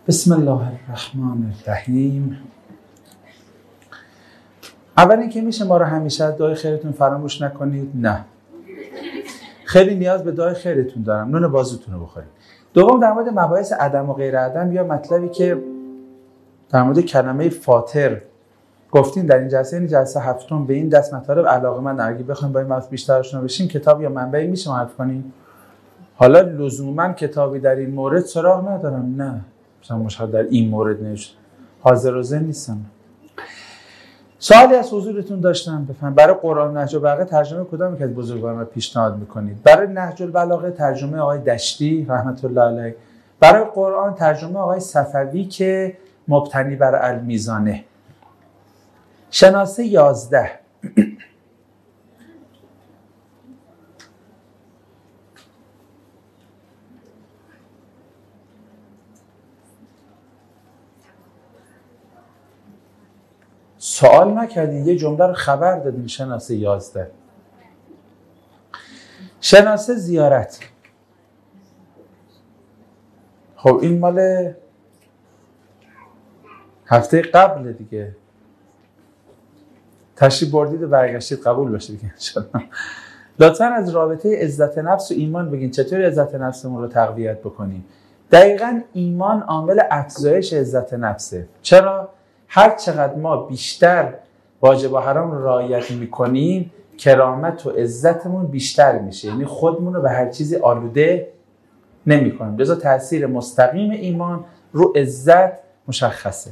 بسم الله الرحمن الرحیم. اول اینکه میشه ما رو همیشه از دعای خیرتون فراموش نکنید؟ نه، خیلی نیاز به دعای خیرتون دارم، نون بازوتون رو بخورید. دوم، در مورد مباحث عدم و غیر عدم یا مطلبی که در مورد کلمه فاطر گفتین در این جلسه، این جلسه هفتم، به این دست مطالب علاقه‌مند اگه بخوایم با این موضوع بیشتر آشنا بشیم، کتاب یا منبعی میشه معرفی کنیم؟ حالا لزوما کتابی در این مورد سراغ ندارم، نه مثلا مشاهده در این مورد نوشته، حاضر و ذهن نیستم. سوالی از حضورتون داشتم بفهم، برای قرآن نهج البلاغه ترجمه کدام یک از بزرگواران پیشنهاد میکنید؟ برای نهج البلاغه ترجمه آقای دشتی رحمت الله علیه، برای قرآن ترجمه آقای صفوی که مبتنی بر المیزانه. شناسه 11. سوال نکردین، یه جمله رو خبر دادین. شناسه 11. شناسه زیارت. خب این مال هفته قبل دیگه، تشریف بردید و برگشتید، قبول باشه دیگه انشالله. لطفاً از رابطه عزت نفس و ایمان بگین، چطوری عزت نفسمون رو تقویت بکنیم؟ دقیقاً ایمان عامل افزایش عزت نفسه. چرا؟ هر چقدر ما بیشتر واجب و حرام رو رعایت میکنیم، کرامت و عزتمون بیشتر میشه، یعنی خودمون رو به هر چیزی آلوده نمی‌کنیم. لذا تأثیر مستقیم ایمان رو عزت مشخصه.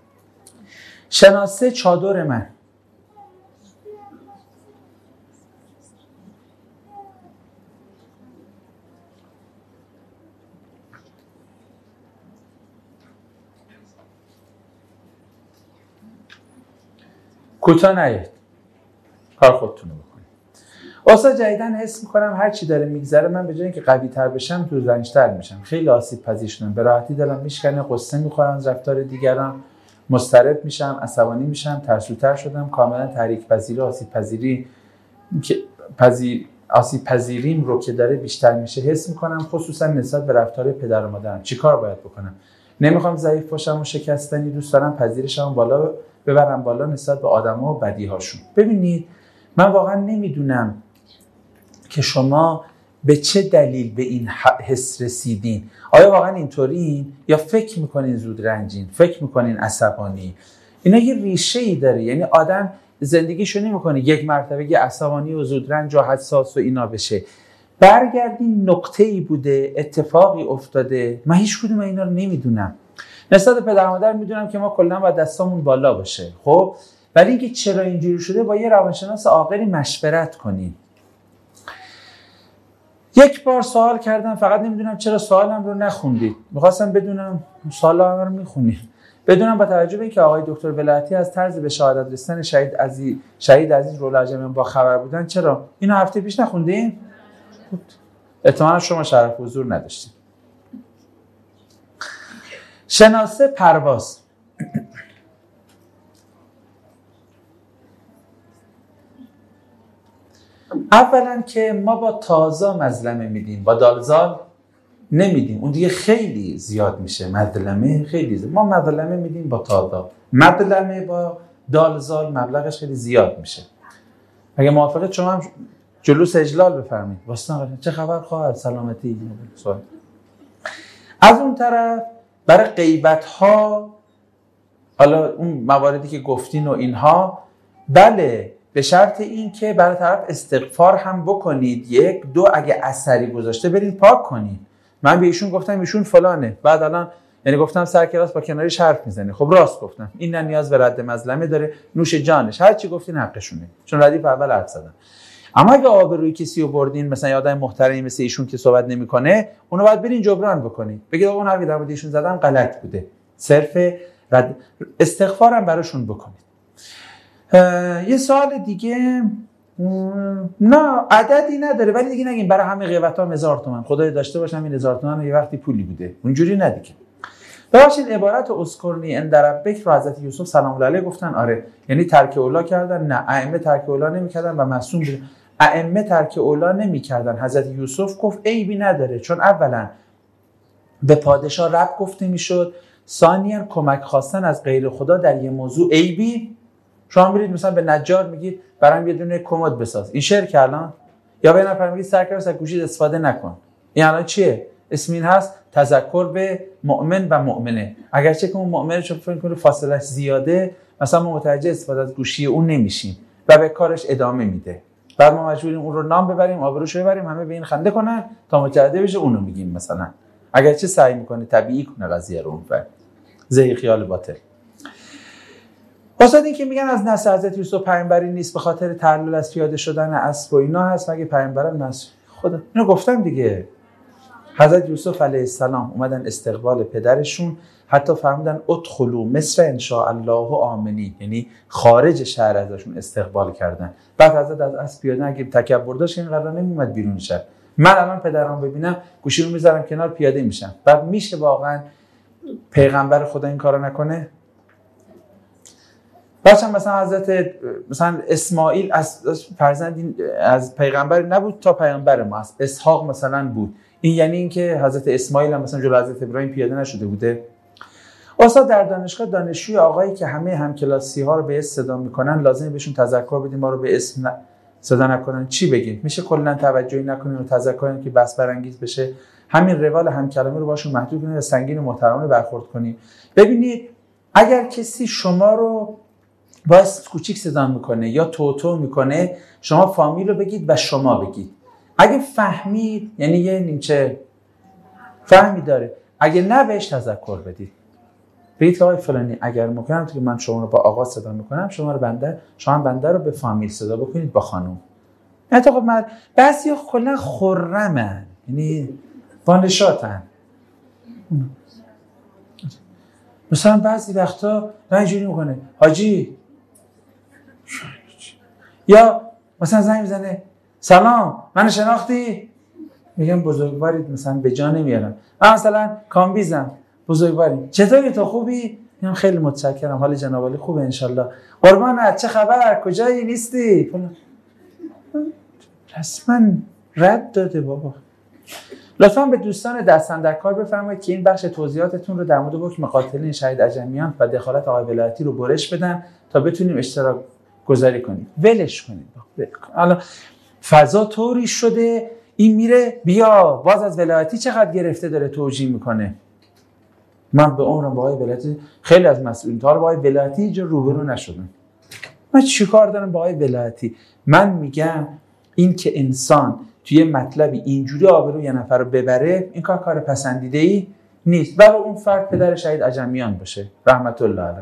شناسه چادر من. کوتاه نیاید، کار خودتون رو بکنید. استاد جدیدن حس میکنم هر چی داره میگذره من به جای اینکه قوی تر بشم تو رنجتر میشم. خیلی آسیب پذیر شدم، به راحتی دلم میشکنه، قصه میخورم از رفتار دیگران، مضطرب میشم، عصبانی میشم، ترسوتر شدم، کاملا تحریک پذیری، آسیب پذیریم رو که داره بیشتر میشه حس میکنم، خصوصا نسبت به رفتار پدر و مادرم. چیکار باید بکنم؟ نمیخوام ضعیف باشم و شکستنی، دوست دارم پذیرشم بالا ببرم بالا نسبت به آدم‌ها و بدیهاشون. ببینید من واقعا نمیدونم که شما به چه دلیل به این حس رسیدین. آیا واقعا اینطورین یا فکر میکنین زود رنجین، فکر میکنین عصبانی؟ اینا یه ریشه‌ای داره، یعنی آدم زندگیشو نمیکنه یک مرتبه یه عصبانی و زود رنج و حساس و اینا بشه. برگردین نقطه‌ای بوده، اتفاقی افتاده. من هیچ کدوم اینا رو نمیدونم. نسبت پدر مادر میدونم که ما کلا باید دستامون بالا باشه، خب ولی اینکه چرا اینجوری شده با یه روانشناس عاقلی مشورت کنین. یک بار سوال کردم، فقط نمیدونم چرا سوالم رو نخوندید. میخواستم بدونم سوالم رو میخونید، بدونم با توجه به اینکه آقای دکتر ولایتی از طرز به شهادت رسیدن شهید عزیز رول‌عجمیان با خبر بودن، چرا اینو هفته پیش نخوندین؟ احتمالاً شما شرف حضور نداشتید. شناسه پرواز. اولا که ما با تازا مظلمه میدیم، با دالزال نمیدیم، اون دیگه خیلی زیاد میشه. مظلمه خیلی زیاد، ما مظلمه میدیم با تازا، مظلمه با دالزال مبلغش خیلی زیاد میشه. اگه موافقت شما هم جلوس اجلال بفرمایید. واسه چه خبر خواهد سلامتی؟ سوال. از اون طرف برای غیبت ها، حالا اون مواردی که گفتین و اینها، بله به شرط این که برای طرف استغفار هم بکنید. یک دو، اگه اثری گذاشته برید پاک کنید. من به ایشون گفتم ایشون فلانه، بعد الان یعنی گفتم سر کلاس با کنارش حرف میزنه. خب راست گفتم، این نه نیاز به رد مظلمه داره، نوش جانش، هر چی گفتین حقشونه، چون ردیف اول حرف زدم. اما اگه آبروی کسی رو بردین، مثلا یه آدم محترمی مثل ایشون که صحبت نمیکنه، اونو باید برین جبران بکنید، بگید آقا اون حرفی در مورد ایشون زدم غلط بوده، صرف رد استغفارم براشون بکنید. یه سوال دیگه، نه عددی نداره ولی دیگه نگیم برای همه غیبت‌ها 1000 تومان، خدای داشته باشم این 1000 تومان یه وقتی پولی بوده، اونجوری ندیگه. ببخشید عبارت اذکرنی عند ربک رو حضرت یوسف سلام الله علیه گفتن، آره یعنی ترک اولا کردن؟ نه، ائمه ترک اولا نمی‌کردن و معصوم بودن. ائمه ترک اولا نمی‌کردن. حضرت یوسف گفت عیبی نداره، چون اولا به پادشاه رب گفته میشد، ثانیاً کمک خواستن از غیر خدا در یه موضوع عیبی. شما میرید مثلا به نجار میگید برام یه دونه کمد بساز، این شرک الان. یا به نفر میگید سرکار از گوشی استفاده نکن، این الان چیه؟ اسم این هست تذکر به مؤمن و مؤمنه. اگرچه که اون مؤمنه چون فکر کنه فاصلهش زیاده، مثلا ما متوجه استفاده از گوشی اون نمیشیم و به کارش ادامه میده. بعد ما مجبوریم اون رو نام ببریم، آبروش ببریم، همه به این خنده کنن تا متعهد بشه اونو میگیم مثلا. اگرچه سعی میکنه طبیعی کنه قضیه رو، اون فرد زی خیال باطل. واسه این که میگن از نسل حضرت یوسف پیامبری نیست به خاطر تعلل از پیاده شدن اسب و اینا هست، مگه پیامبران نس خدا اینو گفتم دیگه. حضرت یوسف علیه السلام اومدن استقبال پدرشون، حتی فرمودن ادخلوا مصر ان شاء الله آمنین، یعنی خارج شهر ازشون استقبال کردن. بعد حضرت از اسب پیاده اگه تکبر داشت این قرار نمیومد بیرون شهر. من الان پدرام ببینم گوشی رو میذارم کنار پیاده میشم. بعد میشه واقعا پیغمبر خدا این کارو نکنه؟ بچه‌ها مثلا حضرت مثلا اسماعیل از فرزند از پیغمبر نبود تا پیامبر ما است. اسحاق مثلا بود. این یعنی اینکه حضرت اسماعیل هم مثلا جلو حضرت ابراهیم پیاده نشده بوده. استاد در دانشگاه دانشجوی آقایی که همه همکلاسی ها رو به اسم صدا میکنن لازمه بهشون تذکر بدیم ما رو به اسم صدا نکنن. چی بگیم؟ میشه کلا توجهی نکنیم و تذکر که بس برانگیز بشه. همین روال همکلامه رو باشون محدود کنیم و سنگین و محترمانه برخورد کنیم. ببینید اگر کسی شما رو با اسم کوچیک صدا میکنه یا توتو میکنه، شما فامیل رو بگید و شما بگید. اگه فهمید یعنی یه نیمچه فهمی داره، اگه نه بهش تذکر بدید. بگید که آقای فلانی اگر ممکنه که من شما رو با آقا صدا میکنم، شما رو بنده، شما بنده رو به فامیل صدا بکنید با خانم. نه تا خب من بعضیا کلا خرمن، یعنی بانشاتن. مثلا بعضی وقتا اینجوری میکنه حاجی، یا مثلا زنگ میزنه سلام من شناختی؟ میگم بزرگوارید، مثلا به جا نمیارم. من مثلا کامبیزم، بزرگواری چطوری تو خوبی؟ میگم خیلی متشکرم، حال جناب عالی خوبه انشالله. قربانت چه خبر؟ کجایی نیستی؟ رسما رد داده بابا. لطفاً به دوستان دستن در کار بفرمایید که این بخش توضیحاتتون رو در مورد حکم قاتلین شهید عجمیان و دخالت آقای ولایتی رو برش بدن تا بتونیم اشتراک گذاری کنیم. ولش کنید. الان فضا طوری شده این میره بیا باز از ولایتی چقدر گرفته داره توجیه میکنه. من به عمرم با آقای ولایتی خیلی از مسئولین تا با آقای ولایتی اینجا روبرو نشدم. من چیکار دارم با آقای ولایتی؟ من میگم این که انسان توی مطلبی اینجوری آبروی یه نفر رو ببره، این کار پسندیده‌ای نیست. ولی اون فرد پدر شهید عجمیان باشه رحمت الله علیه.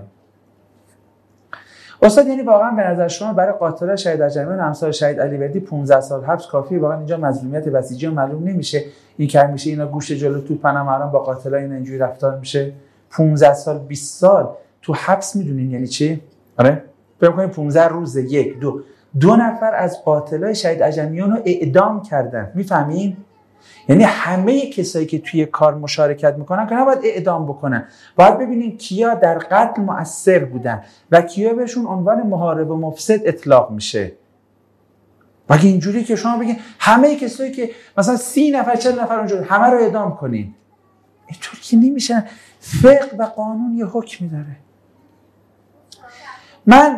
استاد یعنی واقعا به نظر شما برای قاتل شهید عجمیان امثال شهید علی وردی 15 سال حبس کافیه؟ واقعا اینجا مظلومیت بسیجی معلوم نمیشه؟ این که میشه اینا گوشت جلو توپنم الان با قاتلای اینا اینجوری رفتار میشه؟ 15 سال 20 سال تو حبس میدونین یعنی چی؟ آره فکر کنید 15 روز دو نفر از قاتلای شهید عجمیان رو اعدام کردن. میفهمین؟ یعنی همه کسایی که توی کار مشارکت میکنن که نباید اعدام بکنن. باید ببینین کیا در قتل مؤثر بودن و کیا بهشون عنوان محارب و مفسد اطلاق میشه. مگه اینجوری که شما بگین همه کسایی که مثلا 30 نفر 40 نفر اونجوری همه رو اعدام کنین؟ اینطور که نمیشه. فقه و قانون یه حکمی داره. من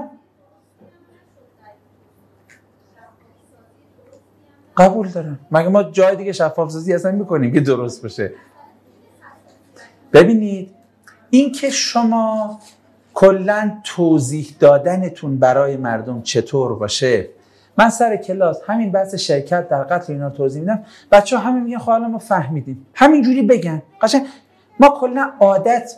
قبول دارم. مگه ما جای دیگه شفاف سازی اصلا میکنیم که درست باشه؟ ببینید این که شما کلا توضیح دادنتون برای مردم چطور باشه، من سر کلاس همین بحث شرکت در قتل اینا توضیح میدم، بچه‌ها همه میگن خب حالا ما فهمیدیم، همینجوری بگن. قشنگ ما کلا عادت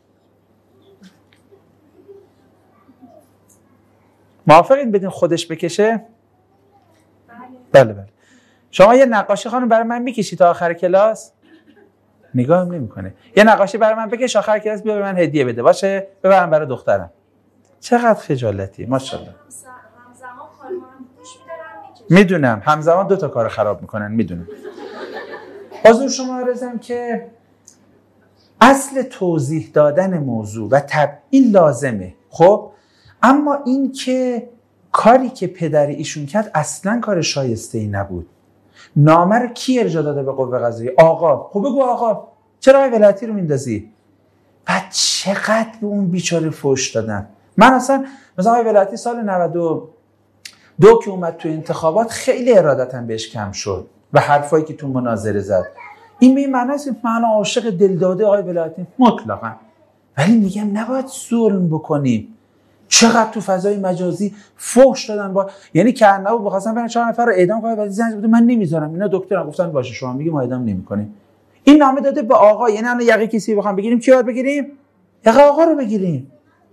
موافقین بدین خودش بکشه؟ بله. شما یه نقاشی خانم برای من میکشی تا آخر کلاس؟ نگاه هم نمیکنه. یه نقاشی برای من بکش آخر کلاس بیا به من هدیه بده، باشه؟ ببرم برای دخترم. چقدر خجالتی، ماشاءالله. همزمان کارمون گوش میدارن. میدونم همزمان 2 تا کار خراب میکنن، میدونم. حضور شما عرضم که اصل توضیح دادن موضوع و این لازمه. خب اما این که کاری که پدر ایشون کرد اصلا کار شایسته‌ای نبود. نامه رو کی ارجاع داده به قوه قضاییه؟ آقا. خب بگو آقا چرا ولایتی رو میندازی؟ بعد چقدر به اون بیچاره فحش دادن. من اصلا مثلا آقای ولایتی سال 92 که اومد تو انتخابات خیلی ارادتاً بهش کم شد و حرفایی که تو مناظره زد، این به این معنی است که من عاشق دلداده آقای ولایتی مطلقاً، ولی میگم نباید ظلم بکنیم. چقدر تو فضای مجازی فحش دادن با، یعنی که انو بخواستن برن 4 نفر رو اعدام کنن، ولی زنگ بود من نمیذارم، اینا دکترن گفتن باشه شما میگی ما اعدام نمیکنیم. این نامه داده به آقا، یعنی الان یقه کسی بخوام بگیریم چی باید بگیریم؟ یقه آقا رو بگیریم.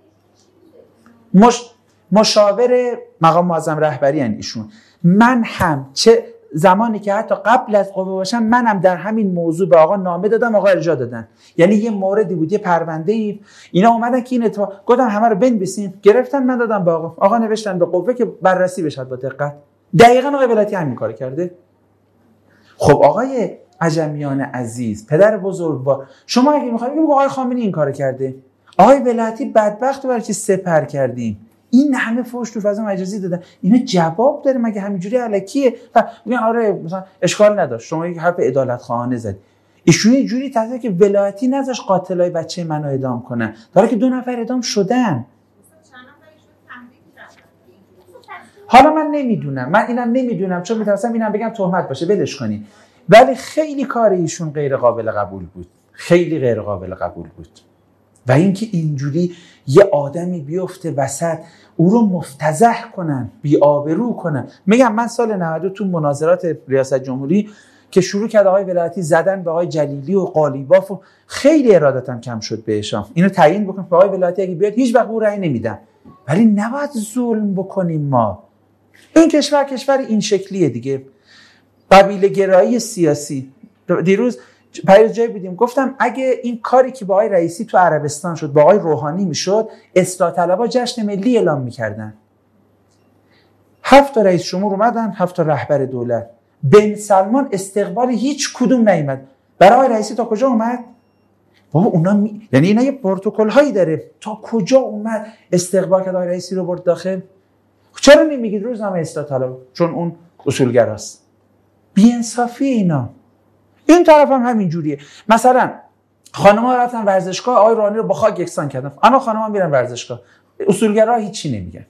مشاور مقام معظم رهبری ان ایشون. من هم چه زمانی که حتی قبل از قوه باشم منم در همین موضوع به آقا نامه دادم، آقا ارجاع دادن. یعنی یه موردی بود، یه پرونده‌ای، اینا اومدن که این اتفاق، گفتم همه رو بنویسین، گرفتن من دادم به آقا، آقا نوشتن به قوه که بررسی بشه با دقت. دقیقاً آقای ولایتی همین کارو کرده. خب آقای عجمیان عزیز، پدر بزرگوار، شما اگه می‌خواید بگید آقای خامنه‌ای این کارو کرده، آقای ولایتی بدبخت برای چی سپر کردیم؟ این همه فحش تو فضا مجازی دادن، اینا جواب داره مگه همینجوری الکیه؟ میگن آره مثلا اشکال نداشت شما یک حرف عدالت خواهانه زدید. ایشون یه جوری تازه که ولایتی نذاش قاتلای بچه منو اعدام کنن، داره که 2 نفر اعدام شدن. حالا من نمیدونم، من اینم نمیدونم چون میترسم اینم بگم تهمت باشه، ولش کنی. ولی خیلی کار ایشون غیر قابل قبول بود، خیلی غیر قابل قبول بود. و اینکه اینجوری یه آدمی بیفته وسط او رو مفتضح کنن، بی‌آبرو کنن. میگم من سال 92 تو مناظرات ریاست جمهوری که شروع کرد آقای ولایتی زدن به آقای جلیلی و قالیباف و خیلی ارادتم کم شد بهشام. اینو تعیین بکن که آقای ولایتی اگه بیاد هیچ وقت او رأی نمیدم، ولی نباید ظلم بکنیم. ما این کشور این شکلیه دیگه، قبیله گرایی سیاسی. دیروز پیروز جای بودیم گفتم اگه این کاری که با آقای رئیسی تو عربستان شد با آقای روحانی میشد، اصلاح طلبها جشن ملی اعلام میکردن. 7 تا رئیس جمهور اومدن، 7 تا رهبر دولت. بن سلمان استقبال هیچ کدوم نیامد. برای آقای رئیسی تا کجا اومد؟ بابا اونا یعنی اینا یه پروتکل هایی داره، تا کجا اومد استقبال کرد آقای رئیسی رو برد داخل. چرا نمیگید روزنامه اصلاح طلب؟ چون اون اصولگراست. بی‌انصافی اینا. این طرف هم همین جوریه. مثلا خانم‌ها رفتن ورزشگاه، آقای روحانی رو با خاک یکسان کردن. انا خانم‌ها میرن ورزشگاه، اصولگرا هیچی نمیگن.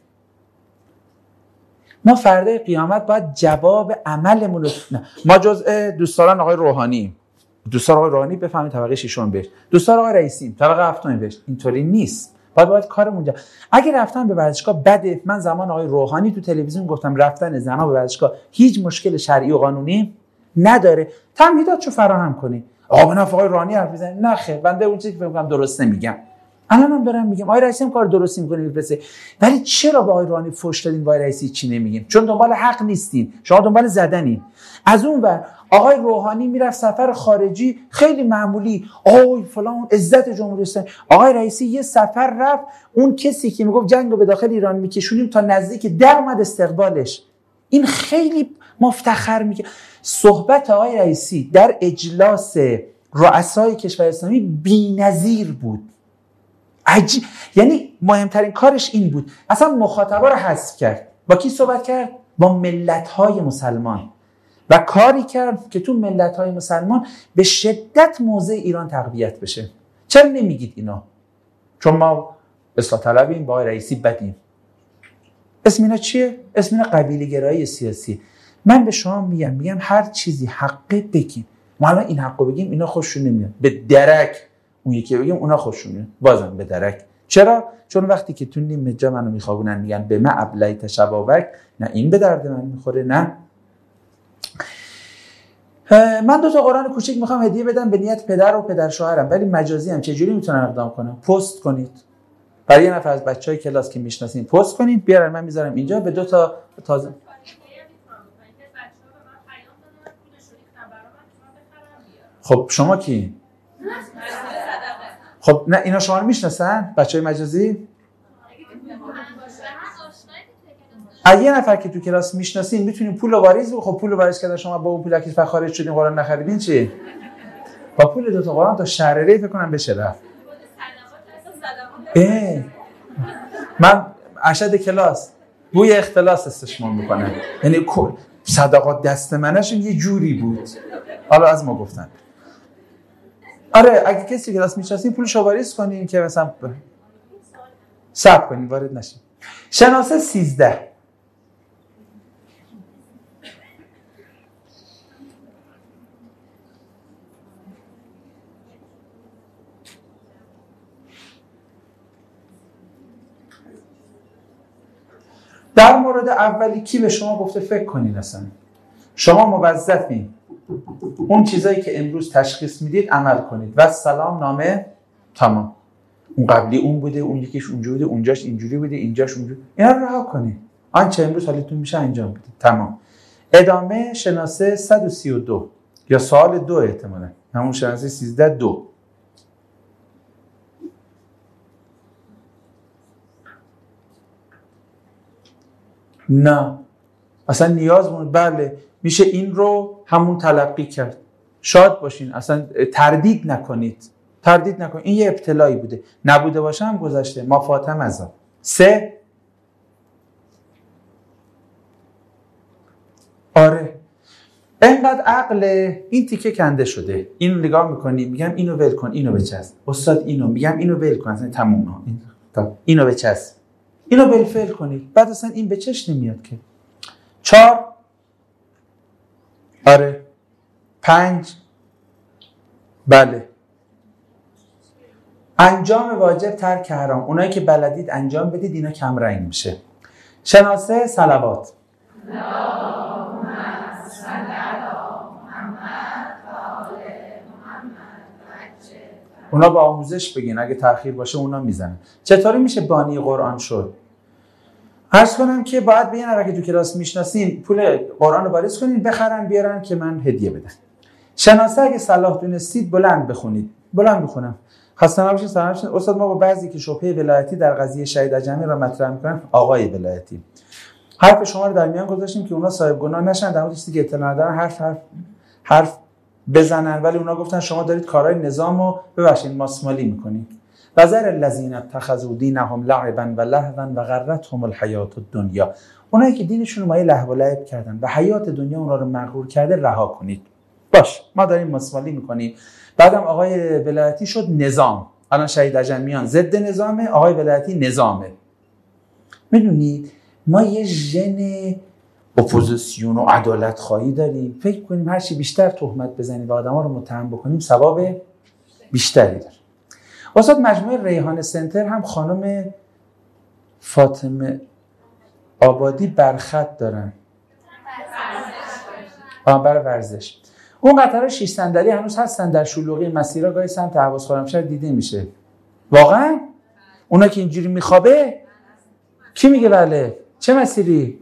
ما فردای قیامت باید جواب عملمون رو ما جزء دوستان آقای روحانی، دوستان آقای روحانی بفهمید طبقه 6 بهش، دوستان آقای رئیسی طبقه 7 بهش. اینطوری نیست. باید کارمون جا. اگه رفتن به ورزشگاه بده، من زمان آقای روحانی تو تلویزیون گفتم رفتن زنا به ورزشگاه هیچ مشکل شرعی و قانونی نداره، تمهیداتشو فراهم کنی. آقا من آقای روحانی حرف میزنه، نه خیر، بنده اون چیزی که فکر کنم درست نمیگم. الانم دارم میگم آقای رئیسی هم کار درستی میکنه میفرسته، ولی چرا به آقای روحانی فحش دادین آقای رئیسی چی نمیگین؟ چون دنبال حق نیستین، شما دنبال زدنین. از اون ور آقای روحانی میرفت سفر خارجی خیلی معمولی، آی فلان عزت جمهوری اسلامی. آقای رئیسی یه سفر رفت، اون کسی که میگفت جنگو به داخل ایران میکشونیم تا نزدیک در اومد استقبالش. این خیلی مفتخر میگه. صحبت آقای رئیسی در اجلاس رؤسای کشور اسلامی بی‌نظیر بود. یعنی مهمترین کارش این بود، اصلا مخاطبا رو حذف کرد. با کی صحبت کرد؟ با ملت‌های مسلمان. و کاری کرد که تو ملت‌های مسلمان به شدت موضع ایران تقویت بشه. چرا نمیگید اینا؟ چون ما اصلاح طلبیم، با آقای رئیسی بدیم. اسم اینا چیه؟ اسم اینا قبیله گرایی سیاسی. من به شما میگم هر چیزی حقه بگیم. ما الان این حقو بگیم اینا خوششون نمیاد، به درک. اون یکی بگیم اونا خوششون میاد، بازم به درک. چرا؟ چون وقتی که تو نیم جا منو میخوابونن میگن به ما ابلیت شبابک، نه این به درد من میخوره نه. من 2 تا قرآن کوچیک میخوام هدیه بدم به نیت پدر و پدر شوهرم، ولی مجازی هم. چجوری میتونم اقدام کنم؟ پست کنید برای یه نفر از بچهای کلاس که میشناسین، پست کنید بیارن، من میذارم اینجا. به 2 تا تازه خب شما کی؟ خب نه اینا شما رو میشناسن بچهای مجازی؟ یه نفر که تو کلاس میشناسین میتونین پول واریز. خب پول واریز کردن شما با اون پول که خارج شدین قرآن نخریدین چی؟ با پول 2 تا قرآن تا شهرره فکر کنم بشه رفت. من ارشد کلاس بوی اختلاس استشمال میکنم، یعنی صدقات دست منش یه جوری بود. حالا از ما گفتن آره اگه کسی کلاس میشناسین پولشو واریز کنین که مثلا صبر کنین وارد نشین. شناسه 13. در مورد اولی کی به شما گفته فکر کنین؟ اصلا شما موظفین اون چیزایی که امروز تشخیص میدید عمل کنید و سلام نامه تمام. اون قبلی اون بوده، اون یکیش اونجوری بوده، اونجاش اینجوری بوده، اینجاش اونجوری، اینا رو رها کنید. آنچه امروز حالیتون میشه انجام بدید. تمام. ادامه شناسه 132 یا سوال 2 احتمالاً. همون شناسه 13 2. نه اصلا نیازمون بله میشه این رو همون تلقی کرد. شاد باشین، اصلا تردید نکنید. این یه ابتلایی بوده، نبوده باشه هم گذشته. ما فاتم ازا 3. آره اینقدر عقل این تیکه کنده شده. اینو نگاه میکنی میگم اینو ول کن، اینو بچسب. استاد اینو میگم اینو ول کن، اصلا تموم. اینو بچسب، اینو بالفعل کنید. بعد اصلا این به چش نمیاد که. 4. آره 5. بله انجام واجب ترک حرام. اونایی که بلدید انجام بدید، اینا کم رنگ میشه. شناسه صلوات. اونا با آموزش بگین، اگه تأخیر باشه اونا میزنن. چطوری میشه بانی قرآن شد؟ عرض کنم که باید به یه نفر که تو کلاس میشناسین پول قرآن رو واریز کنین، بخرن بیارن که من هدیه بدم. شناسه اگه صلاح دونستید بلند بخونید. بلند بخونم. خسته نباشید، سلام باشید. استاد ما با بعضی که شبهه ولایتی در قضیه شهید عجمی را مطرح میکنن، آقای ولایتی حرف شما رو در میان گذاشتیم که اونا صاحب گناه نشن، در مورد چیزی که اطلاع ندارن حرف بزنن، ولی اونا گفتن شما دارید کارهای نظامو ببخشید ماسمالی میکنید. وذر الذین اتخذوا دینهم لعبا و لهوا و غرتهم الحیات الدنیا. اونایی که دینشون رو مایه لهو و لعب کردن و حیات دنیا اونا رو مغرور کرده رها کنید. باش ما داریم ماسمالی میکنیم. بعدم آقای ولایتی شد نظام. الان شهید عجمیان ضد نظامه، آقای ولایتی نظامه. میدونید ما یه ژن اپوزیسیون و عدالت خواهی داریم. فکر کنیم هر چی بیشتر تهمت بزنیم و آدما رو متهم بکنیم ثواب بیشتری داره. استاد مجموعه ریحان سنتر هم خانم فاطمه آبادی برخط دارن. برای ورزش. اون قطار 6 صندلی هنوز هستن در شلوغی مسیرها، گاهی سمت حواس خرمشهر دیده میشه. واقعا اونا که اینجوری میخوابه کی میگه بله؟ چه مسیری؟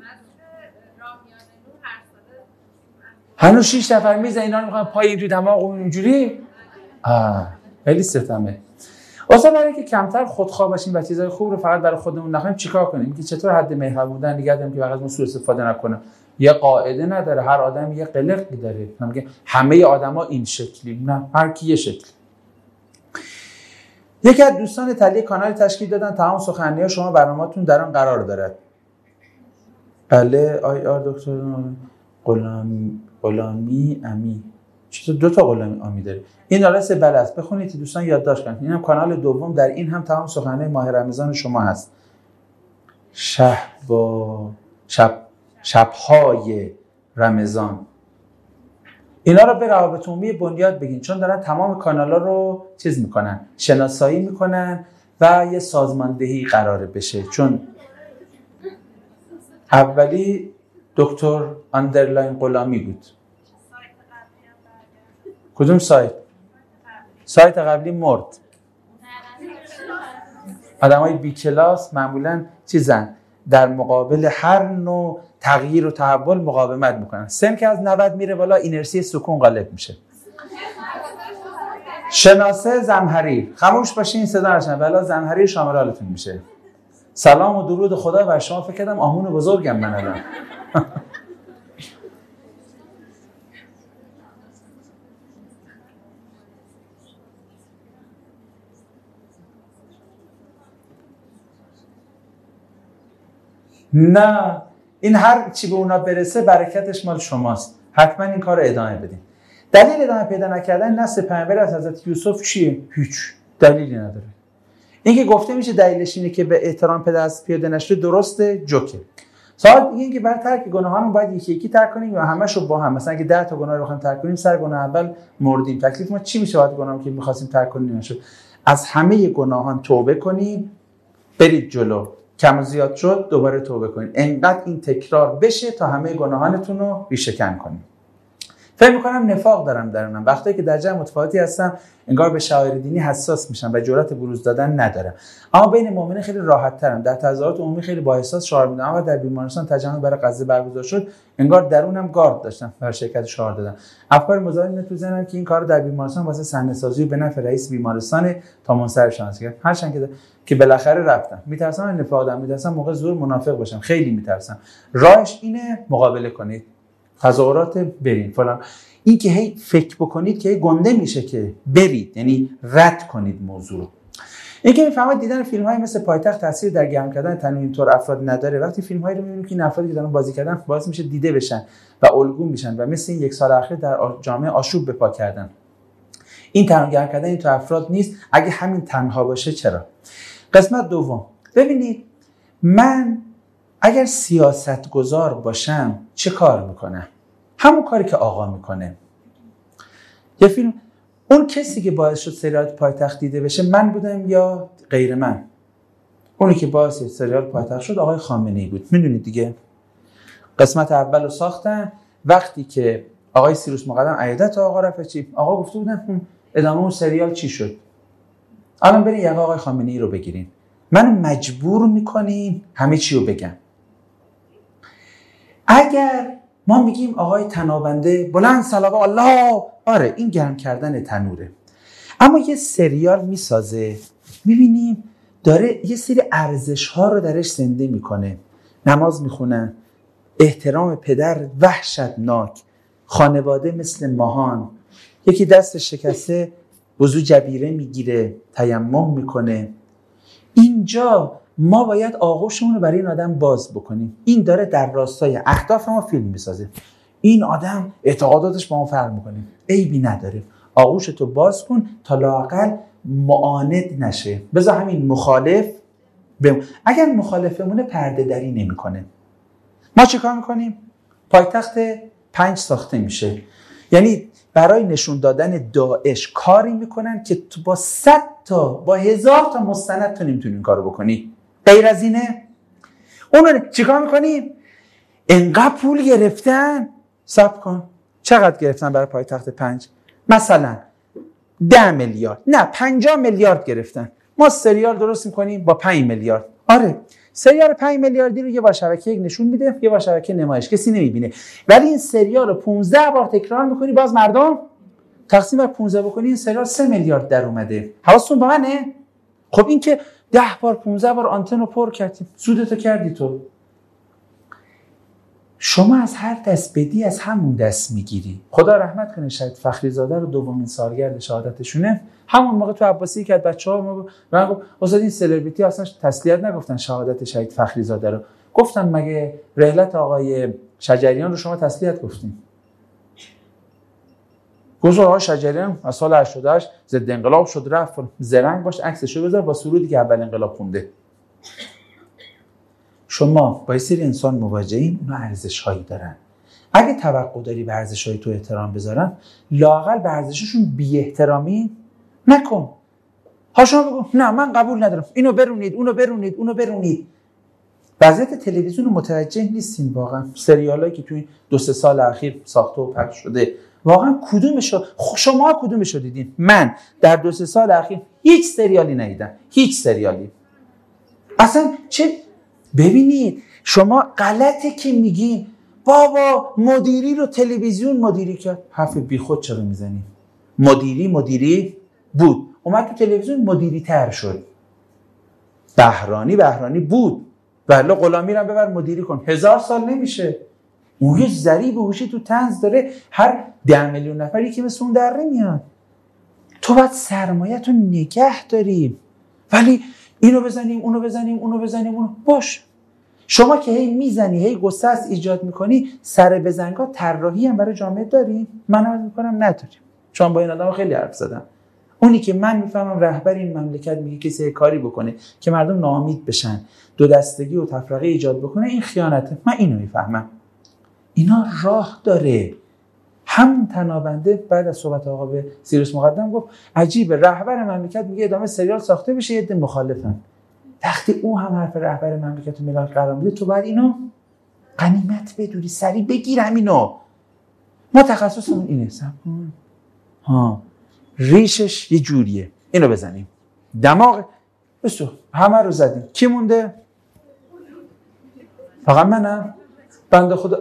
هنوز 6 نفر میزن اینا میخوان پای اینجوری دماغ اونجوری. خیلی ستمه. اصلا برای اینکه کمتر خودخواه باشیم و چیزای خوب رو فقط برای خودمون نخواهیم چیکار کنیم؟ که چطور حد مهربون بودن نگه داریم که فقط ما سوء استفاده نکنه. یه قاعده نداره، هر آدم یه قلقی داره. میگه همه آدما این شکلی، نه هر کی یه شکل. یکی از دوستان تلیه کانال تشکیل دادن، تمام سخنرانی‌ها شما برنامه‌تون در آن قرار دارد. بله دکتر غلامی امی. چطور 2 تا غلامی امی داره؟ این آلاس بله است. بخونید دوستان یادداشت کنید. اینم کانال دوم، در این هم تمام سخنرانی ماه رمضان شما هست. شب‌های رمضان. اینا رو به روابط عمومی بنیاد بگین، چون دارن تمام کانالا رو چیز میکنن، شناسایی میکنن و یه سازماندهی قراره بشه. چون اولی دکتر اندرلاین غلامی بود. کدوم سایت؟ سایت قبلی مرد. آدمای بی کلاس معمولاً چیزن، در مقابل هر نوع تغییر و تحول مقاومت میکنن. سن که از 90 میره بالا، اینرسی سکون غالب میشه. شناسه زمهریر. خاموش باشین صدا نشنوه، والا زمهریر شامل حالتون میشه. سلام و درود خدا بر شما. فکر کردم آمون بزرگم من الان. نه این هر چی به اونا برسه برکتش مال شماست. حتما این کار رو ادامه بدین. دلیل ادامه پیدا نکردن نسل پیامبر از حضرت یوسف چیه؟ هیچ دلیلی نداره. اینکه گفته میشه دلیلش اینه که به احترام پدر از پیاده نشده درسته، جوکه. سوال دیگه اینکه برای ترک گناهان باید یکی یکی ترک کنیم یا همه‌شو با هم؟ مثلا اگه 10 تا گناه رو بخوایم ترک کنیم، سر گناه اول مردیم. تکلیف ما چی میشه وقتی گناهی که می‌خواستیم ترک کنیم نشد؟ از همه گناهان توبه کنیم، برید جلو. کم و زیاد شد دوباره توبه کنید. انقدر این تکرار بشه تا همه گناهانتون رو ریشه‌کن کنید. فکر می‌کنم نفاق دارم درونم. وقتی که در جمع متفاوتی هستم انگار به شعائر دینی حساس میشم و جرأت بروز دادن ندارم. اما بین مؤمنین خیلی راحت‌ترم. در تظاهرات عمومی خیلی با احساس شعار میدم و در بیمارستان تجمع برای غزه برگزار شد انگار درونم گارد داشتم برای شرکت شعار دادن. افکار مزاحم تو ذهنم که این کارو در بیمارستان واسه صحنه‌سازی و به نفع رئیس بیمارستان تا منصرف شانس کرد. هرچند که بالاخره رفتم. میترسم نفاق دارم، میترسم موقع ظهور منافق باشم. خیلی میترسم. راهش اینه مقابله کنید. تظاهرات برین فلان. این که هی فکر بکنید که هی گنده میشه که برید، یعنی رد کنید موضوع رو. این که میفهمید دیدن فیلم‌های مثل پایتخت تاثیر در گرم کردن تنوع اینطور افراد نداره. وقتی فیلم‌هایی رو می‌بینیم که این افرادی که دارن بازی کردن باعث میشه دیده بشن و الگو میشن و مثل این یک سال اخیر در جامعه آشوب به پا کردن. این تنوع گرم کردن این تو افراد نیست. اگه همین تنها باشه چرا؟ قسمت دوم. ببینید من اگر سیاستگزار باشم چه کار میکنم؟ همون کاری که آقا میکنه. یه فیلم اون کسی که باعث شد سریال پایتخت دیده بشه من بودم یا غیر من؟ اونی که باعث سریال پایتخت شد آقای خامنه‌ای بود. میدونید دیگه قسمت اول رو ساختن وقتی که آقای سیروس مقدم عیادت آقا رفیعی آقا گفته بودن ادامه اون سریال چی شد؟ الان برین یقه آقای خامنه‌ای رو بگیرین. منو مجبور میکنین همه چی رو بگم. اگر ما میگیم آقای تنابنده بلند صلوات الله، آره این گرم کردن تنوره. اما یه سریال میسازه میبینیم داره یه سری ارزش ها رو درش زنده میکنه. نماز میخونن، احترام پدر وحشتناک، خانواده مثل ماهان، یکی دست شکسته وضو جبیره میگیره، تیمم میکنه. اینجا ما باید آغوشمون رو برای این آدم باز بکنیم. این داره در راستای اهداف ما فیلم میسازه. این آدم اعتقاداتش با ما فرق میکنه، عیبی نداره، آغوشتو باز کن تا لااقل معاند نشه. بذار همین مخالف اگر مخالفمونه پرده دری نمیکنه. ما چه کار میکنیم؟ پایتخت 5 ساخته میشه. یعنی برای نشون دادن داعش کاری میکنن که تو با 100 تا با 1000 تا مستند تو نمیتونی این کارو بکنی. غیر از اینه اونو چیکار میکنیم؟ انقدر پول گرفتن. صبر کن چقدر گرفتن برای پایتخت 5؟ مثلا 10 میلیارد، نه 50 میلیارد گرفتن. ما سریال درست میکنیم با 5 میلیارد. آره سریال 5 میلیاردی رو یه بار شبکه یک نشون میده، یه بار شبکه نمایش، کسی نمیبینه. ولی این سریال رو 15 بار تکرار میکنی باز مردم تقسیم بر 15 بکنی این سریال 3 میلیارد در اومده. حواستون به منه؟ خب این که 10 بار 15 بار آنتن رو پر کردی، سودتو کردی تو. شما از هر دست بدی از همون دست میگیری. خدا رحمت کنه شهید فخری زاده رو دومین سالگرد شهادتشونه. همون موقع تو عباسی که بچه‌ها من گفت استاد این سلبریتی اصلا تسلیت نگفتن شهادت شهید فخری زاده رو. گفتن مگه رحلت آقای شجریان رو شما تسلیت گفتین؟ گفت آقای شجریان از سال 88 ضد انقلاب شد رفت زرنگ باش عکسشو بذار با سرودی که اول انقلاب خونده. شما با یه سری انسان مواجهین، اونا ارزش‌هایی دارن. اگه توقع داری به ارزش‌های تو احترام بذارن، لااقل به ارزششون بی‌احترامی نکن. ها شما بگو نه من قبول ندارم، اینو برونید، اونو برونید، اونو برونید. وضعیت تلویزیون رو متوجه نیستین واقعا. سریالایی که توی 2-3 سال اخیر ساخته و پخش شده، واقعا کدومشو شما کدومشو دیدین؟ من در 2-3 سال اخیر هیچ سریالی ندیدم. هیچ سریالی. اصلا چه ببینید شما غلطه که میگین بابا مدیری رو تلویزیون مدیری کرد. حرف بیخود چرا میزنی؟ مدیری بود، اومد تو تلویزیون مدیری تر شد. بهرانی بود، ولی غلامی رو ببر مدیری کن. 1000 سال نمیشه. اون یه ضریب هوشی تو طنز داره، هر 10 میلیون نفری که مثل اون در میاد. تو باید سرمایه‌تو نگه داری. ولی اینو بزنیم اونو باش. شما که هی میزنی، هی قصه است ایجاد میکنی، سر بزنگاه طراحی هم برای جامعه داریم؟ من عرض میکنم نداریم، چون با این آدم خیلی حرف زدم. اونی که من میفهمم رهبر این مملکت میگه کسی کاری بکنه که مردم ناامید بشن، دو دستگی و تفرقه ایجاد بکنه، این خیانته. من اینو میفهمم. اینا راه داره. هم تنابنده بعد از صحبت آقا به سیروس مقدم گفت عجیبه، رهبر مملکت میگه ادامه سریال ساخته بشه، یه عده مخالفن. وقتی او هم حرف رهبر مملکت و ملت قرار میده، تو باید اینو غنیمت بدونی، سریع بگیرم اینو. ما تخصصمون اینه. ریشش یه جوریه، اینو بزنیم. دماغ بسو همه رو زدیم. کی مونده؟ فقط منم؟ بنده خدا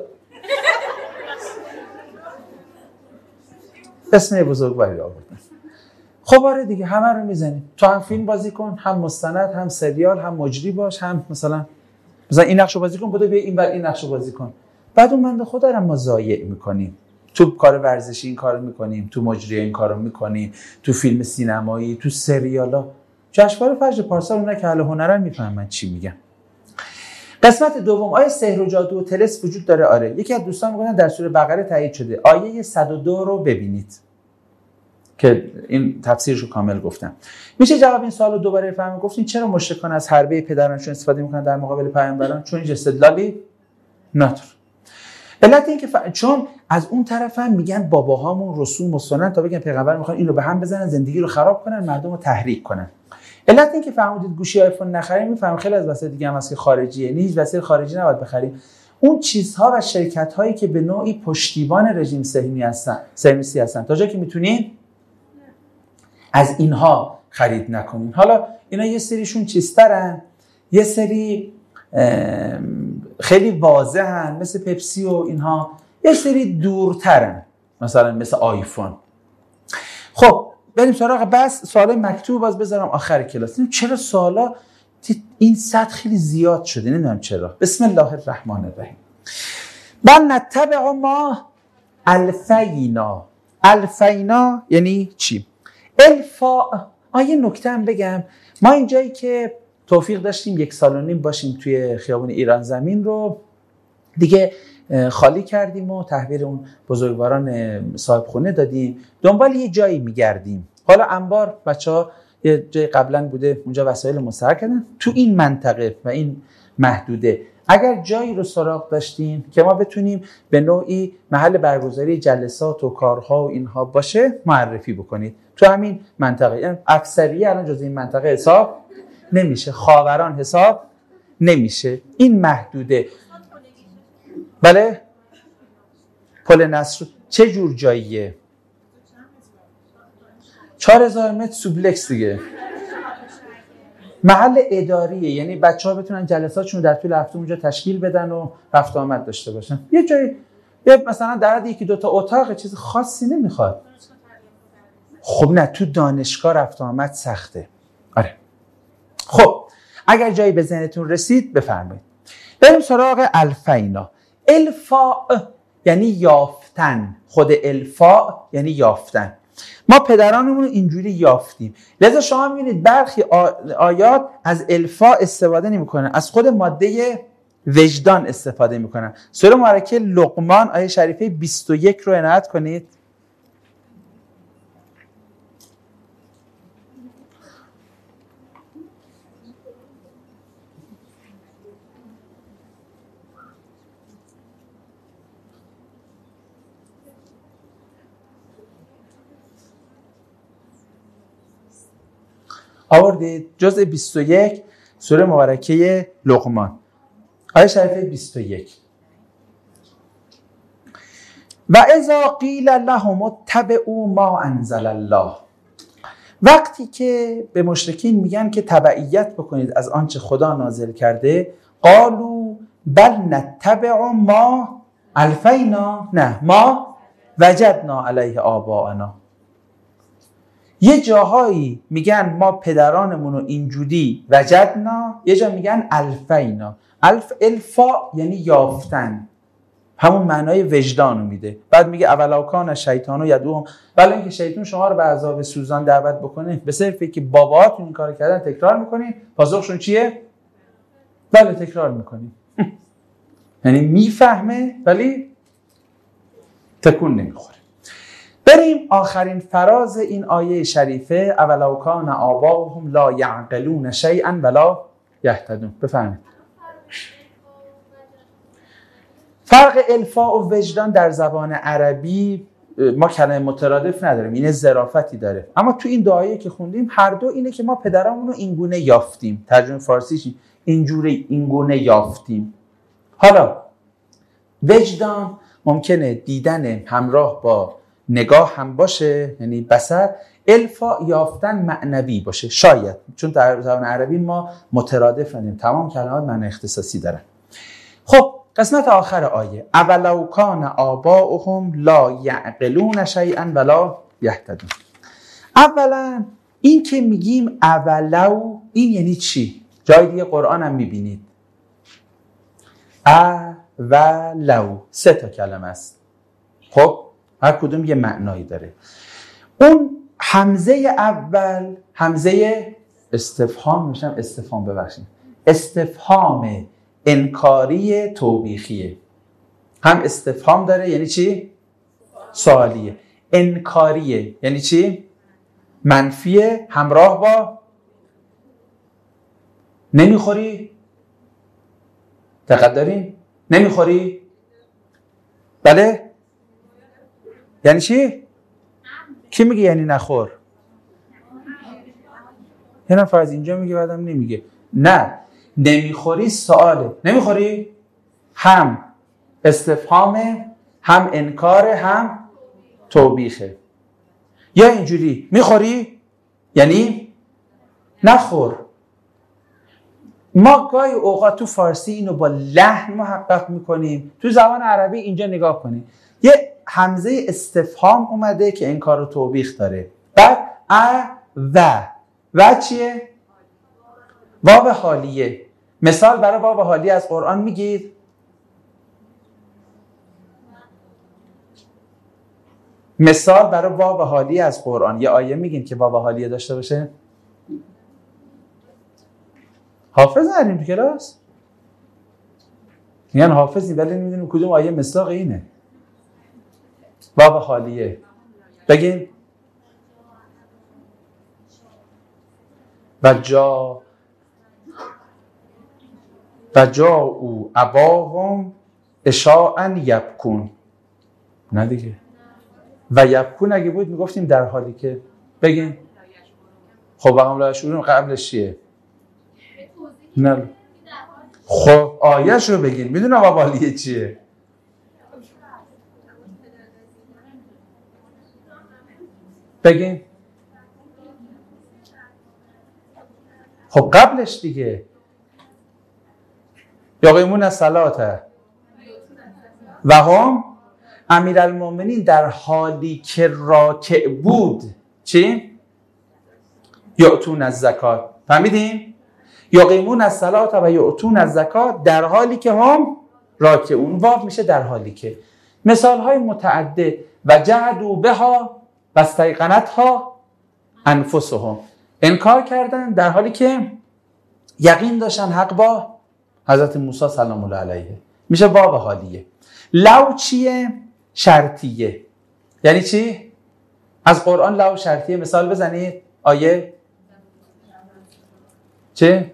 اسم بزرگواری رو آوردن. خب آره دیگه، همه رو میزنیم. تو هم فیلم بازی کن، هم مستند، هم سریال، هم مجری باش، هم مثلا این نقشو بازی کن، بدو بیا این بر این نقشو بازی کن. بعد اون بنده خدا رو ما ضایع میکنیم. تو کار ورزشی این کارو میکنیم، تو مجری این کارو میکنیم، تو فیلم سینمایی، تو سریالا. جشنواره فجر پارسال اونا که اهل هنرن میفهمن چی میگن. قسمت دوم، آیه سحر و جادو و طلسم وجود داره؟ آره. یکی از دوستان میگن در سوره بقره تایید شده. آیه 102 رو ببینید که این تفسیرشو کامل گفتم. میشه جواب این سوالو دوباره بفهمید؟ گفتین چرا مشرکان از حربه پدرانشون استفاده میکنن در مقابل پیامبران؟ چون این استدلالی نداره. علت این که چون از اون طرف هم میگن باباهامون رسوم و سنت تا بگن پیغمبر میخوان اینو به هم بزنن، زندگی رو خراب کنن، مردم رو تحریک کنن. علت این که فهمیدید گوشی آیفون نخریم، میفهمم خیلی از وسایل دیگه هم هست که خارجیه، هیچ وسیله خارجی نباید بخریم. اون چیزها و شرکت هایی که به نوعی پشتیبان رژیم صهیونی هستن، صهیونیستی هستن، تا جایی که میتونین از اینها خرید نکنین. حالا اینا یه سریشون چیزترن، یه سری خیلی واضحن مثل پپسی و اینها، یه سری دورترن مثلا مثل آیفون. خب بریم سراغ بس. سوال مکتوب باز بذارم آخر کلاس. چرا سوالا این سطح خیلی زیاد شده؟ نمیدونم چرا. بسم الله الرحمن الرحیم. بل نتبع ما الفینا. الفینا یعنی چی؟ الفا. یه نکته هم بگم، ما اینجایی که توفیق داشتیم 1.5 سال باشیم توی خیابون ایران زمین رو دیگه خالی کردیم و تحویل اون بزرگواران صاحب خونه دادیم، دنبال یه جایی میگردیم. حالا انبار بچه‌ها یه جای قبلا بوده اونجا وسایل مستقر کردن. تو این منطقه و این محدوده اگر جایی رو سراغ داشتین که ما بتونیم به نوعی محل برگزاری جلسات و کارها و اینها باشه، معرفی بکنید. تو همین منطقه، یعنی اکثریت الان جز این منطقه حساب نمیشه، خاوران حساب نمیشه، این محدوده. بله؟ پل نصر چه جور جاییه؟ 4000 متر سوبلکس دیگه. محل اداریه، یعنی بچه‌ها بتونن جلساتشون رو در طول هفته اونجا تشکیل بدن و رفت آمد داشته باشن. یه جایی مثلا در حد 1-2 تا اتاق، چیز خاصی نمیخواد. خب نه، تو دانشگاه رفت آمد سخته. آره. خب اگر جایی به ذهنتون رسید بفرمایید. بریم سراغ الفینا. الفاء یعنی یافتن. خود الفاء یعنی یافتن. ما پدرانمون رو اینجوری یافتیم. لذا شما می‌بینید برخی آیات از الفاء استفاده نمی‌کنن، از خود ماده وجدان استفاده می‌کنن. سوره مبارکه لقمان آیه شریفه 21 رو عنایت کنید. آوردید جزء 21 سوره مبارکه لقمان آیه شریفه 21. و اذا قیل لهم اتبعوا ما انزل الله. وقتی که به مشرکین میگن که تبعیت بکنید از آنچه خدا نازل کرده، قالوا بل نتبع ما الفینا، نه ما وجدنا علیه آباءنا. یه جاهایی میگن ما پدرانمون رو اینجوری وجدنا، یه جا میگن الفینا. الفا یعنی یافتن، همون معنای وجدان رو میده. بعد میگه اولا کان شیطان یدعوهم، ولی اینکه شیطان شما رو به عذاب سوزان دعوت بکنه به صرفی که باباهاتون این کارو کردن تکرار میکنین، پاسخشون چیه؟ بله تکرار میکنین. یعنی میفهمه ولی تکون نمیخوره. بریم آخرین فراز این آیه شریفه، اولو کان آباؤهم لا یعقلون شیئا ولا یهتدون. بفهمید فرق الفاء و وجدان در زبان عربی ما کلمه مترادف نداریم، این ظرافتی داره، اما تو این دعایی که خوندیم هر دو اینه که ما پدرامون رو اینگونه یافتیم. ترجمه فارسیش اینگونه یافتیم. حالا وجدان ممکنه دیدن همراه با نگاه هم باشه، یعنی بصر. الفاء یافتن معنوی باشه شاید، چون در زبان عربی ما مترادف نداریم، تمام کلمات معنی اختصاصی دارن. خب قسمت آخر آیه، اولو کان آباؤهم لا یعقلون شیئا ولا یهتدون. اولا این که میگیم اولو، این یعنی چی؟ جای دیگه قرآن هم میبینید اولو 3 کلمه است. خب هر کدوم یه معنایی داره. اون همزه اول همزه استفهام، استفهام انکاری توبیخیه. هم استفهام داره یعنی چی؟ سوالیه. انکاریه یعنی چی؟ منفیه همراه با نمیخوری؟ دقت دارین؟ نمیخوری؟ بله؟ یعنی چی؟ کی میگه یعنی نخور؟ یه نفر از اینجا میگه بعدم نمیگه. نه، نمیخوری سواله. نمیخوری؟ هم استفهامه، هم انکاره، هم توبیخه. یا اینجوری میخوری؟ یعنی نخور. ما گاهی اوقات تو فارسی اینو با لحن محقق میکنیم، تو زبان عربی اینجا نگاه کنیم یه همزه استفهام اومده که انکار و توبیخ داره. بعد و چیه؟ واو حالیه. مثال برای واو حالیه از قرآن میگید؟ مثال برای واو حالیه از قرآن یه آیه میگین که واو حالیه داشته باشه؟ حافظ نداریم تو کلاس؟ میگن حافظی ولی نمیدونیم کدوم آیه مصداق اینه. واو حالیه بگین. و جاءوا اباهم عشاء یبکون. نه دیگه. و یبکون اگه بود میگفتیم در حالی که. بگین. خب وقام لا یشعرون قبلش چیه؟ نه. خب آیه‌ش رو بگین. میدونم واو حالیه چیه؟ بگین. خب قبلش دیگه. یقیمون الصلاة و هم امیرالمومنین در حالی که راکع بود چی؟ یؤتون الزکات. فهمیدین؟ یقیمون الصلاة و یؤتون الزکات در حالی که هم راکعون. واو میشه در حالی که. مثال های متعدد. و جحدوا بها و استیقنتها انفسهم. انکار کردن در حالی که یقین داشتن حق با حضرت موسی سلام الله علیه. میشه واو حالیه. لو چیه؟ شرطیه. یعنی چی؟ از قرآن لو شرطیه مثال بزنید. آیه چه؟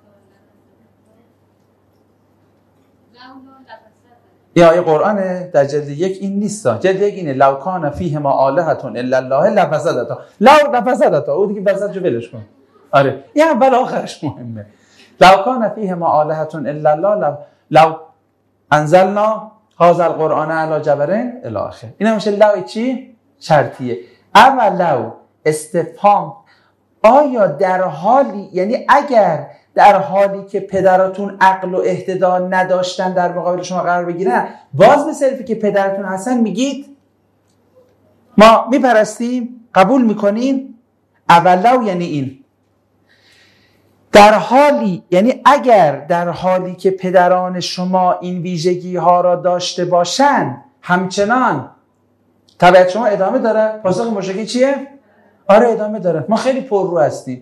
این آیه قرآنه در جلد 1 این نیست. جلد 1 اینه لو کان فیهما آلهة الا الله لفسدتا. لو لفسدتا. او دیگه وسط رو ولش کن. آره این اول آخرش مهمه. لو کان فیهما آلهة الا الله لو انزلنا هذا القرآن على جبل الی آخر. این میشه لو چی؟ شرطیه. اول لو استفهام. آیا در حالی، یعنی اگر در حالی که پدراتون عقل و اهتدال نداشتن در مقابل شما قرار بگیرن، باز به صرفی که پدرتون هستن میگید ما میپرستیم، قبول میکنین؟ اولو یعنی این. در حالی، یعنی اگر در حالی که پدران شما این ویژگی ها را داشته باشن همچنان طبیعت شما ادامه داره. پاسخ مشکلی چیه؟ آره ادامه داره. ما خیلی پررو هستیم.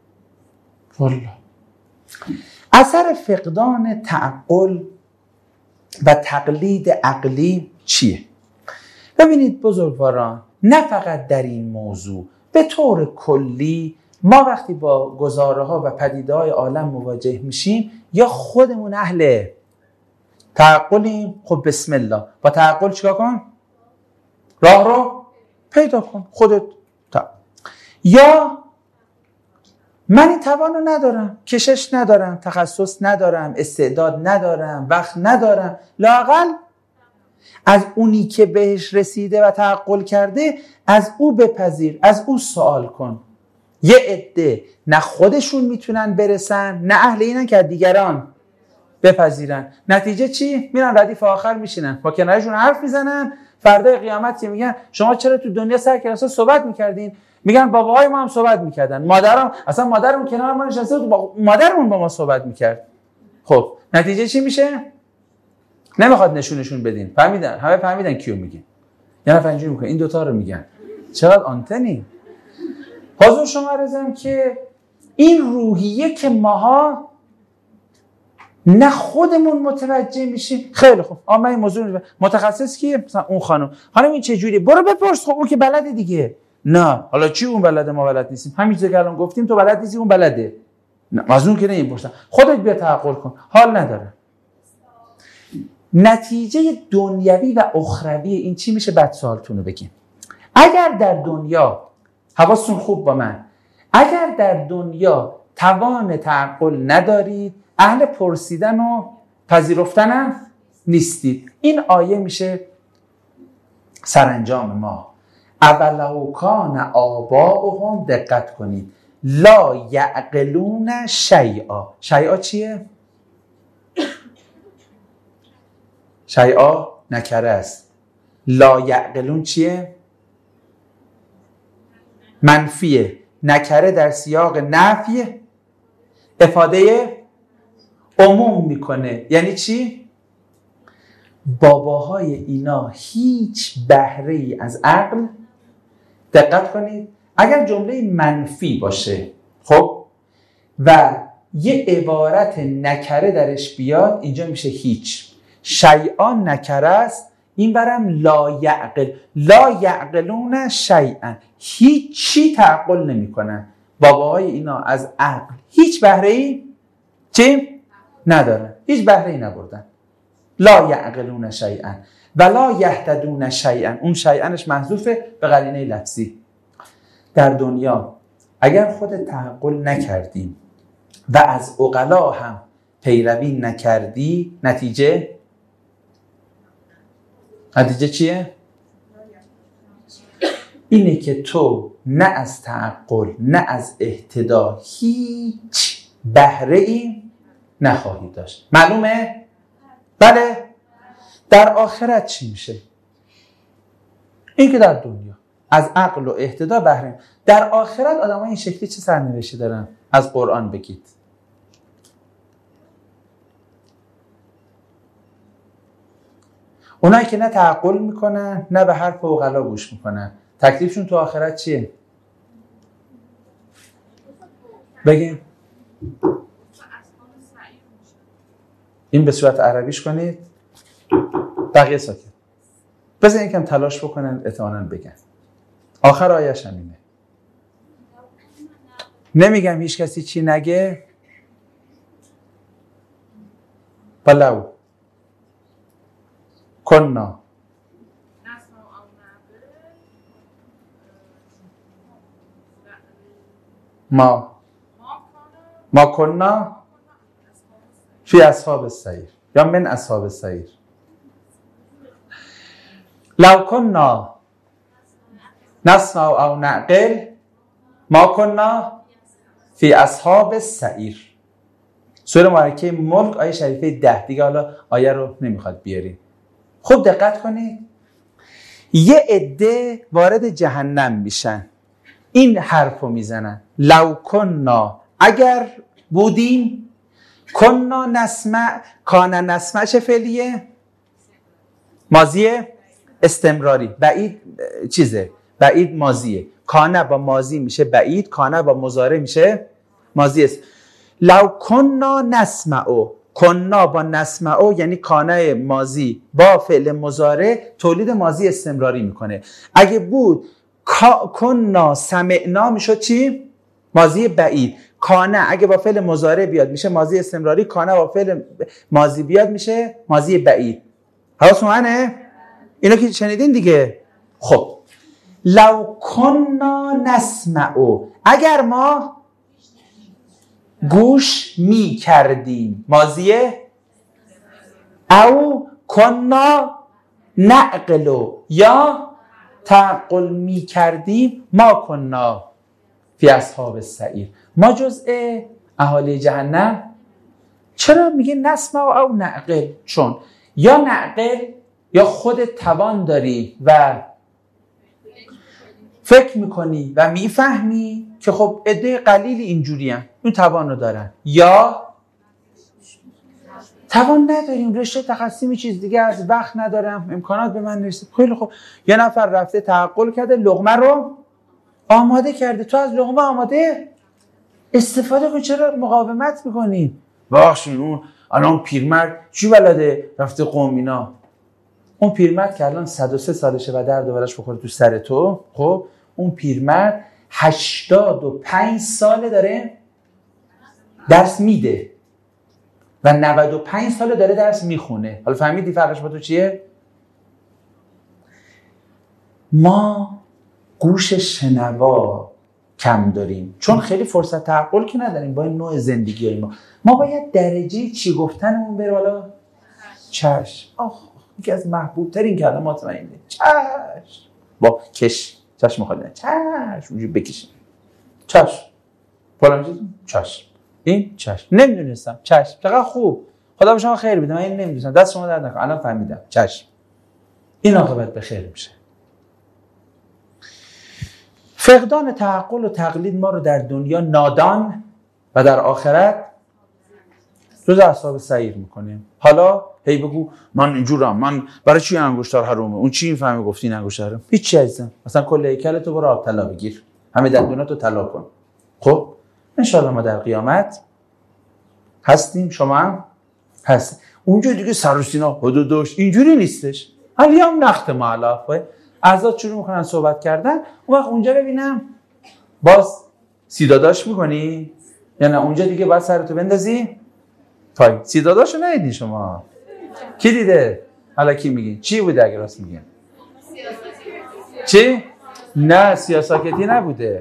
والله اثر فقدان تعقل و تقلید عقلی چیه؟ ببینید بزرگواران، نه فقط در این موضوع، به طور کلی ما وقتی با گزاره‌ها و پدیده‌های عالم مواجه میشیم یا خودمون اهل تعقلیم، خب بسم الله، با تعقل چیکار کن؟ راه رو پیدا کن خودت. یا من این توانو ندارم، کشش ندارم، تخصص ندارم، استعداد ندارم، وقت ندارم، لااقل از اونی که بهش رسیده و تعقل کرده از او بپذیر، از او سوال کن. یه عده نه خودشون میتونن برسن، نه اهل اینن که دیگران بپذیرن. نتیجه چی؟ میرن ردیف آخر میشینن، با کنارشون حرف میزنن. فردای قیامت که میگن شما چرا تو دنیا سر کلاسا صحبت میکردین؟ میگن باباهای ما هم صحبت میکردن، مادرمون کنار ما نشسته بود، مادرمون با ما صحبت میکرد. خب نتیجه چی میشه؟ نمیخواد نشونشون بدین. فهمیدن؟ همه فهمیدن کیو میگین. یعنی فنجوری میکنه این دوتا رو میگن. چقدر آنتنی. حضور شما رضام که این روحیه که ماها نه خودمون متوجه میشیم. خیلی خوب، من این موضوع متخصص کیه؟ مثلا اون خانم این چه جوری؟ برو بپرس، خب اون که بلده دیگه. نه حالا چی اون بلده ما بلد نیستیم؟ همین چیزی که الان گفتیم تو بلد نیستی، اون بلده. نه از اون که نمیپرسن، خودت بیا تعقل کن، حال نداره. نتیجه دنیوی و اخروی این چی میشه؟ بعد سوالتون رو بگیم. اگر در دنیا، حواستون خوب با من، اگر در دنیا توان تعقل ندارید، اهل پرسیدن و پذیرفتن هم نیستید. این آیه میشه سرانجام ما. اولو کان آباؤهم، دقت کنید، لا یعقلون شیئا. شیئا چیه؟ شیئا نکره است. لا یعقلون چیه؟ منفیه. نکره در سیاق نفی افاده عموم میکنه. یعنی چی؟ باباهای اینا هیچ بهره ای از عقل، دقت کنید، اگر جمله منفی باشه خب و یه عبارت نکره درش بیاد، اینجا میشه هیچ. شیئا نکره است، این برم لا یعقل، لا یعقلون شیئا، هیچی تعقل نمی کنن. باباهای اینا از عقل هیچ بهره ای چی؟ ندارن، هیچ بهره ای نبردن. لا یعقلون شیئا ولا یهتدون شیئا. اون شیئانش محذوفه به قرینه لفظی. در دنیا اگر خود تعقل نکردیم و از عقلا هم پیروی نکردی، نتیجه چیه؟ اینه که تو نه از تعقل نه از اهتدا هیچ بهره ای نخواهی داشت. معلومه؟ بله. در آخرت چی میشه؟ این که در دنیا از عقل و اهتدا بهره، در آخرت آدم ها این شکلی چه سرنوشتی دارن؟ از قرآن بگید. اونایی که نه تعقل میکنن نه به حرف عقلا گوش میکنن، تکلیفشون تو آخرت چیه؟ بگیم. این به صورت عربیش کنید، بقیه ساکت. بذار یکم تلاش بکنن احتمالاً بگن. آخر آیه‌ش همینه. نمیگم هیچ کسی چی نگه. ولو کنا ما کنا فی اصحاب السعیر یا من اصحاب السعیر. لو کنا نسمع او نعقل ما کنا فی اصحاب السعیر. سوره مبارکه ملک آیه شریفه 10 دیگه. حالا آیه رو نمیخواد بیاریم. خوب دقت کنید. یه عده وارد جهنم میشن، این حرفو میزنن لو کنا، اگر بودیم، کنا نسمع، کان نسمع چه فعلیه؟ ماضیه استمراری. بعید چیزه، بعید ماضیه. کان با ماضی میشه بعید، کان با مضارع میشه ماضی است. لو کنا نسمع، کنا با نسمعو یعنی کانه ماضی با فعل مضارع تولید ماضی استمراری میکنه. اگه بود کنا سمعنا میشد چی؟ ماضی بعید. کانه اگه با فعل مضارع بیاد میشه ماضی استمراری، کانه با فعل ماضی بیاد میشه ماضی بعید. حواستون هنه؟ اینا که شنیدین دیگه. خب لو کنا نسمعو، اگر ما گوش می کردیم ماضیه، او کنا نعقلو یا تعقل می کردیم، ما کنا فی اصحاب السعیر، ما جزء اهالی جهنم. چرا میگه نسمع او نعقل؟ چون یا نعقل یا خودت توان داری و فکر میکنی و میفهمی که خب عده قلیلی اینجوری هم اون توان رو دارن، یا توان نداریم، رشته تخصصی چیز دیگه از وقت ندارم، امکانات به من نرسید. خیلی خب یه نفر رفته تعقل کرده، لقمه رو آماده کرده، تو از لقمه آماده استفاده کن، چرا مقاومت میکنی؟ بخشین اون الان پیرمرد چی بلده رفته قوم اینا، اون پیرمرد که الان 103 سالشه و درد و بلش بخوره تو سر تو، خب اون پیرمرد 85 ساله داره درس میده و 95 ساله داره درس میخونه. حالا فهمیدی فرقش با تو چیه؟ ما گوش شنوا کم داریم چون خیلی فرصت تعقل که نداریم با این نوع زندگی ما باید درجه چی گفتنمون بره بالا. چشم. یکی از محبوب ترین کلمات من اینه، چشم. با کش چشم خالی، چشم اونجوری بکشیم، چشم فلان چیز، چشم این چشم، نمیدونستم، چشم چقدر خوب، خدا به شما خیر بده، من این نمیدونستم، دست شما درد نکنه، الان فهمیدم، چشم. این عاقبت به خیر میشه. فقدان تعقل و تقلید ما رو در دنیا نادان و در آخرت جز اصحاب سعیر میکنیم. حالا هی بگو من اینجورم، من برای چی انگشتر حرومه، اون چی میفهمی گفتی این انگشتر حرومه؟ هیچ چیز عزیزم، مثلا کل هیکل تو برو آب طلا بگیر، همه دندوناتو طلا کن. خب ان شاء الله ما در قیامت هستیم، شما هم هست. اونجا دیگه سر و سینا حدودش اینجوری نیستش. الیام نخت معلف اعضا شروع میکنن صحبت کردن، اون وقت اونجا ببینم باز سیداداش میکنی یا نه اونجا دیگه باید سرتو بندازی پای. سیداداشو ندیدین شما؟ کی دیده؟ حالا کی میگین؟ چی بوده اگه راست میگین؟ چی؟ نه سیاساکتی نبوده.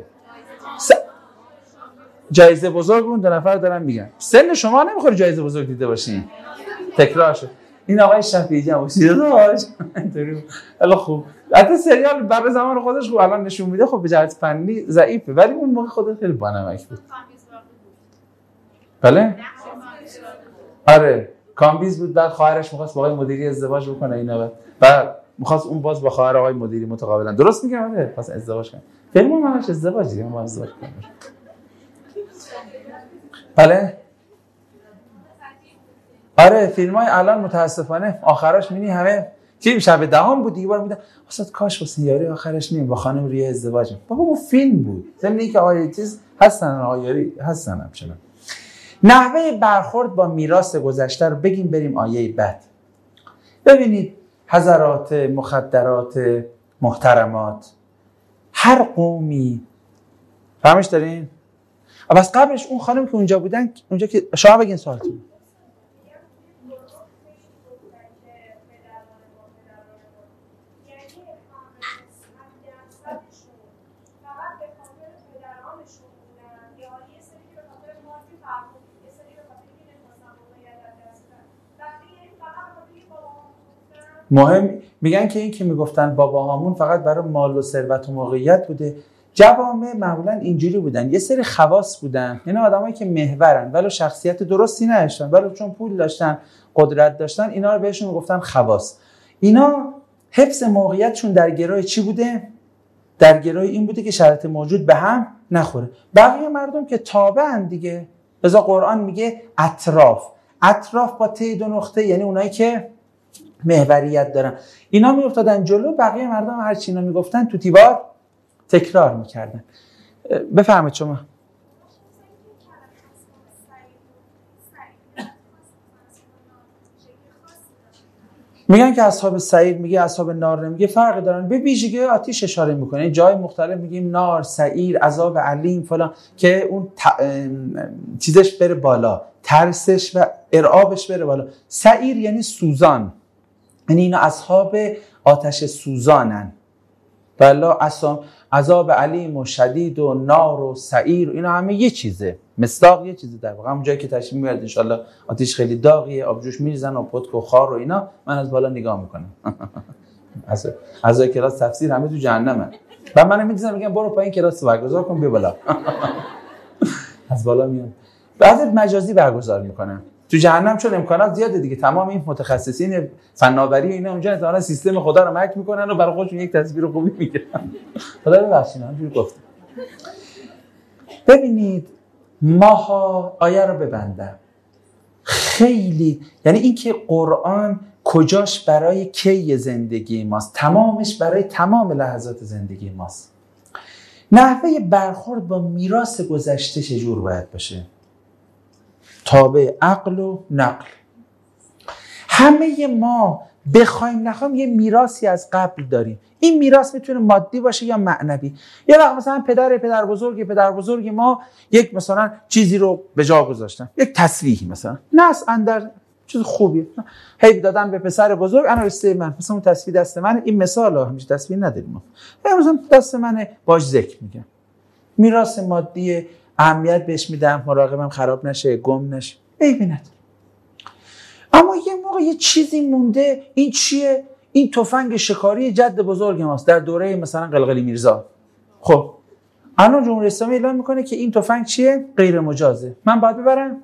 جایزه بزرگ اون دو نفر دارن میگن. سن شما نمیخوره جایزه بزرگ دیده باشین. تکرار شد. این آقای شفیعی هم سیداداش اینطوری. حالا خوب. البته سریال برای زمان خودش خوب الان نشون میده، خب به جهت فنی ضعیفه ولی اون موقع خودش خیلی بانمک بود. بله؟ آره کامبیز بود، بعد خواهرش می‌خواست با آقای مدیری ازدواج بکنه اینا، بعد می‌خواست اون باز با خواهر آقای مدیری متقابلا. درست میگم؟ آره پس ازدواج کنه. فیلمو منش ازدواج دیگه ما ازدواج کنیم. بله؟ آره فیلم‌های الان متاسفانه آخرش می‌بینی همه فیلم شب دهم بود دیگه، بار میگن واسه کاش واسه یاری آخرش نیم با خانم ریه ازدواج. بابا اون فیلم بود. ضمن اینکه آیه چیز هستن آیاری هستن همچنان. نحوه برخورد با میراث گذشته رو بگیم بریم آیه بعد. ببینید حضرات مخدرات محترمات، هر قومی فهمش دارین؟ بس قبلش اون خانم که اونجا بودن، اونجا که شما بگین سوالتون. مهم میگن که این که میگفتن باباهامون فقط برای مال و ثروت و موقعیت بوده. جوامع معمولا اینجوری بودن، یه سری خواص بودن، یعنی آدمایی که محورن ولی شخصیت درستی نداشتن، ولی چون پول داشتن قدرت داشتن اینا رو بهشون میگفتن خواص. اینا حفظ موقعیتشون در گروه چی بوده؟ در گروه این بوده که شرایط موجود به هم نخوره. بقیه مردم که تابعن دیگه. لذا قرآن میگه اطراف با ته دو نقطه، یعنی اونایی که محوریت دارن اینا میافتادن جلو، بقیه مردم هر چی اینا میگفتن تو دیوار تکرار میکردن. بفرمایید شما. میگن که اصحاب سعیر میگه اصحاب نار نمیگه، فرق دارن. به ویژگی آتش اشاره میکنه، جای مختلف میگیم نار، سعیر، عذاب علیم فلان، که اون چیزش بره بالا، ترسش و ارعابش بره بالا. سعیر یعنی سوزان، یعنی اینا اصحاب آتش سوزانن. بلا عذاب علیم و شدید و نار و سعیر، اینا همه یه چیزه، مصداق یه چیزه. در واقع همون جایی که تشریح میاد ان شاءالله آتش خیلی داغیه، آبجوش میریزن و پتک و خار و اینا، من از بالا نگاه میکنم. از کلاس تفسیر همه تو جهنمن و منو میذارن میگن برو پایین کلاس برگزار کن بیا بالا. از بالا میام. بعضی مجازی برگزار میکنن تو جهنم، چون امکانات زیاده دیگه. تمام این متخصصین فناوری اینا اونجا اصلا سیستم خدا رو مک میکنن و برای خودشون یک تصویر خوبی میگیرن. خدا ببخشید همینجوری گفتم. ببینید ماها آیه رو ببندم، خیلی یعنی این که قرآن کجاش برای کی زندگی ماست، تمامش برای تمام لحظات زندگی ماست. نحوه برخورد با میراث گذشته چجور باید باشه؟ تابع عقل و نقل. همه ما بخوایم نخوایم یه میراثی از قبل داریم. این میراث میتونه مادی باشه یا معنوی. یه وقت مثلا پدر بزرگ ما یک مثلا چیزی رو به جا گذاشتن، یک تسبیحی مثلا، ناس اندر چیز خوبیه، هی دادن به پسر بزرگ، انا رسته من، مثلا اون تسبیح دست منه. این مثالا همیشه تسبیح نداریم ما، مثلا دست منه باش ذکر میگم. میراث مادی، اهمیت بهش میدم، مراقبم خراب نشه، گم نشه، ببیند. اما یه موقع یه چیزی مونده، این چیه؟ این تفنگ شکاری جد بزرگ ماست در دوره مثلا قلقلی میرزا. خب الان جمهوری اسلامی اعلام میکنه که این تفنگ چیه؟ غیر مجازه. من باید ببرم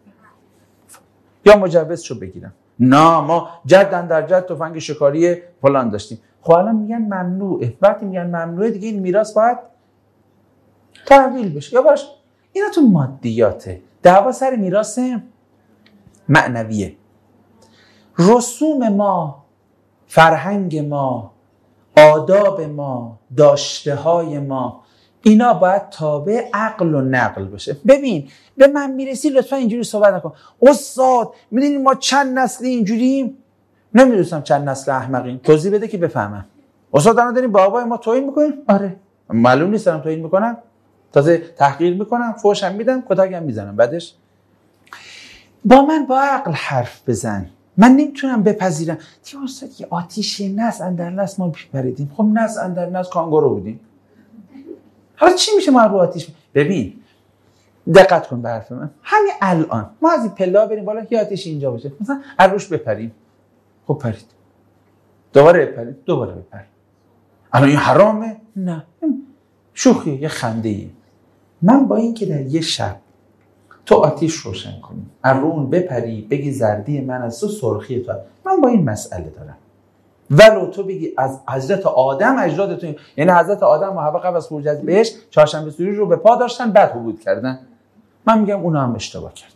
یا مجوزشو بگیرم؟ نه، ما جدن در جد تفنگ شکاری فلان داشتیم. خب الان میگن ممنوعه. وقتی میگن ممنوعه دیگه این میراث باید تحویل بشه یا باش. اینا تو مادیاته. دعوا سر میراث معنویه. رسوم ما، فرهنگ ما، آداب ما، داشته های ما، اینا باید تابع عقل و نقل باشه. ببین به من میرسی لطفا اینجوری صحبت نکن. استاد میدونی ما چند نسل اینجوریم؟ نمیدونستم چند نسل احمقیم. توضیح بده که بفهمم. استاد الان داریم بابای ما توهین میکنیم؟ آره. معلوم نیست دارم توهین میکنم؟ تازه تحقیر میکنم، فحشم میدم، کتکم میزنم. بعدش با من با عقل حرف بزن. من نمیتونم بپذیرم دیگه استاد یه آتیش نس اندر نس ما پریدیم. خب نس اندر نس کانگورو بودیم، حالا چی میشه ما رو آتیش؟ ببین دقت کن به حرف من. همین الان ما از این پلا بریم بالا که آتیش اینجا باشه، مثلا عروش بپریم. خب پرید، دوباره بپریم، دوباره بپریم. الان این حرامه؟ نه، شوخی، یه خنده ای. من با این که در یه شب تو آتیش روشن کنی، ارون بپری، بگی زردی من از تو، سرخی تو، من با این مسئله دارم. ولو تو بگی از حضرت آدم اجدادتون، یعنی حضرت آدم و حوا قبل از خروج از بهشت چهارشنبه سوری رو به پا داشتن، بعد حبود کردن، من میگم اونا هم اشتباه کردن.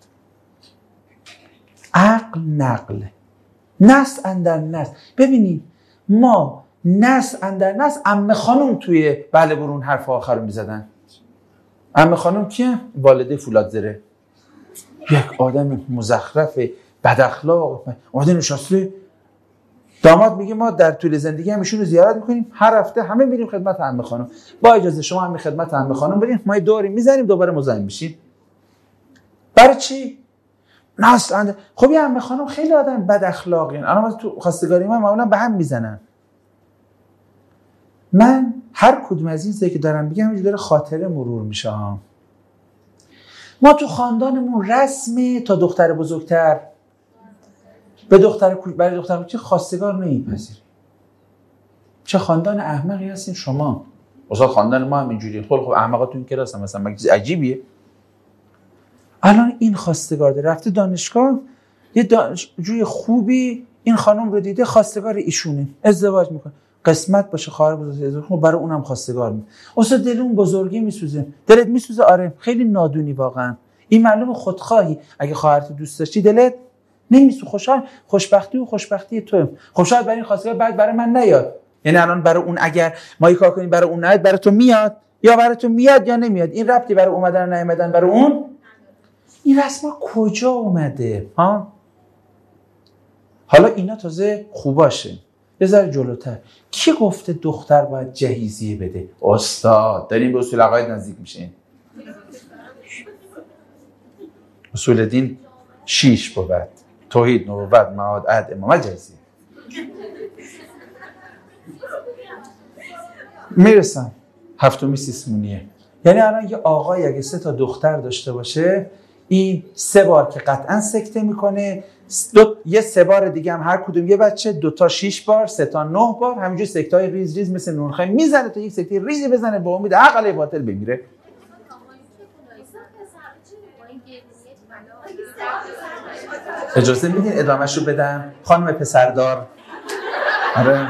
عقل نقل، نس اندر نس. ببینید ما نس اندر نس، عمه خانم توی بله برون حرف آخر رو میزدن. عمه خانم کیه؟ والده فولاد زره، یک آدم مزخرف بد اخلاق، اومده نشسته. داماد میگه ما در طول زندگی هم ایشون رو زیارت میکنیم، هر هفته همه میریم خدمت عمه خانم. با اجازه شما هم خدمت عمه خانم بریم، ما دوری میزنیم دوباره مزاحم میشیم. برای چی؟ ناست. خب یه عمه خانم خیلی آدم بد اخلاقی، الان تو خواستگاری من معمولا به هم میزنن. من هر کدوم از این چیزا که دارم میگم اینجوری داره خاطره مرور میشه. ما تو خاندانمون رسمه تا دختر بزرگتر به برای دختر کوچیک خواستگار نمیپذیره. چه خاندان احمقی هستین شما؟ اصلا خاندان ما هم اینجوریه. خب احمقا تو این کلاس هم مثلا مگه چیز عجیبیه؟ الان این خواستگار ده رفته دانشگاه، یه دانشجوی خوبی این خانم رو دیده، خواستگار ایشونه، ازدواج میکنه. قسمت باشه خواهر بزرگ، خب برای اونم خواستگار میکنه. اصلا دل اون بزرگی میسوزه. دلت میسوزه؟ آره. خیلی نادونی واقعا. این معلومه خودخواهی. اگه خواهرت دوست داشتی دلت نمیسوزه. خوشبختی تو. خب شاید برای این خواستگار بعد برای من نیاد. یعنی الان برای اون اگر ما یه کار کنیم برای اون نیاد، برای تو میاد یا برای تو میاد یا نمیاد. این ربطی برای اومدن و نیومدن برای اون. این رسما کجا اومده ها؟ حالا اینا تازه خوباشه. یه ذره جلوتر، کی گفته دختر باید جهیزیه بده؟ استاد داریم به اصول عقاید نزدیک میشین. اصول دین 6 بود: توحید، نبوت، معاد، عهد، امامت، جهیزیه. میرسم هفتمی سیسمونیه. یعنی الان یه آقای اگه 3 تا دختر داشته باشه، این 3 بار که قطعا سکته میکنه، یه 3 بار دیگه هم هر کدوم یه بچه، 2 تا 6 بار، 3 تا 9 بار، همینجوری سکته‌های ریز ریز مثل نونخای میزنه تا یک سکته ریزی بزنه به امید عقل باطل بمیره. اجازه میدین ادامه‌شو بدم خانم پسردار؟ آره.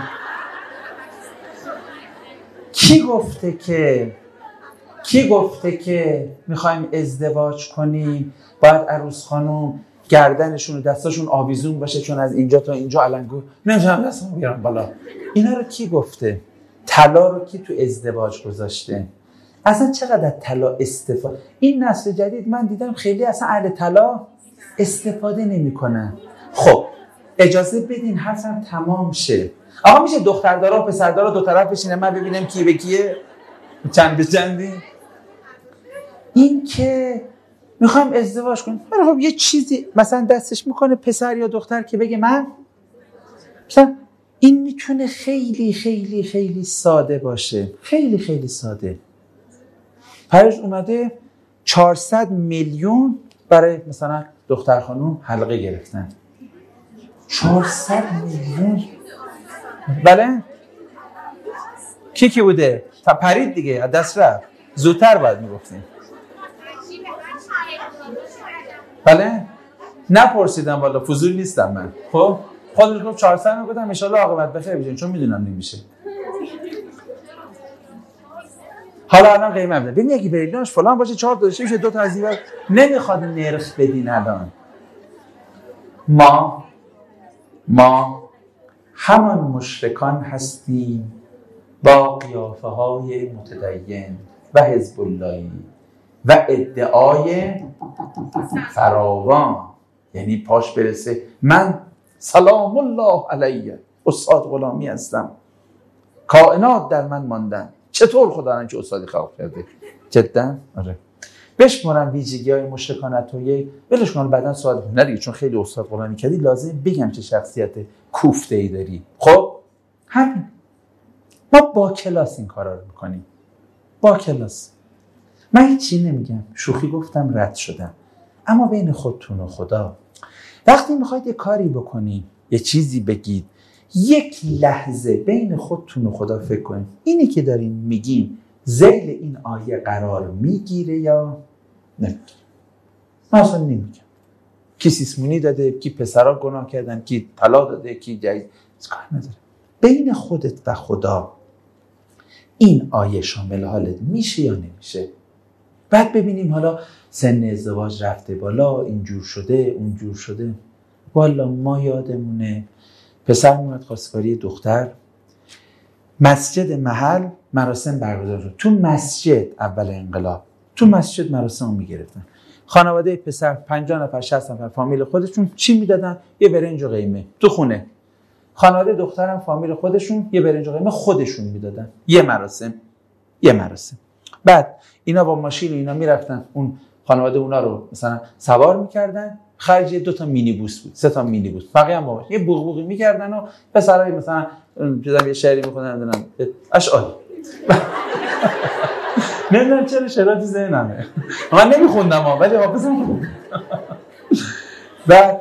کی گفته که میخوایم ازدواج کنیم باید عروس خانم گردنشون و دستاشون آویزون باشه چون از اینجا تا اینجا علنگو نمی‌تونم دستمو بیارم بالا؟ اینا رو کی گفته؟ طلا رو کی تو ازدواج گذاشته؟ اصلا چقدر طلا استفاده؟ این نسل جدید من دیدم خیلی اصلا اهل طلا استفاده نمی‌کنن. خب اجازه بدین حرفم تمام شه. آقا میشه دختردارا و پسردارا دو طرف بشینه من ببینم کی به کیه؟ چند به چندی؟ این که میخوایم ازدواج کنیم، خب یه چیزی مثلا دستش میکنه پسر یا دختر که بگه من مثلا، این میتونه خیلی خیلی خیلی ساده باشه، خیلی خیلی ساده. پرش اومده 400 میلیون برای مثلا دختر خانوم حلقه گرفتن. 400 میلیون. بله؟ کی بوده؟ تا پرید دیگه، از دست رفت. زودتر باید میگفتیم. بله؟ نپرسیدم والا، فضول نیستم من. خب خودش گفت 400 میگفتم ان شاء الله عاقبت بخیر بشه، چون میدونم نمیشه. حالا الان قیمت بده. ببین اگه بریدنش فلان باشه 4 تا میشه 2 تا از این نمیخواد نرخ بدین. الان ما همان مشرکان هستیم با قیافه های متدین و حزب اللهی و ادعای فراوان، یعنی پاش برسه من سلام الله علیه استاد غلامی هستم، کائنات در من ماندن. چطور خدا که استادی خلق کرده؟ جدا؟ آره. بشمارم ویژگی‌های مشرکانه ولش کن بعداً سوال نه دیگه، چون خیلی استاد غلامی کردی لازم بگم چه شخصیت کوفته‌ای داری. خب همین ما با کلاس این کارا رو میکنیم، با کلاس. من هیچی نمیگم، شوخی گفتم رد شدم، اما بین خودتون و خدا وقتی میخواید یه کاری بکنید، یه چیزی بگید، یک لحظه بین خودتون و خدا فکر کنید اینی که دارین میگین ذیل این آیه قرار میگیره یا نمیگیره. من اصلا نمیگم کی سیسمونی داده، کی پسرها گناه کردن، کی طلا داده، کی جایز، کار نداره. بین خودت و خدا این آیه شامل حالت میشه یا نمیشه؟ بعد ببینیم حالا سن ازدواج رفته بالا، اینجور شده اونجور شده. والا ما یادمونه پسر میاد خواستگاری دختر، مسجد محل مراسم برگزار شد. تو مسجد اول انقلاب تو مسجد مراسم رو میگرفتن. خانواده پسر 50 نفر 60 نفر فامیل خودشون چی میدادن؟ یه برنج و قیمه تو خونه. خانواده دخترم فامیل خودشون یه برنج و قیمه خودشون میدادن. یه مراسم. بعد اینا با ماشین اینا میرفتن، اون خانواده اونا رو مثلا سوار میکردن، خرج 2 تا مینی بوس بود، 3 تا مینی بوس، بقیه هم با یه بوغبوغی میکردن و پسرای مثلا چیزا یه شعری میخوندن نمیدونم اشعاری. نمیدونم چرا شعرات ذهنمه، من نمیخوندم ولی حافظم. بعد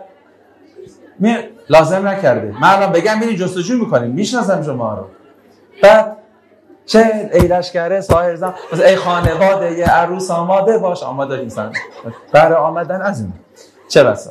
لازم نکرده من الان بگم ببین جستجو میکنیم، میشناسم شما رو. بعد چه ایرش کرده ساحر زم مثلا ای خانواده یه عروس آماده باش، آماده نیستن برای آمدن از این چه بسا.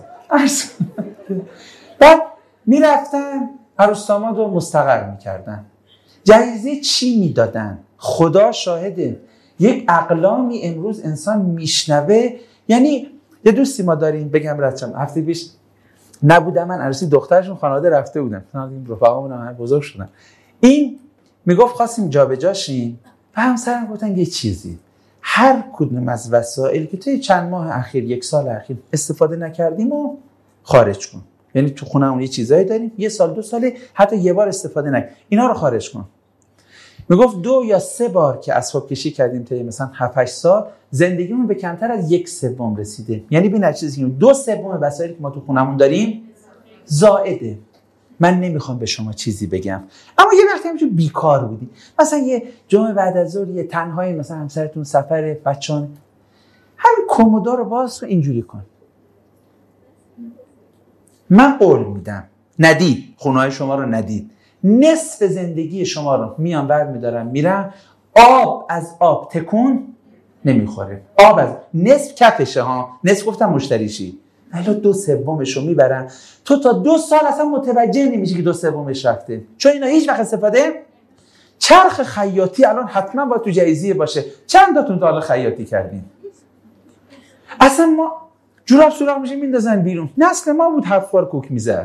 بعد میرفتن عروس داماد رو مستقر میکردن. جایزه چی میدادن؟ خدا شاهده. یک اقلامی امروز انسان میشنوه. یعنی یه دوستی ما داریم، بگم ردشم، هفته پیش نبودم من عروسی دخترشون خانواده رفته بودن، رفقامون هم بزرگ شدن. این میگفت خواستیم جابجا شیم و همسرم گفتن یه چیزی، هر کدوم از وسایل که توی چند ماه اخیر 1 سال اخیر استفاده نکردیم و خارج کن. یعنی تو خونمون یه چیزایی داریم 1 سال 2 ساله حتی یه بار استفاده نکنیم، اینا رو خارج کن. میگفت 2 یا 3 بار که اسباب کشی کردیم تا مثلا 7-8 سال زندگیمون به کمتر از 1/3 رسیده. یعنی ببین چیزی 2/3 وسایلی که ما تو خونمون داریم زائده. من نمیخوام به شما چیزی بگم، اما یه وقتی همینجور بیکار بودی، مثلا یه جمعه بعد از ظهر یه تنهایی، مثلا همسرتون سفر، بچه‌ها، همین کمودا رو باز کن اینجوری کن. من قول میدم ندید، خونه‌های شما رو ندید، نصف زندگی شما رو میان برمیدارم میرم، آب از آب تکون نمیخوره، آب از نصف کفشه ها، نصف گفتم مشتریشی، حالا 2/3 رو میبرم، تو تا 2 سال اصلا متوجه نمیشی که 2/3 رفته، چون اینا هیچ وقت استفاده. چرخ خیاطی الان حتما باید تو جهیزیه باشه. چند تاتون تا حالا خیاطی کردین؟ اصلا ما جوراب سوراخ میشه میندازن بیرون، نسل ما بود 7 بار کوک میزد.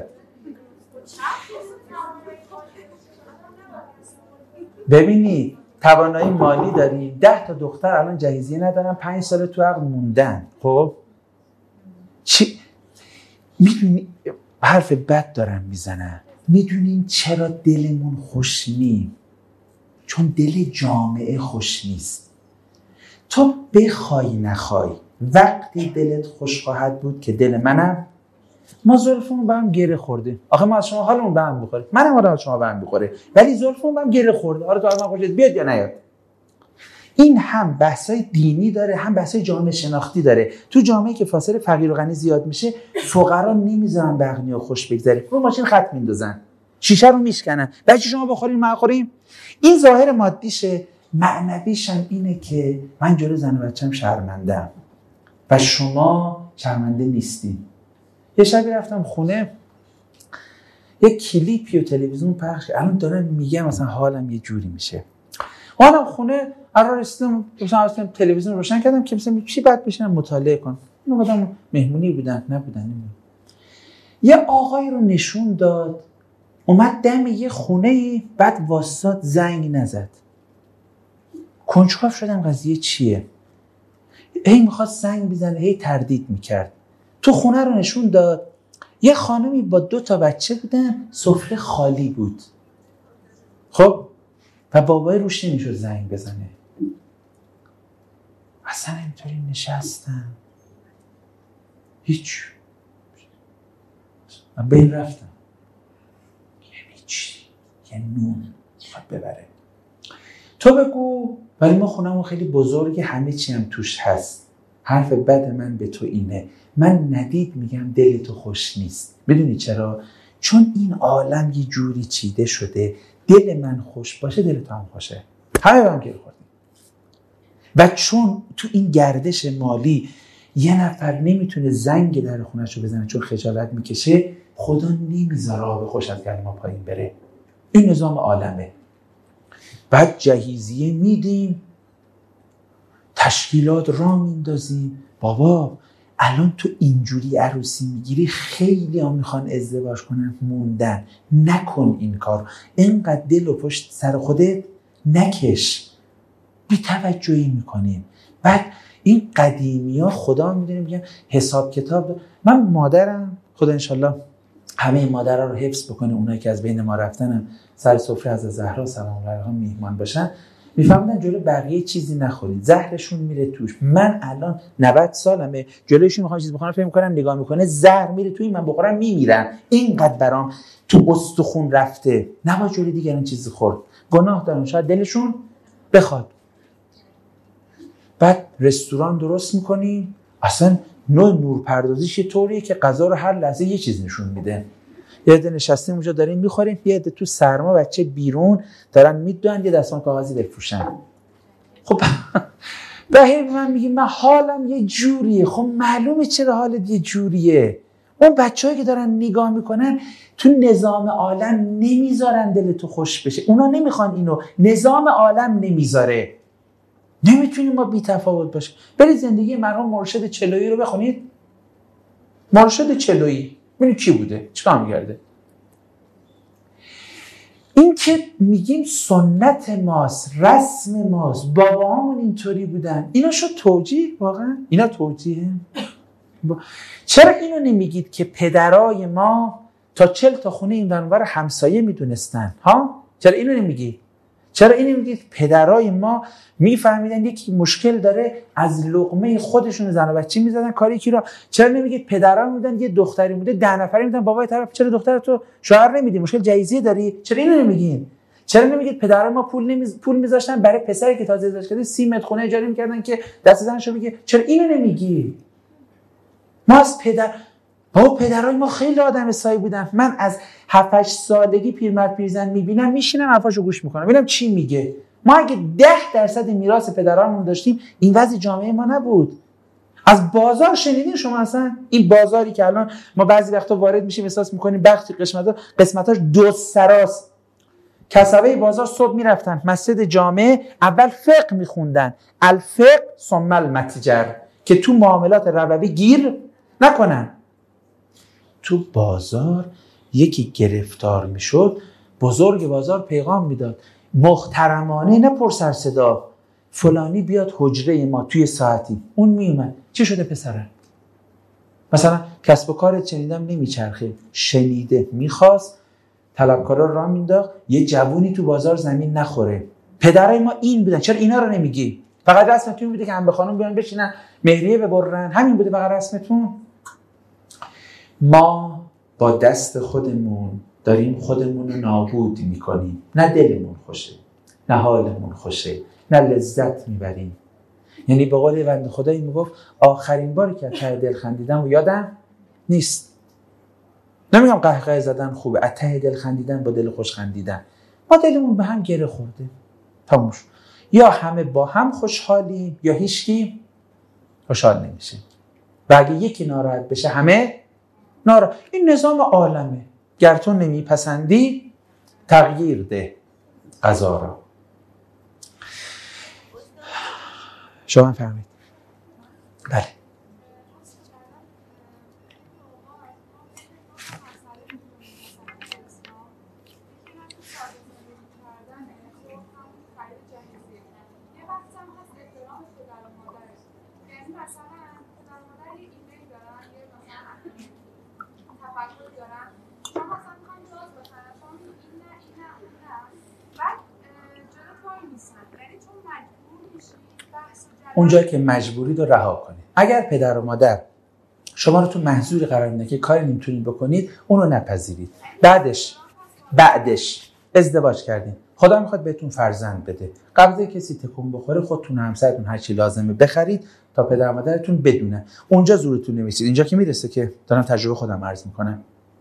ببینید توانایی مالی داری، 10 تا دختر الان جهیزیه ندارن، 5 سال تو عقد موندن. خب چی میدونی؟ حرف بد دارن میزنن. میدونین چرا دلمون خوش نی؟ چون دل جامعه خوش نیست. تو بخوای نخوای وقتی دلت خوش خواهد بود که دل منم، ما زلفمون به هم گره خورده. آخه ما از شما حالمون به هم بخوره، منم حالم از شما به هم بخوره، ولی زلفمون به هم گره خورده. آره تو از من خوشت بیاد یا نیاد. این هم بحثای دینی داره، هم بحثای جامعه شناختی داره. تو جامعه‌ای که فاصله فقیر و غنی زیاد میشه، فقرا نمیذارن به اغنیا خوش بگذره، رو ماشین خط میندازن، شیشه رو میشکنن، بچه شما بخورین ما بخوریم. این ظاهر مادیشه. معنویش هم اینه که من جلوی زن و بچه‌م شرمنده‌ام و شما شرمنده نیستی. یه شبی رفتم خونه، یه کلیپی و تلویزیون پخش، الان دارم میگم مثلا حالم یه جوری میشه. حالا خونه قرار رسیدم مثلا تلویزیون روشن کردم که مثلا چی بعد بشینم مطالعه کنم. اون آدم مهمونی بودن نبودن. یه آقایی رو نشون داد اومد دم یه خونه، بعد واسطاد زنگ نزد. کنجکاو شدم قضیه چیه. هی میخواد زنگ بزنه، هی تردید میکرد. تو خونه رو نشون داد، یه خانمی با 2 تا بچه بودن، سفره خالی بود. خب و بابای روش نمیشد زنگ بزنه. اصلا اینطوری نشستم هیچ. من به این رفتم یعنی چی؟ یه نون خواهد ببره. تو بگو. ولی ما خونمون خیلی بزرگه، همه چی هم توش هست. حرف بد من به تو اینه، من ندید میگم دل تو خوش نیست. بدونی چرا؟ چون این عالم یه جوری چیده شده دل من خوش باشه دل تو هم خوشه، همه به هم گیر خوردیم. و چون تو این گردش مالی یه نفر نمیتونه زنگ در خونه‌شو بزنه چون خجالت میکشه، خدا نمیذاره آب خوش از گلما پایین بره. این نظام عالمه. بعد جهیزیه میدیم، تشکیلات را میندازیم. بابا الان تو اینجوری عروسی میگیری، خیلی هم میخوان ازدواج کنن موندن. نکن این کار، اینقدر دل و پشت سر خودت نکش. بی توجهی میکنیم. بعد این قدیمی ها خدا میدونه میگن حساب کتاب. من مادرم خدا انشالله همه مادرها رو حفظ بکنه، اونایی که از بین ما رفتنم سر سفره از زهرا سلام علیها میهمان باشن، میفهمدن جلو بقیه چیزی نخورید، زهرشون میره توش. من الان 90 سالمه، جلویشون میخوام چیز بخورم، فکر میکنم نگاه میکنه زهر میره توی من بخورم میمیرم. اینقدر برام تو استخون رفته، نباید جلوی دیگران چیزی خورد. گناه دارن، شاید دلشون بخواد. بعد رستوران درست میکنیم، اصلا نوع نورپردازیش یه طوریه که غذا رو هر لحظه یه چیز نشون میده. یه عده نشستیم اونجا داریم میخوریم، یه عده تو سرما بچه بیرون دارن میدونن یه دستمال کاغذی بفروشن. خب به من میگی من حالم یه جوریه. خب معلومه چرا حالت یه جوریه. اون بچه‌هایی که دارن نگاه میکنن تو نظام عالم نمیذارن دل تو خوش بشه. اونا نمیخوان اینو، نظام عالم نمیذاره. نمیتونیم ما بی تفاوت باشیم. برید زندگی مرحوم مرشد چلویی رو بخونید. مرشد چلویی ببینید چی بوده، چیکار می‌کرده. این که میگیم سنت ماست، رسم ماست، باباهامون اینطوری بودن، اینا شو توجیه؟ واقعا اینا توجیهه؟ چرا اینو نمیگید که پدرای ما تا 40 تا خونه این دنور همسایه میدونستن؟ ها؟ چرا اینو نمیگید؟ چرا اینو میگید پدرای ما میفهمیدن یکی مشکل داره از لقمه خودشون زن و بچه میزدن کاری یکی را؟ چرا نمیگید پدرا میدن یه دختری بوده 10 نفری میدن بابای طرف چرا دختر تو شوهر نمیدی مشکل جهیزیه داری؟ چرا اینو نمیگین؟ چرا نمیگید پدرای ما پول میذاشتن برای پسری که تازه ازدواج کرده 30 متر خونه اجاره میکردن که دست زنشو بگیره؟ چرا اینو نمیگی؟ ما از پدرای ما خیلی آدم سایی بودن. من از 7-8 سالگی پیرمرد پیرزن میبینم میشینم حرفاشو گوش میکنم ببینم چی میگه. ما اگه 10% میراث پدرامون داشتیم این وضع جامعه ما نبود. از بازار شنیدین شما اصلا؟ این بازاری که الان ما بعضی وقتا وارد میشیم احساس میکنیم بخشی قسمتاش دو سراست. کسبه بازار صبح میرفتن مسجد جامعه اول فقه میخوندن، الفقه ثم المتجر، که تو معاملات ربوی گیر نکنن. تو بازار یکی گرفتار میشد بزرگ بازار پیغام میداد محترمانه، نه پر سر صدا، فلانی بیاد حجره ما توی ساعتی. اون میومد چی شده پسره؟ مثلا کسب و کارت شنیدم نمیچرخه، شنیده میخواست طلبکارا را مینداخت یه جوونی تو بازار زمین نخوره. پدرای ما این بودن. چرا اینا رو نمیگی؟ فقط رسمتون بوده که هم به خانم بیان بشینن مهریه ببرن، همین بوده فقط رسمتون؟ ما با دست خودمون داریم خودمون رو نابود میکنیم. نه دلمون خوشه، نه حالمون خوشه، نه لذت میبریم. یعنی به قول بنده خدایی میگفت آخرین باری که ته دل خندیدم و یادم نیست. نمیگم قهقه زدن خوبه، ته دل خندیدن با دل خوش خندیدن. ما دلمون به هم گره خورده، تموم شد. یا همه با هم خوشحالیم یا هیچکی خوشحال نمیشه. و اگه یکی ناراحت بشه همه ناراحت. این نظام عالمه. گر تو نمیپسندی تغییر ده قضا را. شما فهمید؟ بله. اونجا که مجبوری رو رها کنید. اگر پدر و مادر شما رو تو محظوری قرار میدن که کاری نمیتونید بکنید، اون رو نپذیرید. بعدش ازدواج کردین، خدا میخواد بهتون فرزند بده، قبل کسی تکون بخوره خودتون همسرتون هر چی لازمه بخرید تا پدر و مادرتون بدونه. اونجا زورتون نمیرسید. اینجا که میرسه که دارم تجربه خودم عرض میکنم.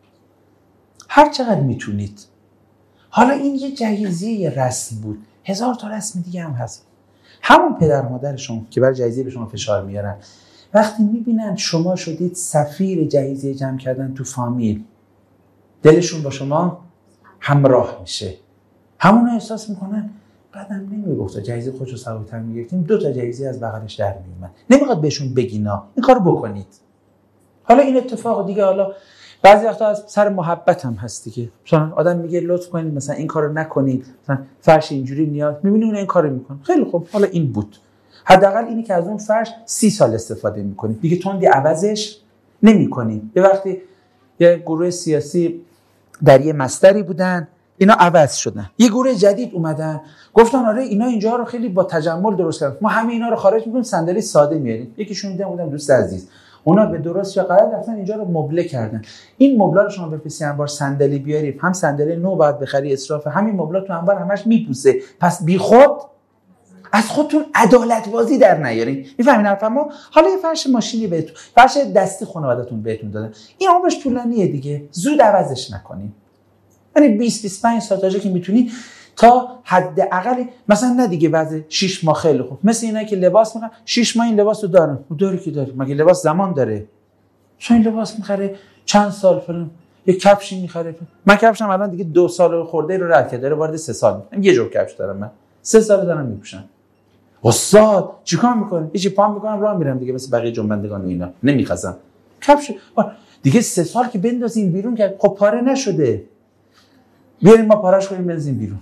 هر چقدر میتونید. حالا این یه جهیزیه رسم بود، 1000 تا رسم دیگه هم هست. همون پدر و مادرشون که برای جهیزیه به شما فشار میارن، وقتی میبینن شما شدید سفیر جهیزیه جمع کردن تو فامیل، دلشون با شما همراه میشه. همون احساس میکنن بعدم نمیگفت جهیزیه خودشو سوارتر میگرفتیم 2 تا جهیزیه از بغلش در میومد. نمیخواد بهشون بگینا این کارو بکنید. حالا این اتفاق دیگه، حالا بعضی وقتا از سر محبت هم هست دیگه. مثلا آدم میگه لطف کنید مثلا این کارو نکنید، مثلا فرش اینجوری نیاز، میبینی اون این کارو میکنه. خیلی خوب، حالا این بود. حداقل اینی که از اون فرش 30 سال استفاده میکنید دیگه، تندی عوضش نمیکنید. یه وقتی یه گروه سیاسی در یه مستری بودن، اینا عوض شدن، یه گروه جدید اومدن گفتن آره اینا اینجا رو خیلی با تجمل درست کردن، ما همه اینا رو خارج میکنیم صندلی ساده میاریم. یکیشون دیدم دوست عزیز، اونا به درست یا غلط رفتن اینجا رو مبله کردن. این مبلا رو شما بفرستی انبار صندلی بیارید، هم صندلی نو باید بخری، اسراف، همین مبلا تو انبار همش میپوسه. پس بیخود از خودتون عدالت بازی در نیارین. میفهمین حرفمو؟ حالا یه فرش ماشینی بهتون، فرش دستی خانواده‌تون بهتون دادن، این عمرش طولانیه دیگه، زود عوضش نکنین. یعنی 20-25 سال تا که میتونی، تا حداقل مثلا نه دیگه بعد 6 ماه خیلی خوب، مثل اینا که لباس میخرن 6 ماه این لباس رو دارن، و داری که داری، مگه لباس زمان داره؟ چون این لباس میخره چند سال فلان، یه کفشی میخره. من کفشم الان دیگه 2 سال خورده رو رد کرده، داره وارد 3 سال میشم. یه جور کفش دارم من 3 سال دارم میپوشم. استاد چیکار میکنه؟ هیچی، پام میکنم راه میرم دیگه، مثل بقیه جنبندگان و اینا نمیخزم کفش دیگه. 3 سال که بندازین بیرون که خب پاره نشده، بیاریم ما پاره‌اش کنیم بنزین بیرون.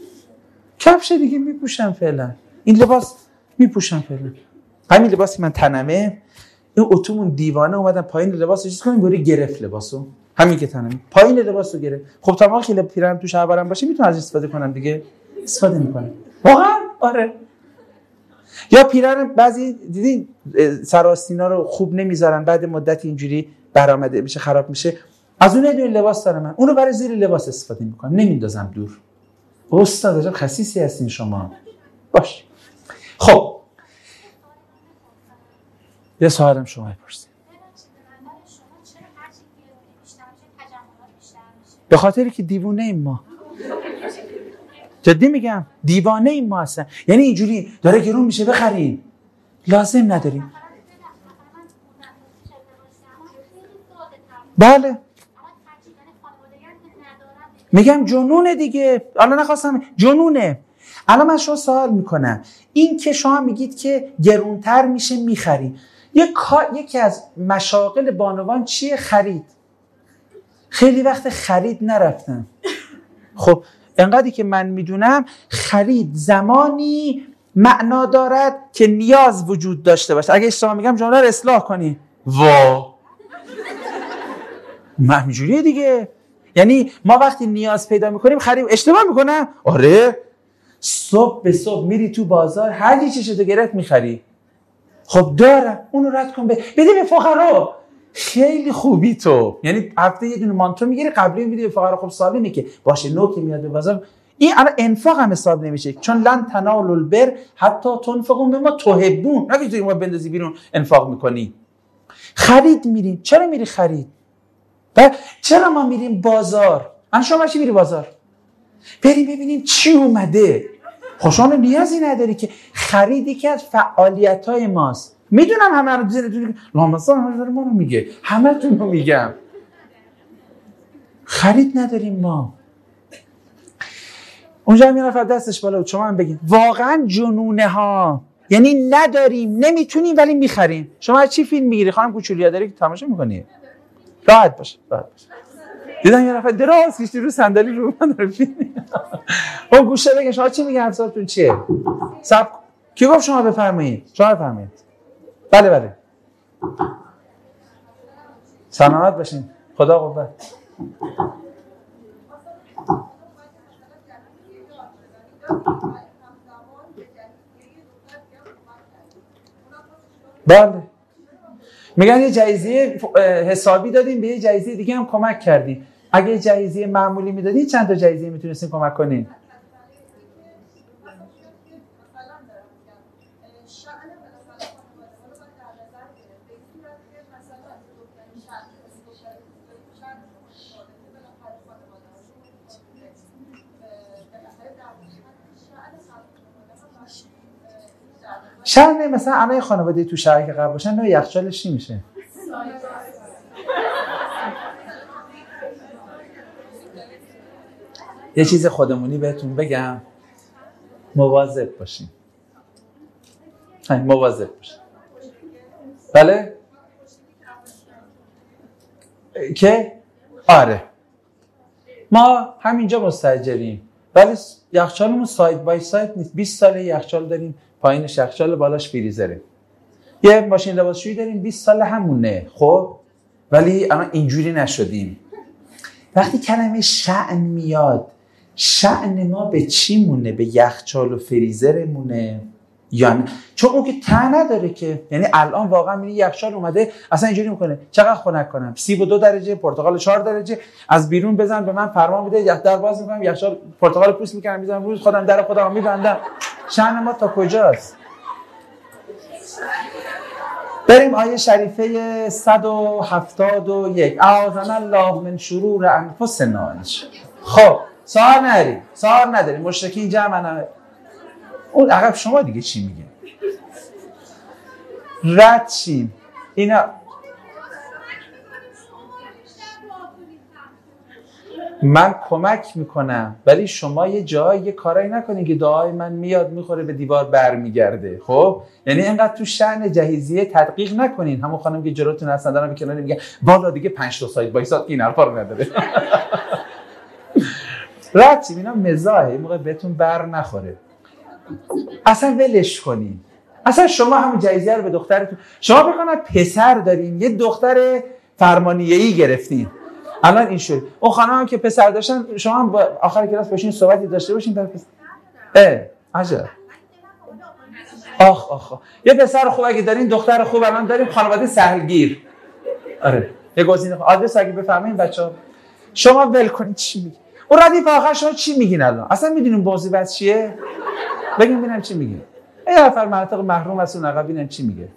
کفش دیگه میپوشم فعلا، این لباس میپوشم فعلا. همین لباسی من تنمه این اتومون دیوانه اومدن پایین لباسو چیز کنیم بری گرفت لباسو، همین که تنم پایین لباسو گرفت. خب تمام خیلی پیرن تو شلوارم باشه میتونم از استفاده کنم دیگه، استفاده میکنم واقعا. آره یا پیرن بعضی دیدین سراستینا رو خوب نمیذارن، بعد مدت اینجوری برآمده میشه خراب میشه، از اون یه لباس دارم من، اونو برای زیر لباس استفاده میکنم، نمیندازم دور. استاد عجب خسیسی هستین شما. باش خب یه سوالم شما بپرسید. به خاطری که دیوونه ایم ما، جدی میگم دیوانه ایم ما اصلا. یعنی اینجوری داره گرون میشه بخریم، لازم نداریم. بله میگم جنونه دیگه، الان نخواستم جنونه. الان من شما سوال میکنم، این که شما میگید که گرونتر میشه میخری، یکی از مشاغل بانوان چیه؟ خرید. خیلی وقت خرید نرفتم. خب انقدری که من میدونم خرید زمانی معنا دارد که نیاز وجود داشته باشه. اگه اشتباه میگم جمله رو اصلاح کنی. همینجوریه دیگه. یعنی ما وقتی نیاز پیدا میکنیم خرید. اشتباه میکنم؟ آره. صبح به صبح میری تو بازار هر چی چشتو گرفت میخری. خب دارم اونو رد کن بده به فقرا. خیلی خوبی تو، یعنی هفته یه دونه مانتو میگیری قبلی میدی به فقرا. خب سالمه که باشه، نو که میاد به بازار. این الان انفاق هم حساب نمیشه، چون لن تنالوا البر حتی تنفقوا مما تحبون. نگی تو ما بندازی بیرون انفاق میکنی. خرید میریم. چرا میری خرید؟ چرا ما میریم بازار؟ الان شما چی میری بازار؟ بریم ببینیم چی اومده. خوشانه نیازی نداری که خریدی که از فعالیت‌های ماست. میدونم همه رو زیرتون لامصا همه ما رو میگه، همه تون رو میگم. خرید نداریم ما. اونجا می نفر دستش بالا بود، شما هم بگین واقعا جنونه ها. یعنی نداریم، نمیتونیم ولی میخریم. شما از چی فیلم میگیری خانم کوچولیا؟ داری که تماشا میکنی؟ راحت باشه. دیدم یه نفر دراز کشیده رو صندلی رو من داره فیلم. اون گوشه بگین شما چی میگه؟ حرفتون چیه؟ کی گفت شما بفرمایید؟ شما بفرمایید. بله. سلامت باشین. خدا قوت. بله. میگن یه جایزه حسابی دادیم، به یه جایزه دیگه هم کمک کردیم. اگه جایزه معمولی میدادین چند تا جایزه میتونستین کمک کنین؟ شأن مثلا الان خانواده تو شهر که قرار باشن نوع یخچالش چی میشه؟ یه چیز خودمونی بهتون بگم، مواظب باشین. مواظب باشین. بله؟ که؟ آره. ما همینجا مستاجریم ولی یخچالمون ساید بای ساید نیست. 20 ساله یخچال داریم، پایینش یخچال، بالاش فریزره. یه ماشین لباسشویی داریم 20 سال همونه. خب ولی الان اینجوری نشدیم. وقتی کلمه شأن میاد، شأن ما به چی مونه؟ به یخچال و فریزر مونه یا نه؟ چون اون که ته نداره که. یعنی الان واقعا میبینی یخچال اومده اصلا اینجوری میکنه چقدر خنک کنم، سیب 2 درجه، پرتقال 4 درجه، از بیرون بزن به من فرمان میده، یخ در باز میکنم، یخچال پرتقال پوست میکنم میذارم روز، خودم در خودم میبندم. شأن ما تا کجاست؟ بریم آیه شریفه 171. اعاذنا الله من شرور انفسنا. خب سوال نداریم. مشرکین جمع اون عقب شما دیگه چی میگه؟ رد شیم. اینا من کمک میکنم ولی شما یه جایی یه کارایی نکنین که دعای من میاد میخوره به دیوار برمیگرده. خب یعنی اینقدر تو شأن جهیزیه تدقیق نکنین. همون خانم که جلوتون هستن دارن میگن میگه والا دیگه 5 تا سایت وایساد این حرفا رو نداره. رد شیم. اینا مزاحه، این موقع بهتون بر نخوره. اصلا ولش کنین. اصلا شما همون جایزه رو به دخترتون، شما بکنید پسر دارین، یه دختر فرمانیه‌ای گرفتین، الان این شد. اون خانم هم که پسر داشتن، شما هم با آخر کلاس باشین صحبتی داشته باشین در پسر. عجب. آخ. یه پسر خوب اگه دارین، دختر خوب الان داریم، خانواده سهلگیر. آره. یه گزینه آدرس اگه بفهمین بچه‌ها. شما ول کنید چی میگی؟ اون ردیف آخر شما چی میگین الان؟ اصلا میدونین بازی بس چیه؟ بگین ببینم چی میگین. یه نفر مناطق محروم از اون عقب ببینم چی میگه.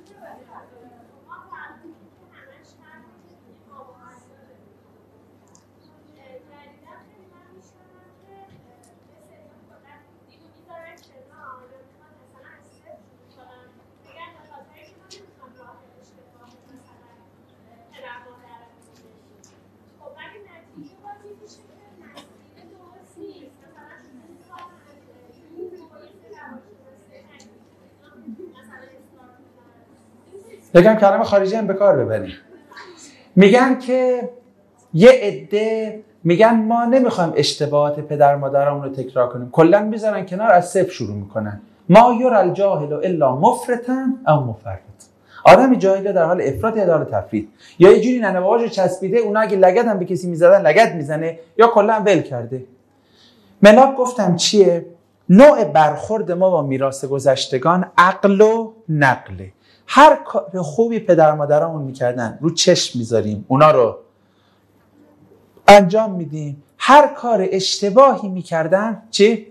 بگم کلمه خارجی هم به کار ببریم. میگن که یه عده میگن ما نمیخوایم اشتباهات پدر مادرمون رو تکرار کنیم، کلا میذارن کنار، از صفر شروع میکنن. ما یرا الجاهل الا مفرطا او مفرط. آدمی جاهل در حال افراط یا در حال تفرید، یا یه جوری ننه باباش چسبیده، اونا اگه لگد هم به کسی میزدن لگد میزنه، یا کلا ول کرده. ملاک گفتم چیه؟ نوع برخورد ما با میراث گذشتگان عقل و نقله. هر کار خوبی پدر مادرامون میکردن رو چشم میذاریم، اونا رو انجام میدیم. هر کار اشتباهی میکردن چی؟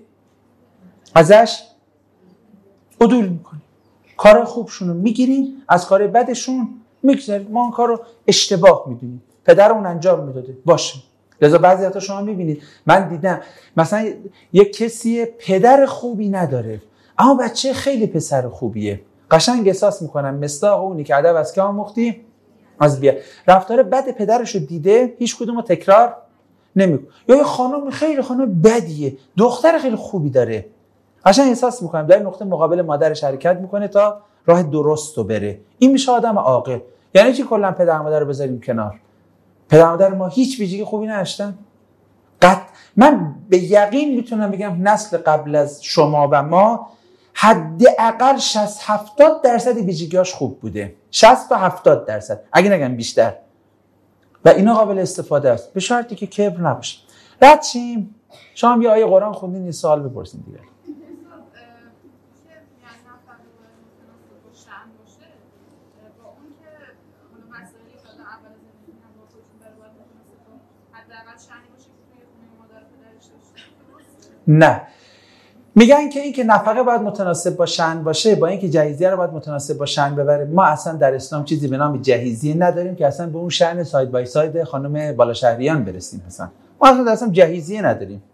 ازش عدول میکنیم. کار خوبشون رو میگیریم، از کار بدشون میگذاریم. ما اون کار رو اشتباه میدونیم، پدرمون انجام میداده باشه. لذا بعضی وقتا شما میبینید، من دیدم مثلا یک کسی پدر خوبی نداره اما بچه خیلی پسر خوبیه، قشنگ احساس میکنم مصداق اونی که ادب از که آموختی از بیا. رفتار بد پدرشو دیده، هیچ کدومو تکرار نمیکنه. یا یه خانم خیلی خانم بدیه، دختر خیلی خوبی داره، قشنگ احساس میکنم در نقطه مقابل مادرش حرکت میکنه تا راه درستو بره. این میشه آدم عاقل. یعنی چی کلا پدر مادر رو بذاریم کنار؟ پدر مادر ما هیچ ویژگی خوبی نداشتن. من به یقین میتونم بگم نسل قبل از شما و ما حداقل 60-70% ویژگیاش خوب بوده. 60 تا 70%، اگه نگم بیشتر. و اینا قابل استفاده است، به شرطی که کبر نباشه. رد شیم. شما یه آیه قرآن خوندین، این سوال بپرسین دیگه. نه، میگن که این که نفقه باید متناسب با شأن باشه، با اینکه جهیزیه رو باید متناسب با شأن ببره. ما اصلا در اسلام چیزی به نام جهیزیه نداریم که اصلا به اون شأن ساید بای ساید خانم بالاشهریان برسیم. مثلا ما اصلا جهیزیه نداریم.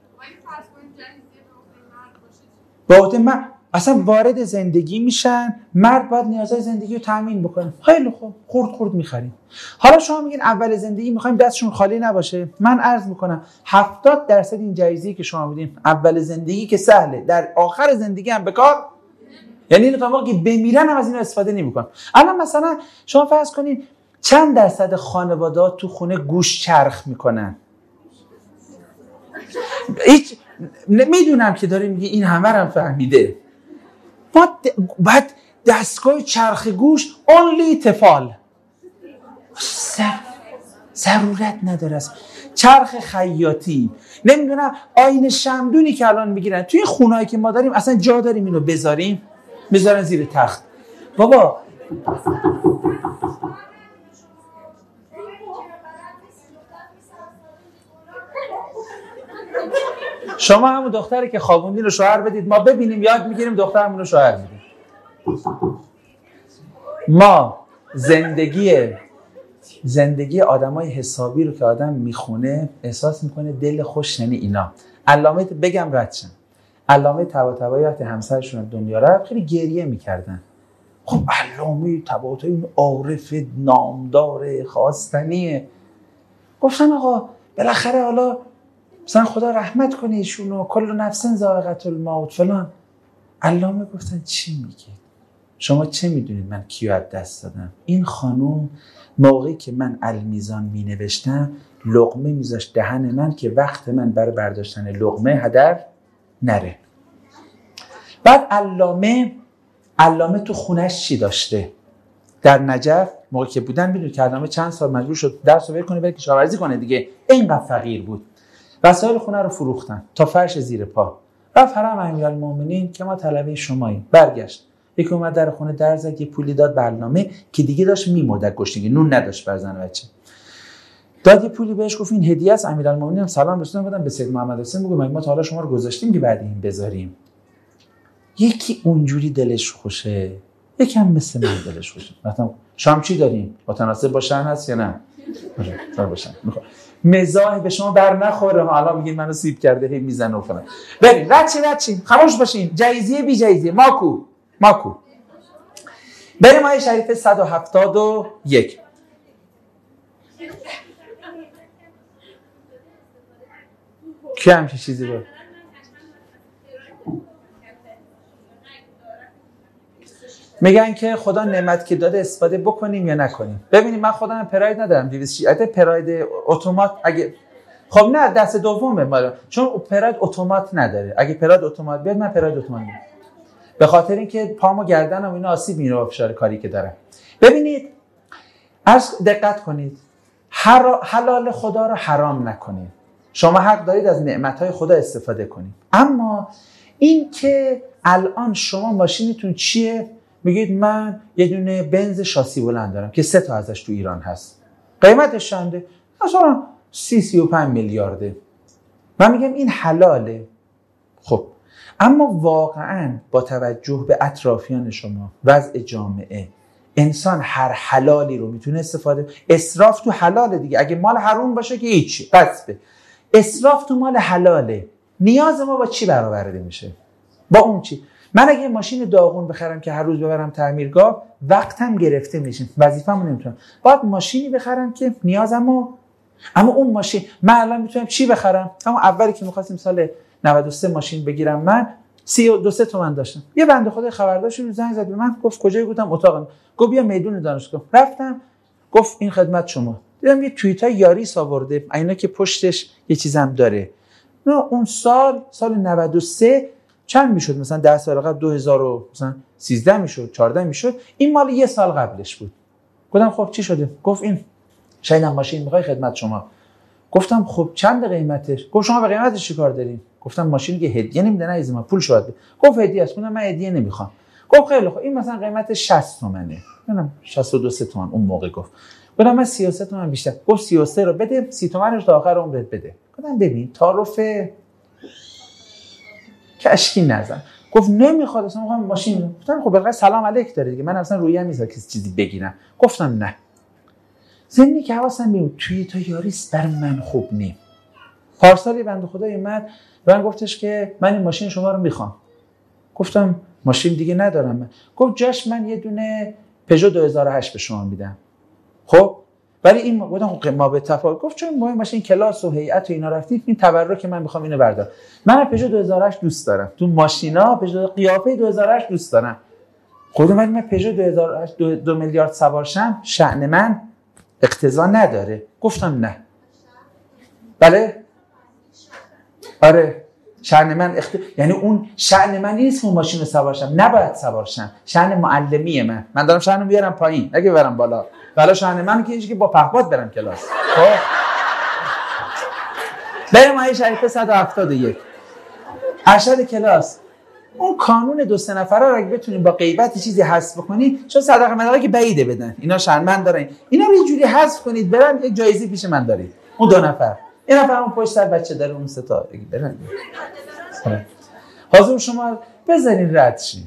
با عهده من اصلا وارد زندگی میشن، مرد باید نیازهای زندگی رو تامین بکنه. خیلی خوب، خورد میخریم. حالا شما میگین اول زندگی میخوایم دستشون خالی نباشه. من عرض میکنم 70% این جایزه‌ای که شما میدین اول زندگی که سهله، در آخر زندگی هم بکار، یعنی این تا موقعی بمیرن هم از این استفاده نمیکنن. الان مثلا شما فرض کنین چند درصد خانواده‌ها تو خونه گوش چرخ میکنن؟ هیچ. میدونم که داره میگه این همه هم فهمیده. ما بعد دستگاه چرخ گوش only تفال ضرورت نداره است. چرخ خیاطی، نمیدونم آینه شمدونی که الان میگیرن توی خونهایی که ما داریم، اصلا جا داریم اینو بذاریم؟ بذارن زیر تخت. بابا شما همون دختری که خوابوندین رو شوهر بدید، ما ببینیم یاد میگیریم دخترمون رو شوهر میدیم. ما زندگی آدمای حسابی رو که آدم میخونه احساس میکنه دل خوش. یعنی اینا علامه بگم ردشن، علامه طباطبایی وقتی همسرشون دنیا رفت خیلی گریه میکردن. خب علامه طباطبایی عارف نامدار خواستنیه. گفتن آقا بالاخره حالا مثلا خدا رحمت کنه ایشونو، کل نفس ذائقة الموت فلان. علامه گفتن چی میگید؟ شما چه میدونید من کیو از دست دادم؟ این خانوم موقعی که من المیزان می نوشتم لقمه میذاشت دهن من که وقت من برای برداشتن لقمه هدر نره. بعد علامه تو خونش چی داشته؟ در نجف موقع که بودن میدونید که علامه چند سال مجبور شد درس رو ول کنه بره کشاورزی کنه دیگه، اینقدر فقیر بود. وسایل خونه رو فروختن تا فرش زیر پا. رفت حرم امیرالمومنین که ما طلبه شماییم. برگشت یکی اومد در خونه در زد، یه پولی داد به علامه که دیگه داشت میمرد گشنگی، نون نداشت بر زن و بچه. داد یه پولی بهش، گفت این هدیه است. امیرالمومنین سلام رسوندن بودن به سید محمد حسین، میگه ما تا حالا شما رو گذاشتیم که بعد این بذاریم. یکی اونجوری دلش خوشه، یکم مثل من دلش خوشه. مثلا شام چی داریم؟ متناسب با شأن هست یا نه؟ آره باشن. مزاح به شما بر نخوره. حالا میگین منو سیب کرده هی میزنه و فلان. بریم رد چیم خاموش باشین. جایزیه بی جایزیه ماکو. بریم آیه شریف 171. کی همچین چیزی بود؟ میگن که خدا نعمت که داده استفاده بکنیم یا نکنیم. ببینید من خودم پراید ندارم 200 پراید اتومات اگه خب نه دست دومه مال، چون پراید اتومات نداره. اگه پراید اتومات بیاد من پراید اتومات میگم، به خاطر اینکه پامو گردنم اینا آسیب میره با فشار کاری که دارم. ببینید دقت کنید، حلال خدا رو حرام نکنید. شما حق دارید از نعمت‌های خدا استفاده کنید، اما این که الان شما ماشینتون چیه؟ میگید من یه دونه بنز شاسی بلند دارم که 3 تا ازش تو ایران هست، قیمتش چنده؟ مثلا 35 میلیارده. من میگم این حلاله. خب اما واقعا با توجه به اطرافیان شما، وضع جامعه، انسان هر حلالی رو میتونه استفاده. اسراف تو حلاله دیگه. اگه مال حرام باشه که هیچی، قصبه. اسراف تو مال حلاله. نیاز ما با چی برآورده میشه؟ با اون چی؟ من اگه ماشین داغون بخرم که هر روز ببرم تعمیرگاه، وقتم گرفته میشه، وظیفه‌مو نمیتونم. باید ماشینی بخرم که نیازمو، اما اون ماشین من الان میتونم چی بخرم؟ اما اولی که می‌خواستیم سال 93 ماشین بگیرم من 32 تومن داشتم. یه بنده خدا خبردارش رو زنگ زد به من، گفت کجایی؟ گفتم اتاقم. گفت بیا میدون دانشگاه. رفتم، گفت این خدمت شما. دیدم یه توییتای یاریس آورده، اینا که پشتش یه چیزم داره. نه اون سال 93 چند میشد؟ مثلا 10 سال قبل 2013 میشد، 14 میشد. این مال یه سال قبلش بود. گفتم خب چی شده؟ گفت این شاید ماشین میخوای خدمت شما. گفتم خب چند قیمتش؟ گفت شما به قیمتش چیکار دارین؟ گفتم ماشین که هدیه نمیده نه از من پول شد. گفت هدیه است. گفتم من هدیه نمیخوام. گفت خیلی خوب این مثلا قیمتش 60 تومنه. منم 62 تومن اون موقع گفت. گفتم من 33 تومن بیشتر. گفت 33 رو بده، 30 تومنش تا آخر عمرت بده. گفتم ببین تعارف کشکی نزن. گفت نمیخواد اصلا میخوام ماشین. گفتم خب بلکه سلام علیک داره دیگه، من اصلا رویم نیست که چیزی بگیرم. گفتم نه. زنی که حواسم بیاد توی تا یاریس بر من خوب نیم. پارسالی بنده خدا اومد و من گفتش که من این ماشین شما رو میخوام. گفتم ماشین دیگه ندارم من. گفت جاش من یه دونه پژو 2008 به شما میدم. خب ولی این گفتم ما به تفاوت. گفت چون ما این ماشین کلاس و هیئت و اینا رفتیم، این تبرک من میخوام اینو بردارم. من پژو 2008 دوست دارم. تو ماشینا پژو قیافه 2008 دوست دارم. خودم من پژو 2008 2 میلیارد سوارشم، شأن من اقتضا نداره. گفتم نه. بله؟ آره. شأن من یعنی اون شأن من نیست که اون ماشین رو سوارشم، نباید سوارشم. شأن معلمی من دارم شأنم بیارم پایین، نگه ببرم بالا. والا شأن من که اینجوری که با پهپاد برم کلاس. خب بریم آیه شریفه 171. ارشد کلاس. اون قانون 2-3 نفره رو اگه بتونیم با غیبت چیزی حذف بکنید، چون صدقه مدقه که بعیده بدن، اینا شرمند دارن، اینا رو یه جوری حذف کنید برن یک جایزه پیش من دارید. اون 2 نفر، یه نفر اون پشت سر بچه داره، اون 3 تا برن. حاضر شما بزنین رد شین.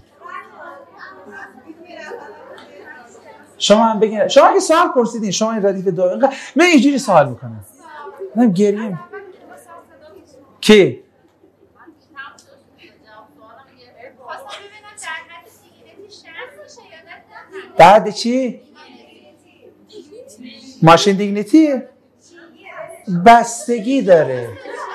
شما هم بگین، شما اگه سوال پرسیدین، شما این ردیف دو من اینجوری سوال میکنم. من گریم کی بعد چی؟ ماشین دیگنیتی بستگی داره.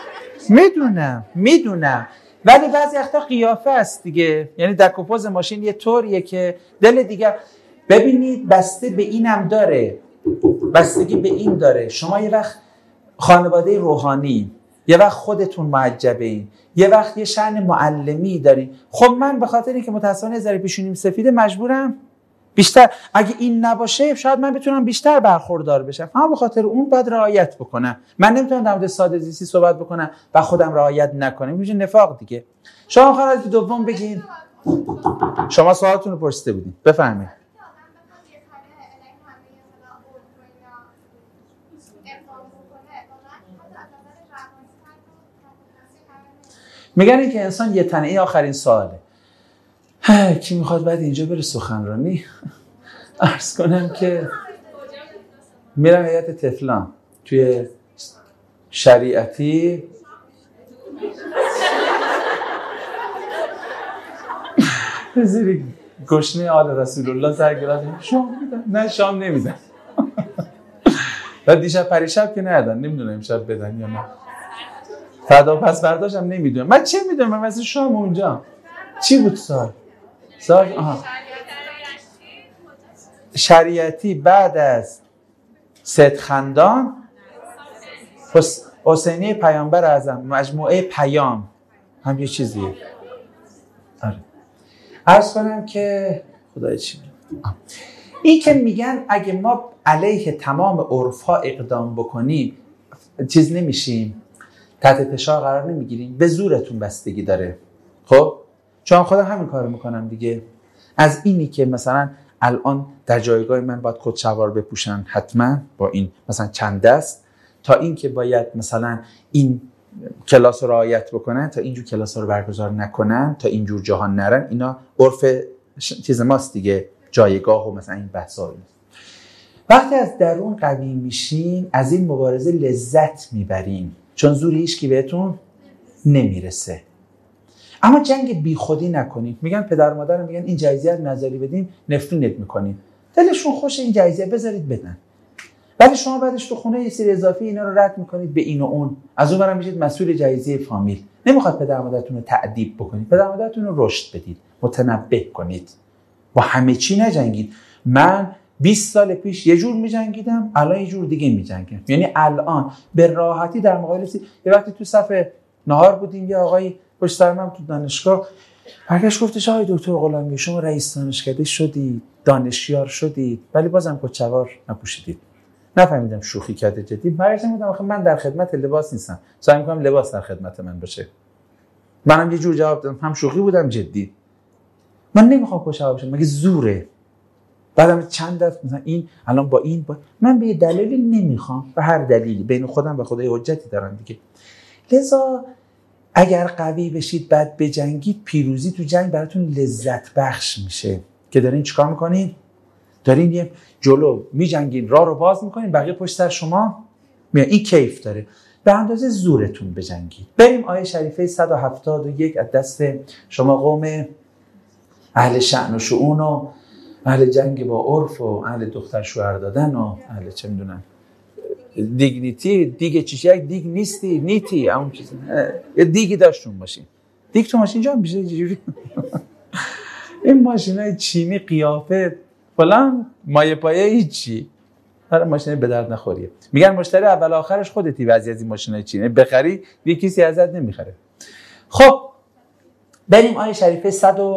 میدونم ولی بعضی وقتا قیافه است دیگه. یعنی دک و پوز ماشین یه طوریه که دل دیگه. ببینید بسته به اینم داره، بستگی به این داره. شما یه وقت خانواده روحانی یه وقت خودتون معجبه این، یه وقت یه شأن معلمی دارین. خب من به خاطر اینکه متأسفانه ذره پیشونیم سفیده مجبورم بیشتر، اگه این نباشه شاید من بتونم بیشتر برخوردار بشم، اما به خاطر اون باید رعایت بکنم. من نمیتونم در مورد ساده زیستی صحبت بکنم و خودم رعایت نکنم، میشه نفاق دیگه. شما خواهد دوم بگین. شما سوالتون رو پرسیده بودین، بفرمایید. میگن این که انسان یه تنه. آخرین سواله. کی میخواد بعد اینجا بره سخنرانی؟ عرض کنم که میرم هیئت طفلان توی شریعتی زیر گشنه آل رسول الله سرگلاس شام میدن. نه شام نمیدن. بعد دیشب پریشب که ندادن، نمیدونم امشب بدن یا نه. فردا پس برداشتم نمیدونم. من چه میدونم؟ من مثلا شام اونجا چی بود سال شریعتی بعد از صدخندان حسینی پیامبر اعظم مجموعه پیام هم یه چیزیه. آره. عرض کنم که خدای چی این که میگن اگه ما علیه تمام عرف‌ها اقدام بکنیم چیز نمیشیم، تحت فشار قرار نمیگیریم، به زورتون بستگی داره. خب چون خودم همین کارو میکنم دیگه. از اینی که مثلا الان در جایگاه من باید کت شلوار بپوشن حتما با این مثلا چند دست، تا این که باید مثلا این کلاس رو رعایت بکنن، تا اینجور کلاس رو برگزار نکنن، تا اینجور جهان نرن، اینا عرف چیز ماست دیگه، جایگاه و مثلا این بحثا. وقتی از درون قوی میشین از این مبارزه لذت میبرین، چون زوری هیچ کی بهتون نمیرسه. اما جنگ بی خودی نکنید. میگن پدر مادر میگن این جایزه رو نذاری بدین نفرینت میکنین، دلشون خوش این جایزه بذارید بدن، ولی شما بعدش تو خونه یه سری اضافی اینا رو رد میکنید به این و اون، از اون برم میشید مسئول جایزه فامیل. نمیخواد پدر مادرتون رو تأدیب بکنید، پدر مادرتون رو رشد بدید، متنبه کنید، با همه چی نجنگید. من 20 سال پیش یه جور میجنگیدم، الان یه جور دیگه میجنگم. یعنی الان به راحتی در مقابل یه وقتی تو صف نهار بودیم، یه آقای پشت سر من تو دانشگاه برگشت گفتش آقای دکتر غلامی شما رئیس دانشکده شدید، دانشیار شدید، ولی بازم کت شلوار نپوشیدید. نفهمیدم شوخی کرده جدی. برگشتم گفتم آخه من در خدمت لباس نیستم، سعی می‌کنم لباس در خدمت من باشه. منم یه جور جواب دادم، هم شوخی بودم جدی. من نمیخوام کت شلوار بشم، مگه زوره؟ بعدم چند دفعه مثلا این الان با این من به یه دلیلی نمیخوام، به هر دلیلی بین خودم و خدای حجتی دارم دیگه. لذا اگر قوی بشید بعد بجنگید، پیروزی تو جنگ براتون لذت بخش میشه که دارین چیکار میکنین؟ دارین یه جلو میجنگین، راه رو باز میکنین، بقیه پشت سر شما میاد. این کیف داره. به اندازه زورتون بجنگید. بریم آیه شریفه 171 از دست شما قوم اهل شأن و شؤون و اهل جنگ با عرف و اهل دختر شوهر دادن و اهل چه میدونم دیگنیتی، دیگه چیش یک دیگ نیستی نیتی اون چیز، یه دیگی داشتون باشین. دیگ تو ماشین جا میشه جوری. این ماشینای چینی قیافه فلان مایه پایه هیچی، هر ماشین به درد نخوریه. میگن مشتری اول آخرش خودتی بعضی از این ماشینای چینی بخری دیگه کسی ازت نمیخره. خب بریم آیه شریفه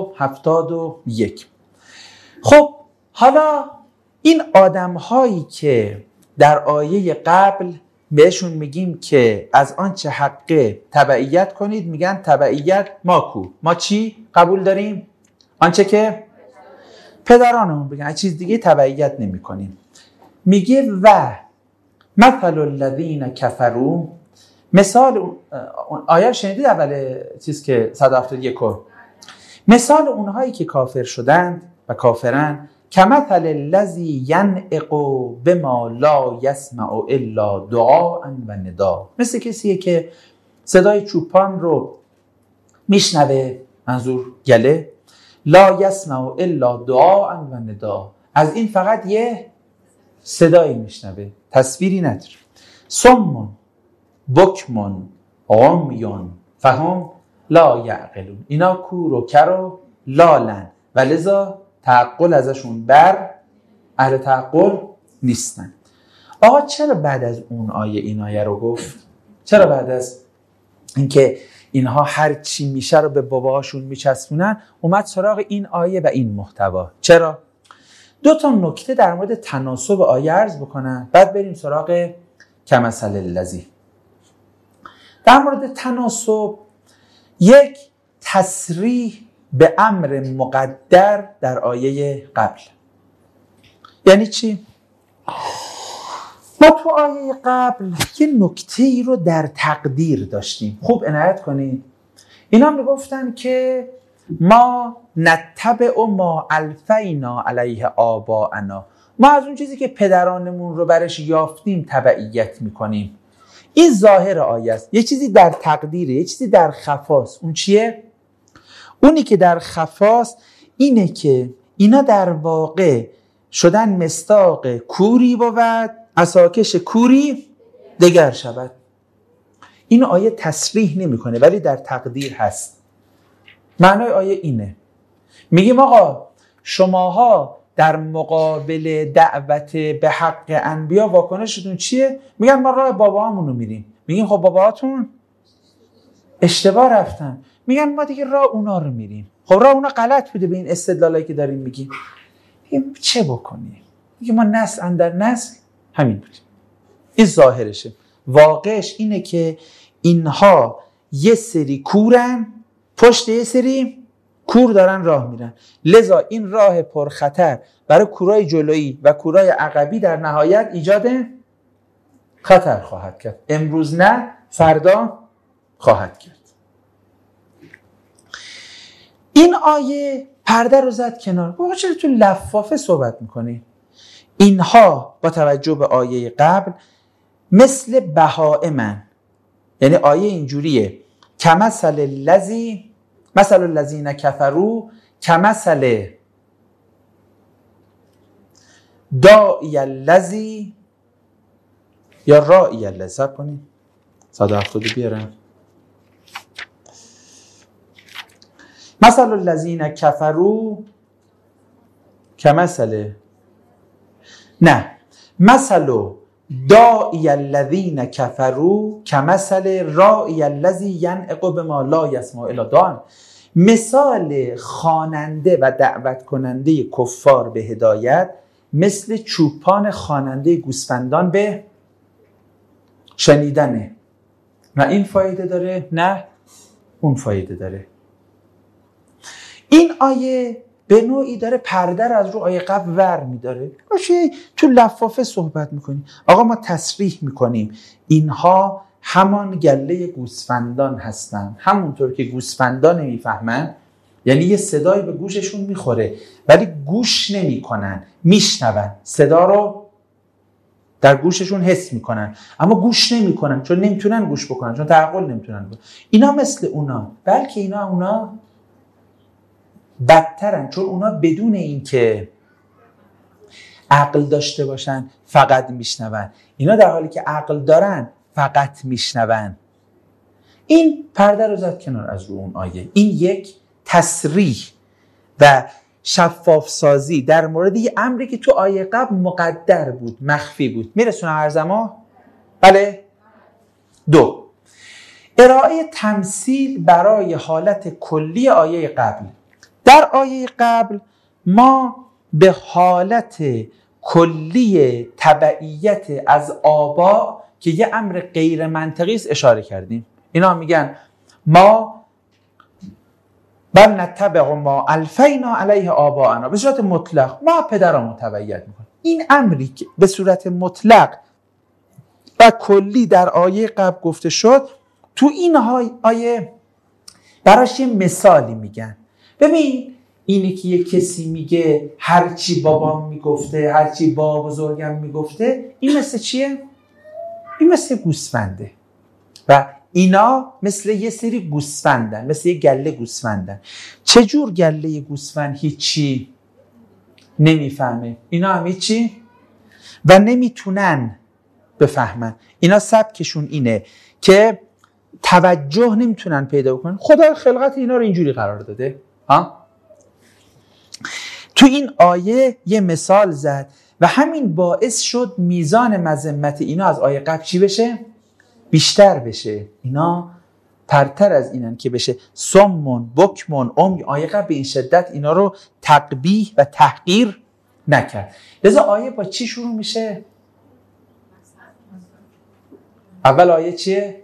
171. خب حالا این آدم‌هایی که در آیه قبل بهشون میگیم که از آنچه حقه تبعیت کنید، میگن تبعیت ما چی قبول داریم؟ آنچه که پدرانمون بگن، از چیز دیگه تبعیت نمی کنیم. میگه و مثل الذین کفروا، مثال آیه شنیدید اول چیز که 171 مثال اونهایی که کافر شدند و کافرن کمثل الذی ینعق بما لا یسمع الا دعاء و نداء، مثل کسیه که صدای چوپان رو میشنوه، منظور گله، لا یسمع الا دعاء و نداء، از این فقط یه صدایی میشنوه، تصویری نداره. صم بکم عمی فهم لا یعقلون، اینا کور و کر و لالن و لذا تعقل ازشون بر اهل تعقل نیستن. آقا چرا بعد از اون آیه این آیه رو گفت؟ چرا بعد از اینکه اینها هر چی میشه رو به باباهاشون میچسبونن، اومد سراغ این آیه و این محتوا. چرا؟ 2 نکته در مورد تناسب آیه عرض بکنم، بعد بریم سراغ کمثل الذی. در مورد تناسب، یک تصریح به امر مقدر در آیه قبل. یعنی چی؟ ما تو آیه قبل یه نکته ای رو در تقدیر داشتیم. خوب عنایت کنید. اینا میگفتن که ما نتبع ما الفینا علیه آباءنا، ما از اون چیزی که پدرانمون رو برش یافتیم تبعیت میکنیم. این ظاهر آیه است. یه چیزی در تقدیره، یه چیزی در خفاست. اون چیه؟ اونی که در خفاست اینه که اینا در واقع شدن مصداق کوری بود، عصاکش کوری دگر شود. این آیه تصریح نمیکنه ولی در تقدیر هست. معنای آیه اینه، میگیم آقا شماها در مقابل دعوت به حق انبیا واکنشتون چیه؟ میگن ما راه باباهامون رو میریم. میگیم خب باباهاتون اشتباه رفتن. میگن ما دیگه راه اونا رو میریم. خب راه اونا غلط بوده به این استدلالایی که داریم میگیم. چه بکنیم؟ میگیم ما نسل اندر نسل همین بودیم. این ظاهرشه. واقعش اینه که اینها یه سری کورن، پشت یه سری کور دارن راه میرن، لذا این راه پرخطر برای کورای جلویی و کورای عقبی در نهایت ایجاد خطر خواهد کرد. امروز نه، فردا خواهد کرد. این آیه پرده رو زد کنار. بابا چرا تو لفافه صحبت میکنی؟ اینها با توجه به آیه قبل مثل بهائمن. یعنی آیه اینجوریه، کمثل الذی مثل الذین کفروا کمثل داعی الذی یا راعی الذی. صبر کنید 170 بیارم. مثل الذین کفروا کمثل، نه، مثل داعی الذین کفروا کمثل راعی الذی ینعق بما لا یسمع الا دعاء. مثال خواننده و دعوت کننده کفار به هدایت مثل چوپان خواننده گوسفندان به شنیدنه. نه این فایده داره نه اون فایده داره. این آیه به نوعی داره پرده رو از رو آیه قبل ور میداره. باشه تو لفافه صحبت میکنیم. آقا ما تصریح میکنیم اینها همان گله گوسفندان هستن. همونطور که گوسفندان میفهمن، یعنی یه صدایی به گوششون میخوره ولی گوش نمیکنن، میشنون، صدا رو در گوششون حس میکنن اما گوش نمیکنن، چون نمیتونن گوش بکنن، چون تعقل نمیتونن بکنن. اینا مثل اونا، بلکه اونا بدترن، چون اونا بدون اینکه عقل داشته باشن فقط میشنون. اینا در حالی که عقل دارن فقط میشنون. این پرده رو زد کنار از رو اون آیه. این یک تصریح و شفاف سازی در مورد یه امری که تو آیه قبل مقدر بود، مخفی بود. میرسونه عرضما؟ بله؟ 2. ارائه تمثیل برای حالت کلی آیه قبل. در آیه قبل ما به حالت کلی تبعیت از آبا که یه امر غیر منطقی است اشاره کردیم. اینا میگن ما بل نتبع ما الفینا علیه آباءنا، به صورت مطلق ما پدرامون تبعیت میکنیم. این امری که به صورت مطلق و کلی در آیه قبل گفته شد، تو این آیه براش یه مثالی میگن. ببین اینی که یه کسی میگه هرچی بابام میگفته، هرچی بابا بزرگم میگفته، این مثل چیه؟ این مثل گوسفنده و اینا مثل یه سری گوسفندن، مثل یه گله گوسفندن. چجور گله گوسفند هیچی نمیفهمه؟ اینا هم هیچی و نمیتونن بفهمن. اینا سبکشون اینه که توجه نمیتونن پیدا کنن. خدا خلقت اینا رو اینجوری قرار داده. تو این آیه یه مثال زد و همین باعث شد میزان مذمت اینا از آیه قبل چی بشه؟ بیشتر بشه. اینا پرتر از اینن که بشه صمون بکمون عمی. آیه قبل به این شدت اینا رو تقبیح و تحقیر نکرد. لذا آیه با چی شروع میشه؟ اول آیه چیه؟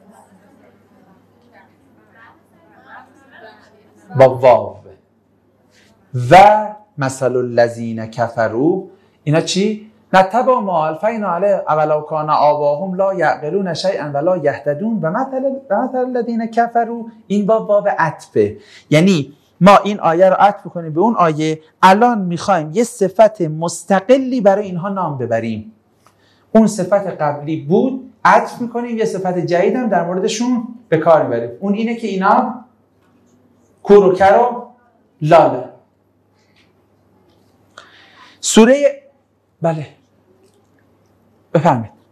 با واو. و مثل الذین کفروا، اینا چی؟ نتبع ما الفینا علیه اولو کان آباهم لا یعقلون شیئا ولا یهتدون و مثل الذین کفروا، این واو عطفه. یعنی ما این آیه رو عطف کنیم به اون آیه. الان میخوایم یه صفت مستقلی برای اینها نام ببریم. اون صفت قبلی بود، عطف میکنیم یه صفت جدید هم در موردشون به کار میبریم. اون اینه که اینا کور و کر و لاله. سوره بله بفرمایید.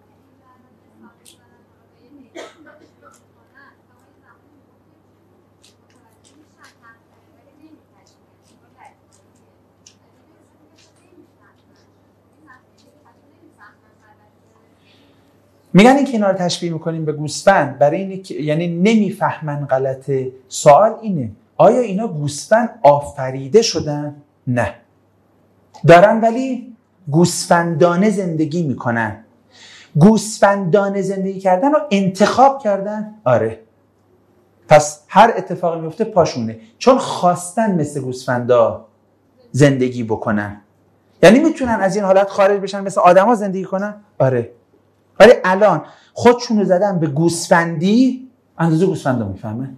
میگن این که اینا رو تشبیه میکنیم به گوسفند برای اینه که یعنی نمیفهمن غلطه. سوال اینه آیا اینا گوسفند آفریده شدن؟ نه، دارن ولی گوسفندانه زندگی میکنن. گوسفندانه زندگی کردن رو انتخاب کردن؟ آره. پس هر اتفاقی میفته پاشونه، چون خواستن مثل گوسفندا زندگی بکنن. یعنی میتونن از این حالت خارج بشن مثل آدما زندگی کنن؟ آره. ولی الان خودشونو زدن به گوسفندی، اندازه گوسفندا میفهمن.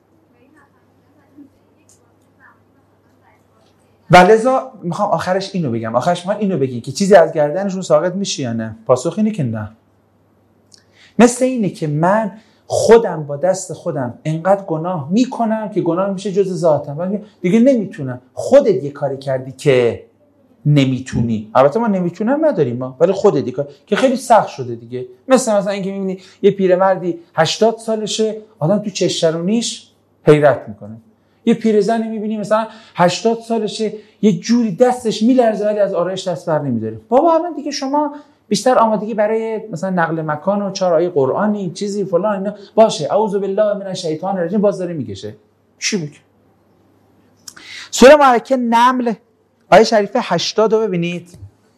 ولذا میخوام آخرش اینو بگم. آخرش میخوام اینو بگی که چیزی از گردنشون ساقط میشه یا نه؟ پاسخ اینه که نه. مثل اینه که من خودم با دست خودم انقدر گناه میکنم که گناه میشه جز ذاتم، ولی دیگه نمیتونم. خودت یه کاری کردی که نمیتونی. البته ما نمیتونم نداریم ما، ولی خودت یه کار که خیلی سخت شده دیگه. مثلا اینکه میبینی یه پیرمردی 80 سالشه، آدم تو چشرونیش حیرت میکنه. یه پیرزنی میبینی مثلا 80 سالشه، یه جوری دستش میلرزه ولی از آرایش دست بر نمیداره. بابا الان دیگه شما بیشتر آمادگی برای مثلا نقل مکان و 4 آیه قرآنی چیزی فلان اینا باشه، اعوذ بالله من الشیطان الرجیم، باز داره میکشه. چی میگه؟ سوره مبارکه نمل آیه شریفه 80 رو ببینید.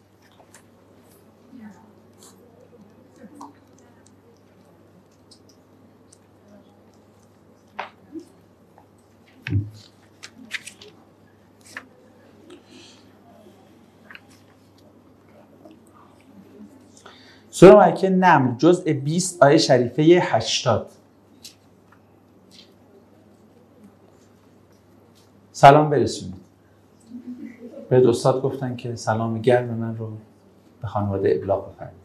سوره مبارکه نمل جزء 20 آیه شریفه 80. سلام برسونید. به استاد گفتن که سلام گرم من رو به خانواده ابلاغ بفرمایید.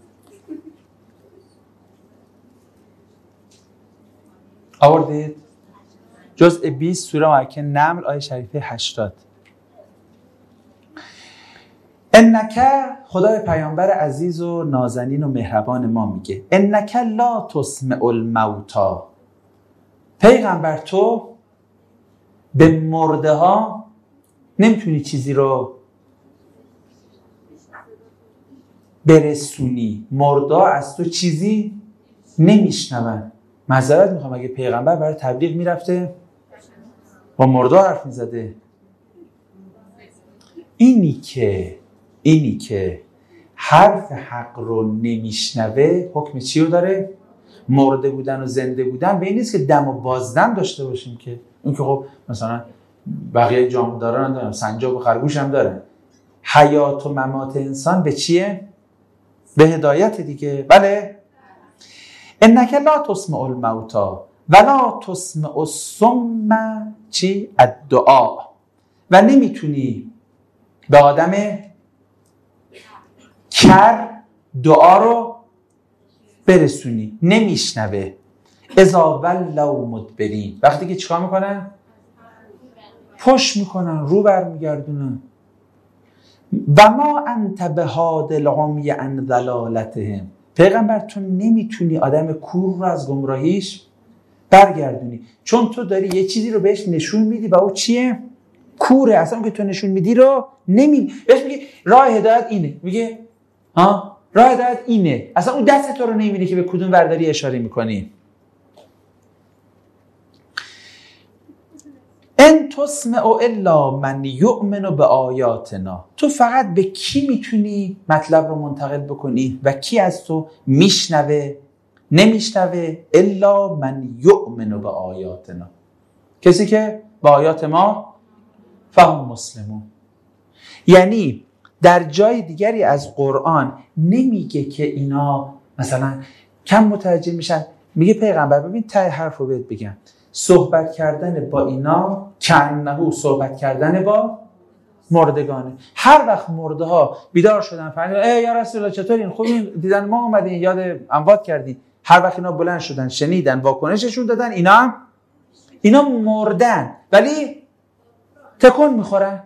آوردید؟ جزء 20 سوره مبارکه نمل آیه شریفه 80. انک، خدای پیامبر عزیز و نازنین و مهربان ما میگه انک لا تسمع الموتا، پیغمبر تو به مرده ها نمیتونی چیزی رو برسونی. مرده از تو چیزی نمیشنون. معذرت میخوام، اگه پیغمبر برای تبلیغ میرفته با مرده حرف میزده. اینی که حرف حق رو نمیشنوه حکم چی رو داره؟ مرده بودن و زنده بودن به این نیست که دم و بازدم داشته باشیم که اون که خب مثلا بقیه جامداران دارن، سنجاب و خرگوش هم دارن. حیات و ممات انسان به چیه؟ به هدایت دیگه. بله. انک لا تسمع الموتا ولا تسمع الصم چی؟ الدعاء، و نمیتونی به آدم کر دعا رو برسونی، نمیشنوه. اذا ولوا مدبرین، وقتی که چیکار میکنن؟ پشت میکنن، رو برمیگردونن. و ما انت بهاد العمی عن ضلالتهم، پیغمبر تو نمیتونی آدم کور رو از گمراهیش برگردونی، چون تو داری یه چیزی رو بهش نشون میدی و او چیه؟ کوره. اصلا اون که تو نشون میدی رو بهش میگی راه هدایت اینه، میگه راه هدایت اینه، اصلا اون دست تو رو نمیبینی که به کدوم ورداری اشاره میکنی. ان تسمع الا من یؤمن بآیاتنا. تو فقط به کی میتونی مطلب رو منتقل بکنی و کی از تو میشنوه؟ نمیشنوه الا من یؤمن بآیاتنا، کسی که با آیات ما فهم مسلمون. یعنی در جای دیگری از قرآن نمیگه که اینا مثلا کم متوجه میشن. میگه پیغمبر ببین ته حرف رو بهت بگم، صحبت کردن با اینا کانه صحبت کردن با مردگانه. هر وقت مرده ها بیدار شدن فهمیدن ای یا رسول الله چطورین، خوبین، دیدن ما اومدین، یاد اموات کردین، هر وقت اینا بلند شدن شنیدن واکنششون دادن، اینا مردن ولی تکون میخورن.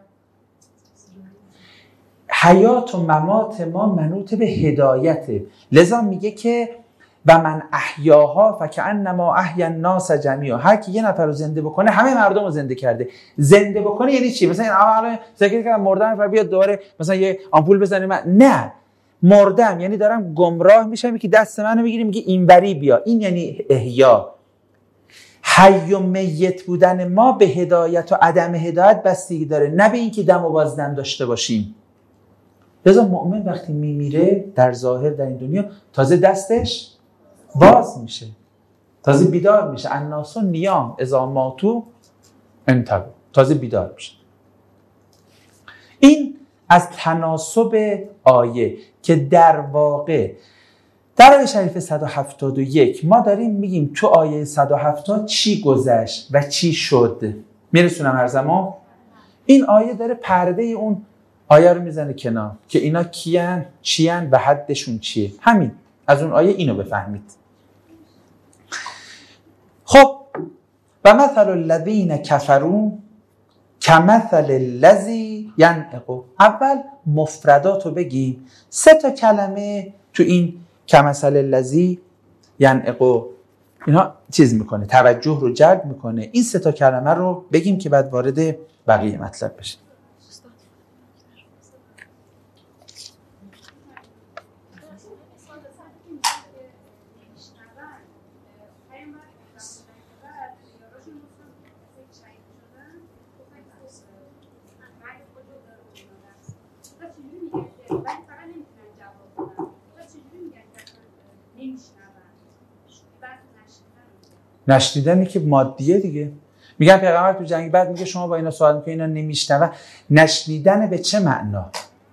حیات و ممات ما منوط به هدایته. لذا میگه که و من احیاها فکأنما احیا الناس جمیعا. هر کی یه نفر رو زنده بکنه همه مردم رو زنده کرده. زنده بکنه یعنی چی؟ مثلا الان فکر کنم مردم و بیاد دوباره مثلا یه آمپول بزنه من، نه، مردم یعنی دارم گمراه میشم که دست منو میگیری میگه اینوری بیا، این یعنی احیا. حی و میت بودن ما به هدایت و عدم هدایت بستگی داره، نه به این که دم و بازدم داشته باشیم. لذا مؤمن وقتی میمیره در ظاهر در این دنیا تازه دستش باز میشه، تازه بیدار میشه. الناس نیام اذا ماتوا انتبهوا، تازه بیدار میشه. این از تناسب آیه که در واقع در آیه شریف 171 ما داریم میگیم تو آیه 170 چی گذشت و چی شد. میرسونم هر زمان این آیه داره پرده اون آیه رو میزنه کنار که اینا کیان، چیان و حدشون چیه. همین از اون آیه اینو بفهمید. خب و مثل الذین کفروا کمثل الذی ینعق. اول مفردات رو بگیم. 3 تا کلمه تو این کمثل الذی ینعق اینا چیز میکنه، توجه رو جلب میکنه. این 3 تا کلمه رو بگیم که بعد وارد بقیه مطلب بشه. نشنیدنی که مادیه دیگه. میگن پیغمبر تو جنگ بعد میگه شما با اینا سوال میکنید اینا نمیشنون. نشنیدن به چه معنا؟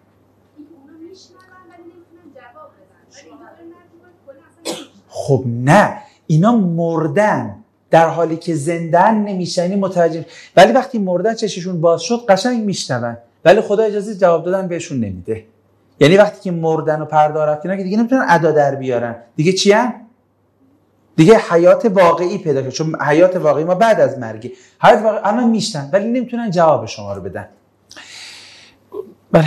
خب نه، اینا مردن در حالی که زندن نمیشنی متوجه، ولی وقتی مردن چششون باز شد قشنگ میشنون، ولی خدا اجازه جواب دادن بهشون نمیده. یعنی وقتی که مردن و پرده رفتن که دیگه نمیتونن ادا در بیارن، دیگه چی ان؟ دیگه حیات واقعی پیدا کنه، چون حیات واقعی ما بعد از مرگه. حیات واقعی الان میشتن ولی نمیتونن جواب شما رو بدن. بله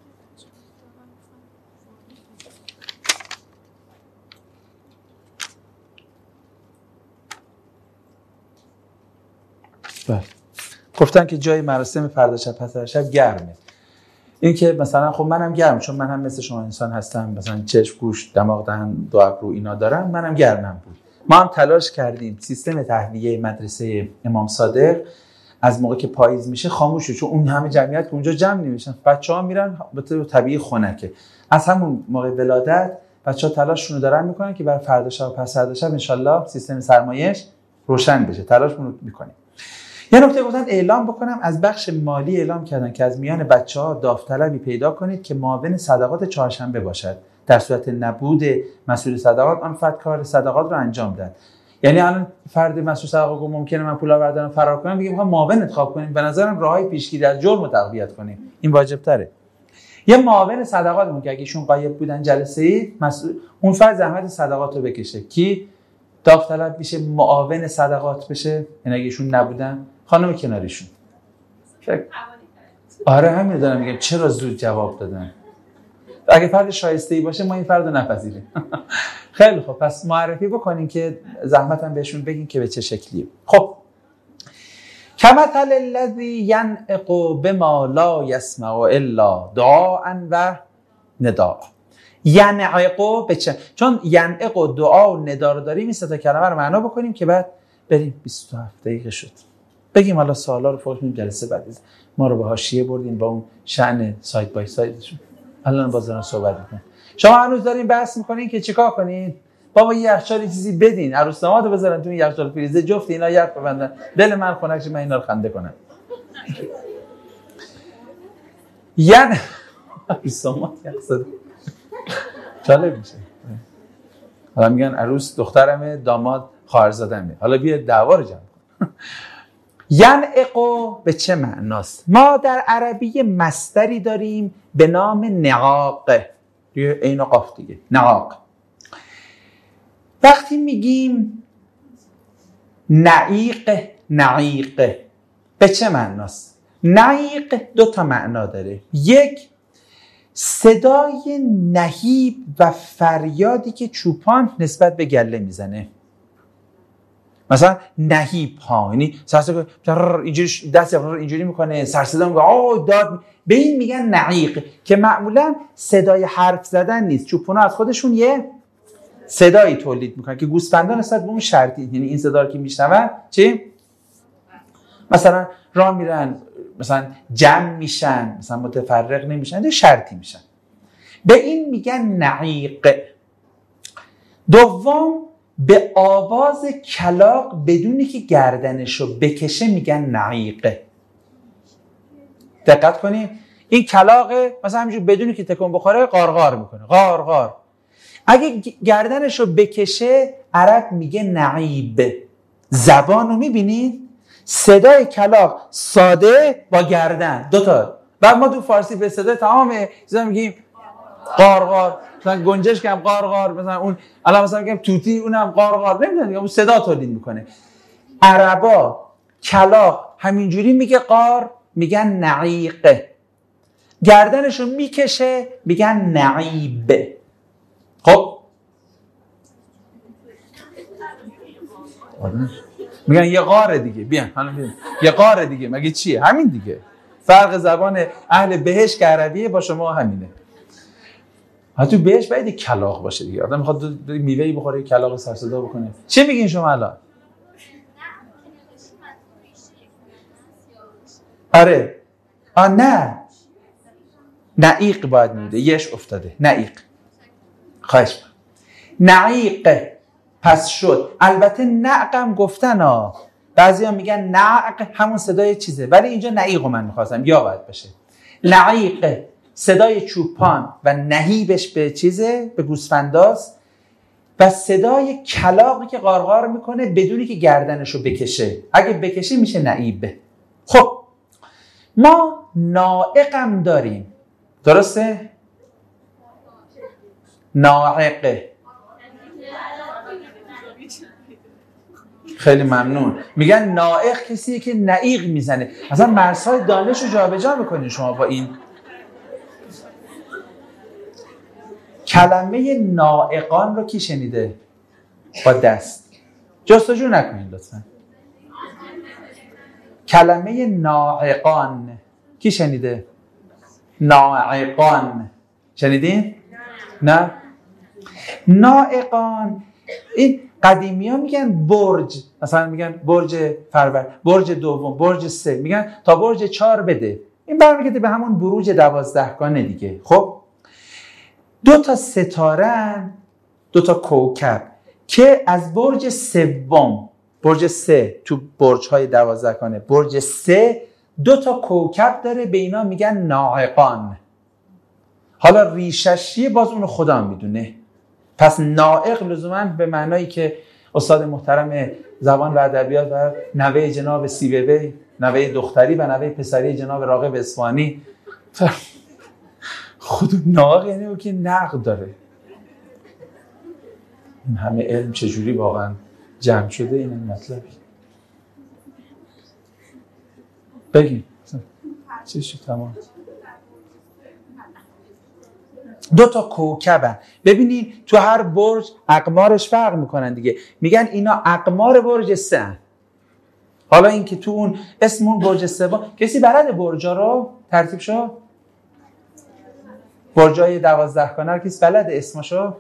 بله گفتن که جای مراسم فردا شب پس شب گرمه. این که مثلا خب منم گرم، چون من هم مثل شما انسان هستم، مثلا چشم، گوش، دماغ، دهن، دو ابرو اینا دارم، منم گرمم بود. ما هم تلاش کردیم سیستم تهویه مدرسه امام صادق از موقع که پاییز میشه خاموش شه، چون اون همه جمعیت که اونجا جمع نمیشن، بچه‌ها میرن به طور طبیعی خنکه. از همون موقع ولادت بچه‌ها تلاششون رو دارن میکنن که بر فردا شب و پس فردا شب ان شاءالله سیستم سرمایش روشن بشه. تلاشمون رو میکنیم. یه نکته گفتن اعلام بکنم، از بخش مالی اعلام کردن که از میان بچه‌ها داوطلبی پیدا کنید که معاون صدقات چهارشنبه باشد. در صورت نبود مسئول صدقات آن فرد کار صدقات رو انجام داد. یعنی الان فرد مسئول صدقات گفت ممکنه من پولا بردارم فرار کنم، میگه معاون انتخاب کنیم. به نظرم راهی پیشگیری از جرم و تقویت کنیم این واجب تره. یه معاون صدقاتمون که اگه ایشون غایب بودن جلسه ای، مسئول اون فرد زحمت صدقات رو بکشه. کی داوطلب میشه معاون صدقات بشه؟ یعنی اگه ایشون نبودن خانم کناریشون. آره همین دارم میگم چرا زود جواب دادن. اگه فرد شایسته‌ای باشه ما این فرد رو نپذیریم. خیلی خب پس معرفی بکنین که زحمت هم بهشون بگین که به چه شکلیه. خب کمثل الذی ینعق بما لا یسمع الا دعاء و نداء. ینعق به چه؟ چون ینعق و دعا و ندا رو داریم، این 3 تا کلمه رو معنا بکنیم که بعد بریم. 27 دقیقه شد. بگیم حالا سوالا رو فوق می‌کنیم جلسه بعد. ما رو به حاشیه بردین با اون شأن ساید بای سایدشون. الان باز دارن صحبت می‌کنن. شما هنوز دارین بحث می‌کنین که چیکار کنین؟ بابا یه یخچال چیزی بدین، عروس دامادو بذارن تو یخچال فریزر، جفت اینا یخ ببندن. دل من خنک شه من اینا رو خنده کنم. یعنی عروس داماد یخ جالب میشه. حالا میگن عروس دخترمه، داماد خواهرزادمه. حالا بیا دعوا رو جمع کن. ینعق به چه معناست؟ ما در عربی مصدری داریم به نام نعاق. یه عین و قاف دیگه، نعاق. وقتی میگیم نعیق به چه معناست؟ نعیق 2 تا معنا داره. یک، صدای نهیب و فریادی که چوپان نسبت به گله میزنه. مثلا نهیب ها، یعنی سرصدا اینجوری دست اینجوری میکنه، سرصدا میگه آه داد، به این میگن نعیق که معمولا صدای حرف زدن نیست. چوپونا از خودشون یه صدایی تولید میکنن که گوسفندا نسبت به اون شرطی، یعنی این صدا رو که میشنون چی؟ مثلا راه میرن، مثلا جمع میشن، مثلا متفرق نمیشن، شرطی میشن. به این میگن نعیق. دوم، به آواز کلاغ بدونی که گردنشو بکشه میگن نعیق. دقت کنیم، این کلاغه مثلا همینجور بدونی که تکون بخوره قارقار میکنه، قارقار. اگه گردنشو بکشه عرب میگه نعیب. زبانو میبینید؟ صدای کلاغ ساده با گردن 2 تا. بعد ما تو فارسی به صدای تمام چیزا میگیم قارقار، مثلا گنجش که هم قارقار، مثلا اون الان مثلا میگم توتی اونم قارقار، نمیدونم دیگه اون صدا تولید میکنه. عربا کلاغ همینجوری میگه قار، میگن نعیق. گردنشو میکشه میگن نعیب. خب میگن یه قاره دیگه، بیان حالا بیان یه قاره دیگه، مگه چیه؟ همین دیگه. فرق زبان اهل بهشت که عربیه با شما همینه. حتی بهشت باید کلاغ باشه دیگه. آدم میخواد میوه‌ای بخوره کلاغ سر صدا بکنه. چی میگین شما الان؟ آره. نه. نعیق باید میده. یش افتاده. نعیق. خواهش می‌کنم. نعیق پس شد. البته نعقم گفتن ها. بعضیا میگن نعق همون صدای چیزه، ولی اینجا نعیقو من می‌خواستم یا باید بشه. نعیق صدای چوپان و نهیبش به چیزه، به گوسفنداست، و صدای کلاغی که قارقار میکنه بدونی که گردنشو بکشه. اگه بکشه میشه نعیب. خب ما نائقم داریم، درسته؟ نائقه. خیلی ممنون. میگن نائق کسیه که نعیق میزنه. اصلا مرزهای دانش رو جابجا میکنین شما با این کلمه نائقان رو کی شنیده؟ با دست جستجو نکنین لطفا. کلمه نائقان کی شنیده؟ نائقان شنیدین؟ نه؟ نائقان این قدیمی ها میگن برج، مثلا میگن برج فرور، برج دوم، برج 3، میگن تا برج 4 بده. این برمیگرده به همون بروج 12 گانه دیگه. خب 2 تا ستاره، 2 تا کوکب که از برج 3، برج 3 تو برج های 12 گانه، برج 3 2 تا کوکب داره، به اینا میگن نائقان. حالا ریشش چیه باز اونو خدا میدونه. پس نائق لزوما به معنایی که استاد محترم زبان و ادبیات و نوه جناب سیبوی، نوه دختری و نوه پسری جناب راغب اصفهانی، خود نائق یعنی او که نقد داره. این همه علم چجوری واقعا جمع شده این مطلبی؟ بگیم چیشی تمام. 2 تا کوکبن. ببینید تو هر برج اقمارش فرق میکنن دیگه. میگن اینا اقمار برج 3 هن. حالا این که تو اون اسم اون برج 3 کسی بلد برجا رو ترتیب شو؟ برجای 12 گانه کسی بلد اسمشو؟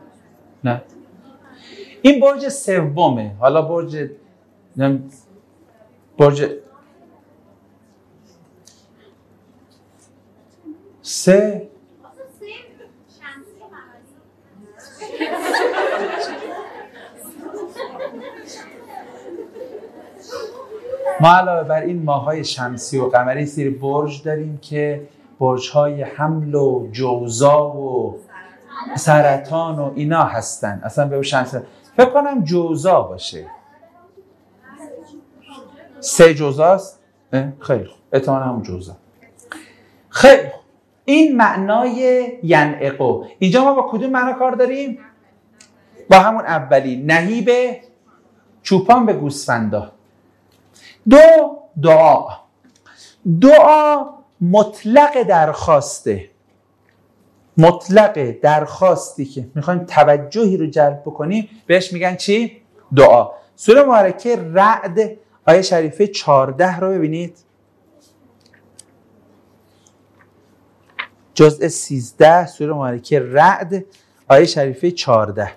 نه. این برج 3. حالا برج برج 3 ما علاوه بر این ماه‌های شمسی و قمری سری برج داریم که برج‌های حمل و جوزا و سرطان و اینا هستن. اصلا به شمس فکر کنم جوزا باشه. 3 جوزاست؟ خیلی خوب. احتمالاً هم جوزا. خیلی خوب. این معنای ینعقو. اینجا ما با کدوم معنا کار داریم؟ با همون اولی، نهیب چوپان به گوسفندا. 2 دعا. دعا مطلق درخواسته. مطلق درخواستی که میخوایم توجهی رو جلب بکنیم بهش میگن چی؟ دعا. سوره مبارکه رعد آیه شریفه 14 رو ببینید. جزء 13 سوره مبارکه رعد آیه شریفه 14.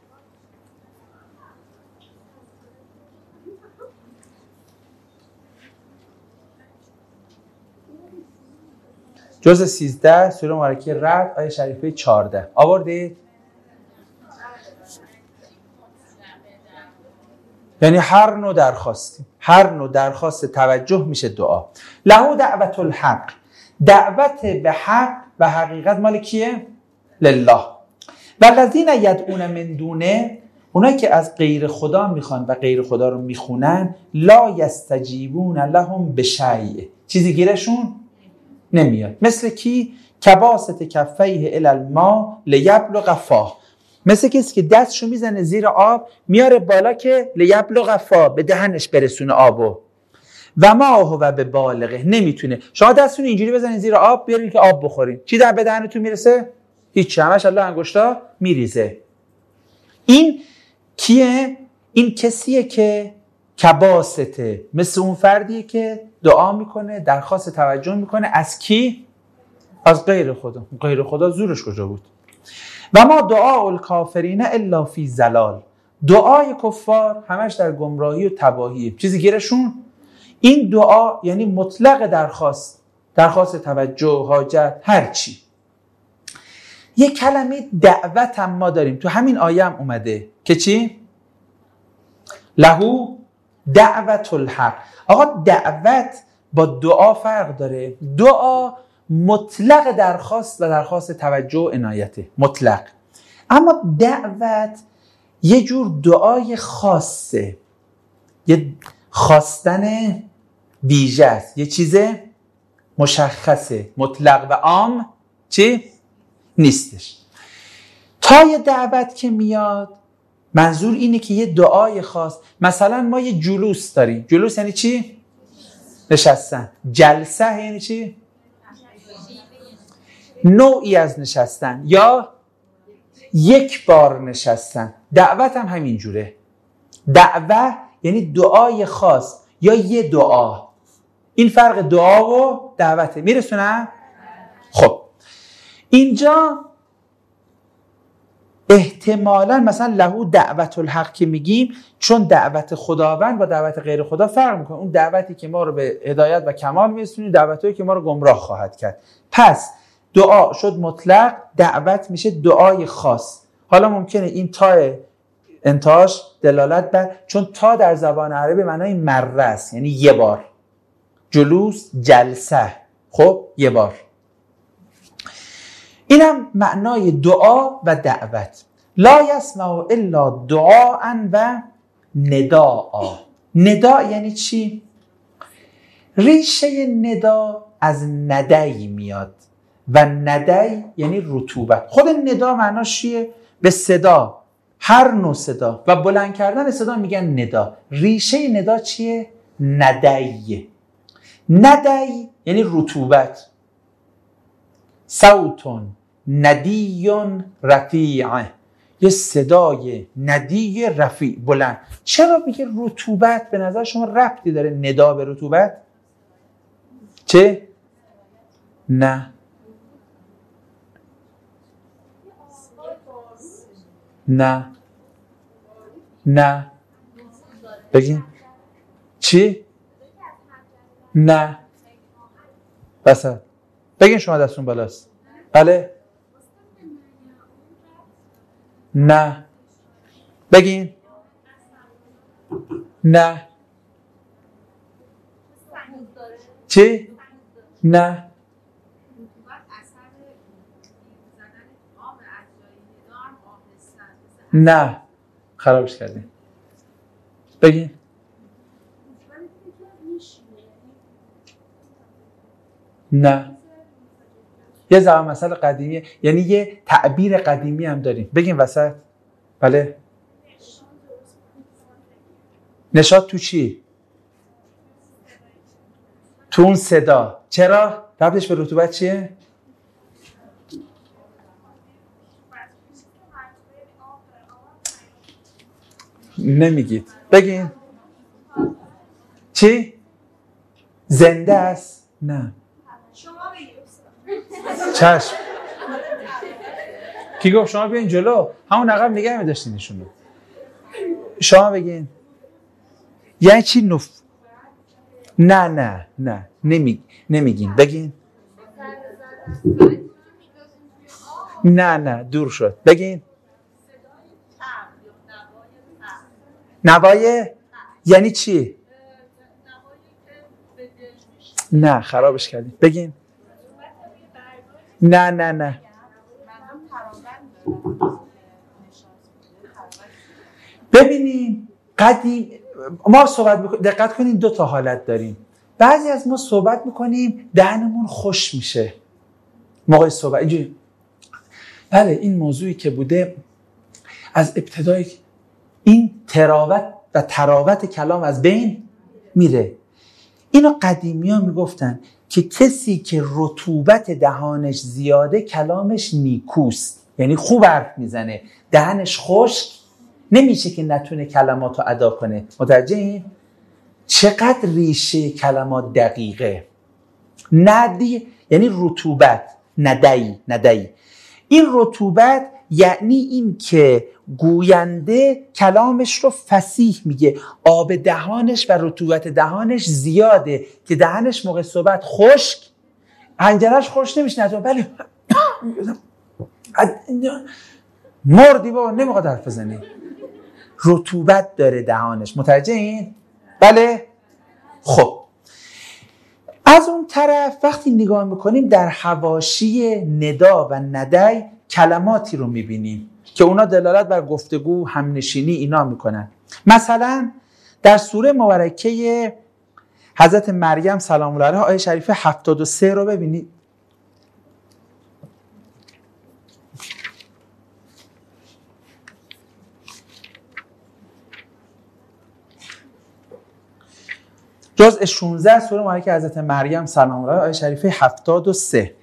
جزء 13 سوره مبارکه رعد آیه شریفه 14 آوردید؟ یعنی هر نوع درخواستی، هر نوع درخواست توجه میشه دعا. له دعوت الحق. دعوت به حق و حقیقت مال کیه؟ لله. والذین یدعون من دونه، اونایی که از غیر خدا میخوان و غیر خدا رو میخونن، لا یستجیبون لهم بشیء، چیزی گیرشون نمیاد. مثل کی؟ کباسط کفیه الی الماء لیبلغ فاه. مثل کسی که دستشو میزنه زیر آب میاره بالا که لیبلغ فاه، به دهنش برسونه آبو. و ما هو به بالغه، نمیتونه. شما دستتون اینجوری بزنید زیر آب بیارین که آب بخورین، چی در به دهنتون میرسه؟ هیچ. همش الله انگشتا میریزه. این کیه؟ این کسیه که کباسطه، مثل اون فردیه که دعا میکنه، درخواست توجه میکنه از کی؟ از غیر خدا. غیر خدا زورش کجا بود؟ و ما دعا الکافرین الا فی ضلال. دعای کفار همش در گمراهی و تباهیه، چیزی گیرشون. این دعا یعنی مطلق درخواست توجه، حاجت، هر چی. یک کلمه دعوت هم ما داریم، تو همین آیه هم اومده که چی؟ لهو دعوت الحق. آقا دعوت با دعا فرق داره. دعا مطلق درخواست و درخواست توجه و عنایته، مطلق. اما دعوت یه جور دعای خاصه، یه خواستن ویژه است، یه چیز مشخصه، مطلق و عام چی؟ نیستش. تای دعوت که میاد منظور اینه که یه دعای خاص، مثلا ما یه جلوس داریم. جلوس یعنی چی؟ نشستن. جلسه یعنی چی؟ نوعی از نشستن یا یک بار نشستن. دعوت هم همین جوره. دعوت یعنی دعای خاص یا یه دعا. این فرق دعا و دعوته. میرسونم؟ خب اینجا احتمالاً مثلا لهو دعوت الحق که میگیم، چون دعوت خداوند با دعوت غیر خدا فرق میکنه. اون دعوتی که ما رو به هدایت و کمال میرسونه، دعوتی که ما رو گمراه خواهد کرد. پس دعا شد مطلق، دعوت میشه دعای خاص. حالا ممکنه این تا انتهاش دلالت بر، چون تا در زبان عربی معنای مره است، یعنی یه بار. جلوس، جلسه، خب یه بار. اینم معنای دعا و دعوت. لا یسمع الا دعاء و نداء. ندا یعنی چی؟ ریشه ندا از ندی میاد و ندی یعنی رطوبت. خود ندا معناش چیه؟ به صدا، هر نوع صدا و بلند کردن صدا میگن ندا. ریشه ندا چیه؟ ندی. ندی یعنی رطوبت. صوتون ندیون رفیعه، یه صدای ندی رفیع بلند. چرا میگه رطوبت؟ به نظر شما ربطی داره ندا به رطوبت؟ چه؟ نه نه نه. بگین چی؟ نه. وسط. بگین شما دستون بالاست. بله. نه. بگین. نه. چی؟ نه. نه. خرابش کردیم. بگین. نه. یه ضرب مثل قدیمی، یعنی یه تعبیر قدیمی هم داریم. بگین وسط. بله. نشاط تو چی؟ تو اون صدا. چرا؟ ربطش به رطوبت چیه؟ نمیگید. بگین. چی؟ زنده است؟ نه. چشم. کی گفت شما بیاین جلو؟ همون عقب نگه می‌داشتین ایشونو. شما بگین. یعنی چی نف؟ نه نمیگین. بگین. نه دور شد. بگین. نوای یعنی چی؟ نه خرابش کردیم. بگین. نه ببینین قدیم ما صحبت میکنیم، دقت کنین دو تا حالت داریم. بعضی از ما صحبت میکنیم دهنمون خوش میشه موقع صحبت اینجوری. بله این موضوعی که بوده از ابتدای این تراوت کلام از بین میره. اینو قدیمی ها میگفتن که کسی که رطوبت دهانش زیاده کلامش نیکوست، یعنی خوب حرف میزنه، دهنش خشک نمیشه که نتونه کلماتو ادا کنه. متوجه این؟ چقدر ریشه کلمات دقیقه. ندی یعنی رطوبت، ندی. این رطوبت یعنی این که گوینده کلامش رو فصیح میگه، آب دهانش و رطوبت دهانش زیاده که دهنش موقع صحبت خشک، حنجرش خشک نمیشه نتونه. بله مردی بابا نمیخواد حرف بزنی، رطوبت داره دهانش. متوجه این؟ بله. خب از اون طرف وقتی نگاه میکنیم در حواشی ندا و ندی کلماتی رو میبینیم که اونا دلالت بر گفتگو، همنشینی اینا میکنن. مثلا در سوره مبارکه حضرت مریم سلام الله علیها آیه شریفه 73 رو ببینید. جزء 16 سوره مبارکه حضرت مریم سلام الله علیها آیه شریفه 73.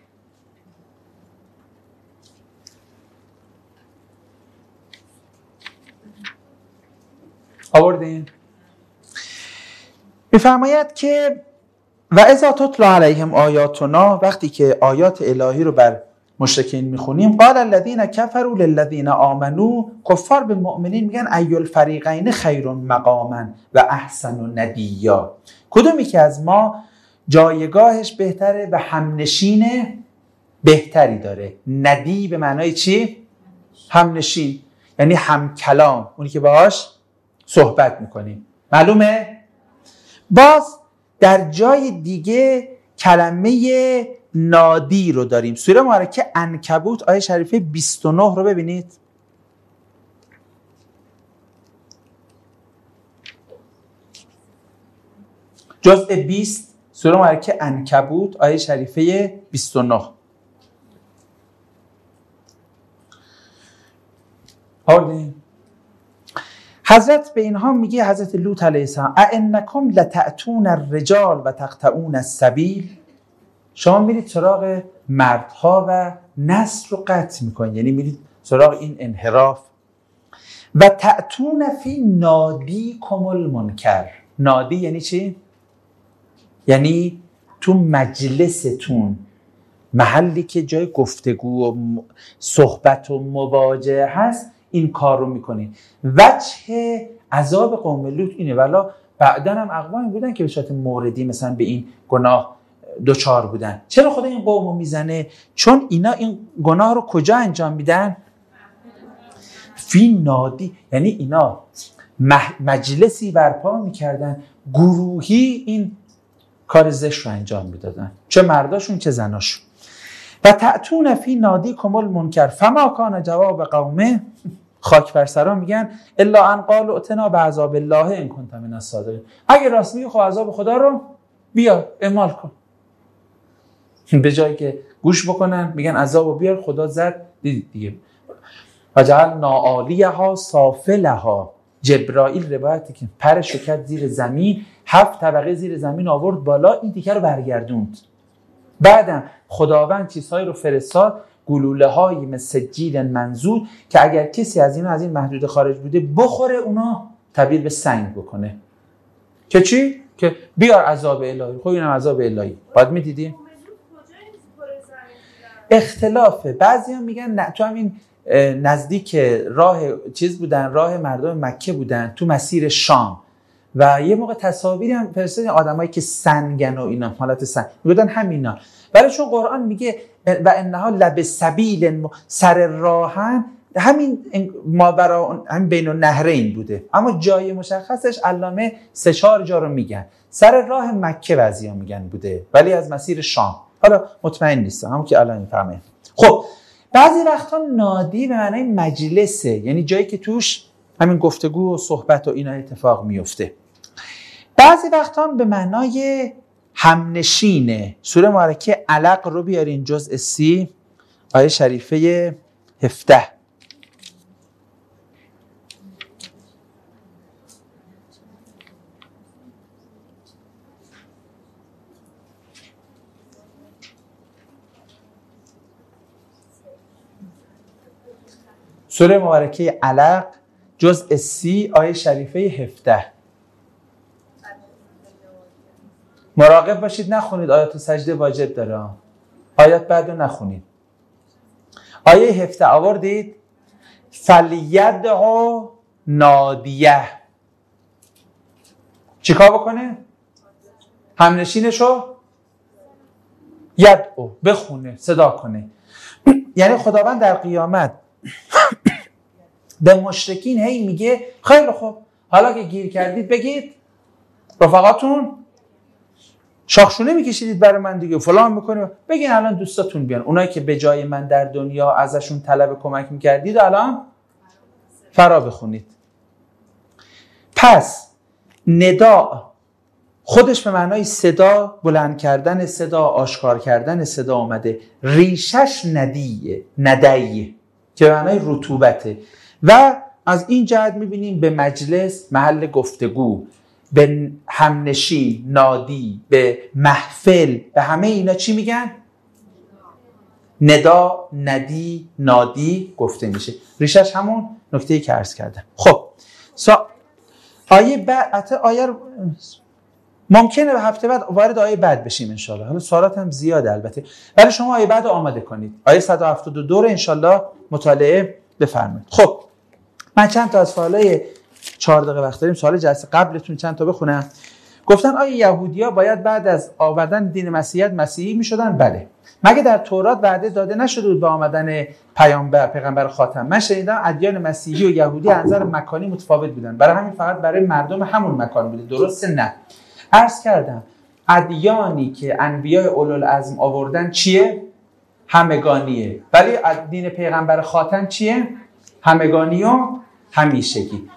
آوردین؟ میفرماید که و اذا تتلی علیهم آیاتنا، وقتی که آیات الهی رو بر مشرکین میخونیم، قال الذین کفروا للذین آمنوا، کفار به مؤمنین میگن ای الفریقین خیر مقاما و احسن ندیا، کدومی که از ما جایگاهش بهتره و همنشین بهتری داره. ندی به معنای چی؟ همنشین، یعنی هم کلام، اونی که باهاش صحبت میکنیم. معلومه؟ باز در جای دیگه کلمه نادی رو داریم. سوره مبارکه عنکبوت آیه شریفه 29 رو ببینید. جزء 20 سوره مبارکه عنکبوت آیه شریفه 29. آوردین؟ حضرت به اینها میگه، حضرت لوط علیه السلام اانکم لتأتون الرجال و تقطعون السبیل، شما میرید سراغ مردها و نسل رو قطع میکنید، یعنی میرید سراغ این انحراف. و تأتون فی نادیکم المنکر. نادی یعنی چی؟ یعنی تو مجلستون، محلی که جای گفتگو و صحبت و مواجهه هست، این کار رو میکنین. وجه عذاب قوم لوط اینه، ولی بعدن هم اقوامی بودن که به صورت موردی مثلا به این گناه دوچار بودن. چرا خدا این قومو میزنه؟ چون اینا این گناه رو کجا انجام میدن؟ فی نادی، یعنی اینا مجلسی برپا میکردن، گروهی این کار زشت رو انجام میدادن، چه مرداشون چه زناشون. و تأتون فی نادی کمال منکر فما کان جواب قومه، خاک بر سرا میگن الا ان قالوا اتنا بعذاب الله ان کنت من الصادقین. اگه راست میگی خب عذاب خدا رو بیا اعمال کن. به جایی که گوش بکنن میگن عذابو بیار، خدا زد دیگه. وجعلنا عالیها سافلها، جبرائیل روایتی که پرش رو کرد زیر زمین، 7 طبقه زیر زمین آورد بالا، این تیکه رو برگردوند. بعدم خداوند چیزهایی رو فرستاد، گلوله هایی مثل سجیل منضود که اگر کسی از این محدوده خارج بوده بخوره اونا تبدیل به سنگ بکنه. که چی؟ که بیار عذاب الهی. خب اینم عذاب الهی باید میدیدیم. اختلافه. بعضی هم میگن نه، تو همین نزدیک راه چیز بودن، راه مردم مکه بودن تو مسیر شام و یه موقع تصاویری هم فرستادن آدمایی که سنگن و اینا، حالت سنگ میگن همینا. ولی چون قرآن میگه و انها لبسبیل سر راهن، همین ماورا همین بین النهرین بوده، اما جای مشخصش علامه 3-4 جا رو میگن. سر راه مکه بعضیا میگن بوده ولی از مسیر شام، حالا مطمئن نیستم، همون که الان میفهمه. خب بعضی وقتا نادی به معنای مجلسه، یعنی جایی که توش همین گفتگو و صحبت و اینا اتفاق میفته. بعضی وقتا به معنای همنشینه. سوره مبارکه علق رو بیارین، جزء 30 آیه شریفه 17. سوره مبارکه علق جزء 30 آیه شریفه 17. مراقب باشید نخونید، آیات سجده واجب داره. آیات بعدو نخونید. آیه 17 آوردید؟ فلیدعو نادیه. چیکار بکنه؟ همنشینشو یدعو بخونه، صدا کنه. یعنی خداوند در قیامت به مشرکین هی میگه خیلی خوب، حالا که گیر کردید بگید رفقاتون شاخشونه میکشیدید برای من دیگه، فلان میکنید، بگین الان دوستاتون بیان، اونایی که به جای من در دنیا ازشون طلب کمک میکردید الان فرا بخونید. پس ندا خودش به معنای صدا، بلند کردن صدا، آشکار کردن صدا آمده. ریشش ندیه که به معنای رطوبته. و از این جهت میبینیم به مجلس، محل گفتگو، به همنشین، نادی، به محفل، به همه اینا چی میگن؟ ندا، ندی، نادی گفته میشه. ریشش همون نکته‌ای که عرض کردم. خب آیه بعد، آیه ممکنه به هفته بعد وارد آیه بعد بشیم انشالله. حالا سوالات هم زیاده البته، ولی شما آیه بعد آماده کنید. آیه 172 رو انشالله مطالعه بفرمایید. خب من چند تا از سوالای 4 دقیقه وقت داریم، سوال جلسه قبلتون چند تا بخونم. گفتن آیا یهودی‌ها باید بعد از آمدن دین مسیحیت مسیحی می‌شدن؟ بله. مگه در تورات وعده داده نشده بود با آمدن پیغمبر خاتم؟ من شنیدم ادیان مسیحی و یهودی از نظر مکانی متفاوت بودن، برای همین فقط برای مردم همون مکان بوده. درسته؟ نه. عرض کردم ادیانی که انبیاء اولوالعزم آوردن چیه؟ همگانیه. ولی دین پیغمبر خاتم چیه؟ همگانی و همیشگی.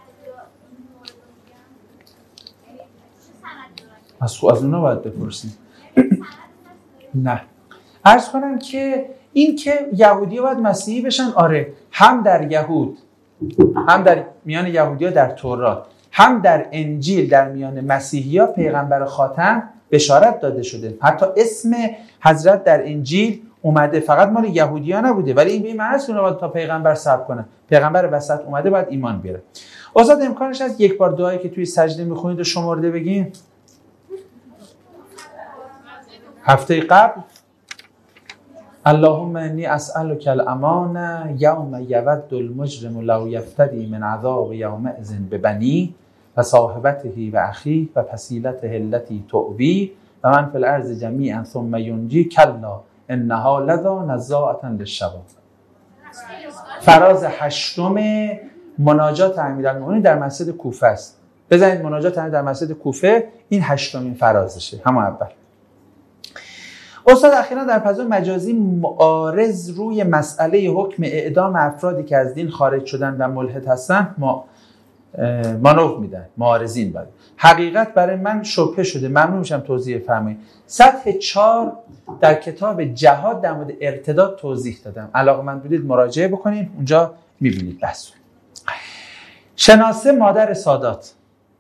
از اونا باید بپرسیم. نه. عرض کنم که این که یهودی باید مسیحی بشن، آره، هم در یهود، هم در میان یهودی‌ها در تورات، هم در انجیل در میان مسیحی‌ها پیغمبر خاتم بشارت داده شده. حتی اسم حضرت در انجیل اومده، فقط مال یهودی‌ها نبوده، ولی این به معنی است اونها باید تا پیغمبر صبر کنن. پیغمبر وسط اومده باید ایمان بیاره. استاد امکانش هست یک بار دعایی که توی سجده می‌خونید و شمرده بگین؟ هفته قبل اللهم انی اسألک الامان یوم یود المجرم لو یفتدی من عذاب یومئذ ببنی و صاحبته و اخیه و فصیلته التي تؤوی و من فی الارض جمیعا ثم ینجی کلا انها لظی نزاعة للشوا. فراز 8 مناجات امیرالمومنین در مسجد کوفه است. بزنید مناجات در مسجد کوفه، این 8مین فرازشه، همون اول. استاد اخیراً در فضای مجازی معارض روی مسئله حکم اعدام افرادی که از دین خارج شدن و ملحد هستن مانور میدن، معارضین بعد. حقیقت برای من شبهه شده، ممنون میشم توضیح فرمایید. سطح 4 در کتاب جهاد در مورد ارتداد توضیح دادم، علاقه‌مند بودید مراجعه بکنید، اونجا میبینید بحث. شناسه مادر سادات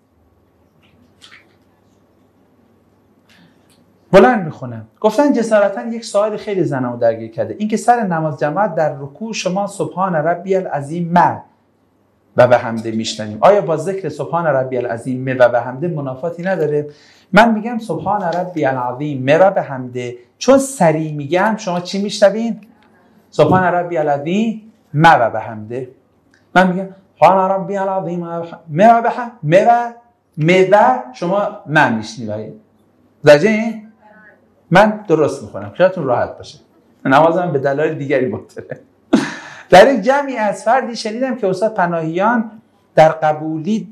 بلند میخونم، گفتن جسارتا یک سوال خیلی زنمو درگیر کرده، این که سر نماز جماعت در رکوع شما سبحان ربی العظیم و به حمده میشنویم، آیا با ذکر سبحان ربی العظیم و به حمده منافاتی نداره؟ من میگم سبحان ربی العظیم و به حمده، چون سریع میگم شما چی میشنوین؟ سبحان ربی العظیم و به حمده. من میگم سبحان ربی العظیم و به حمده، شما میشنوید. زجه من درست میخونم، خیالتون راحت باشه، نمازم به دلایل دیگری باطله. در یک جمعی از فردی شنیدم که استاد پناهیان در قبولی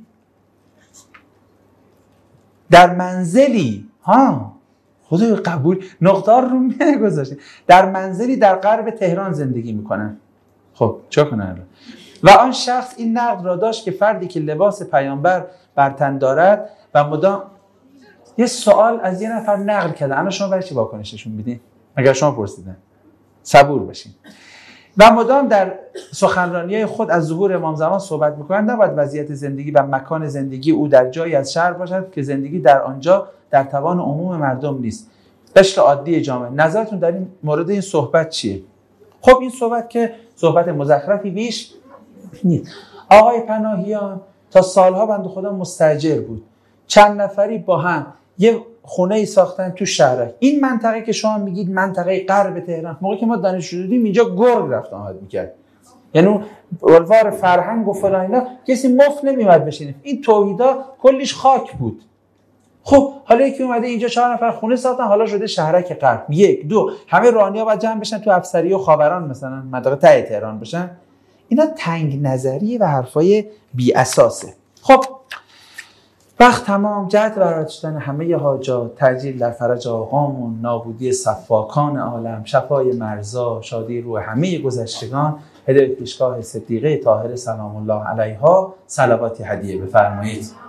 در منزلی خدای قبول نقطه رو میگذاشته، در منزلی در غرب تهران زندگی میکنن. خب چه کنن؟ و آن شخص این نقد را داشت که فردی که لباس پیامبر بر تن دارد و مدام یه سوال از یه نفر نقل کرده، الان شما برای چی واکنششون میدین؟ اگر شما پرسیدن صبور باشین. و مدام در سخنرانی‌های خود از ظهور امام زمان صحبت می‌کنند، نباید وضعیت زندگی و مکان زندگی او در جایی از شهر باشد که زندگی در آنجا در توان عموم مردم نیست. قشر عادی جامعه. نظرتون در این مورد این صحبت چیه؟ خب این صحبت که صحبت مزخرفی بیش نیست. آقای پناهیان تا سالها بنده خدا مستاجر بود. چند نفری با هم یه خونه‌ای ساختن تو شهرک. این منطقه که شما میگید منطقه غرب تهران، موقعی که ما دانشجو بودیم اینجا گرگ رفت آمد میکرد، یعنی بلوار فرهنگ و فلان اینا کسی مفت نمیومد بشینه. این توحیدا کلیش خاک بود. خب حالا یکی اومده اینجا 4 نفر خونه ساختن، حالا شده شهرک غرب. 1 2 همه راهنیا باید جمع بشن تو افسری و خاوران مثلا منطقه ته تهران بشن. اینا تنگ نظری و حرفای بی اساسه. خب وقت تمام. جهت برآورده شدن همه حاجات، تجلیل در فرج آقامون، نابودی صفاکان عالم، شفای مرزا، شادی روح همه گذشتگان، هدایت پیشگاه صدیقه طاهره سلام الله علیها، صلواتی هدیه بفرمایید.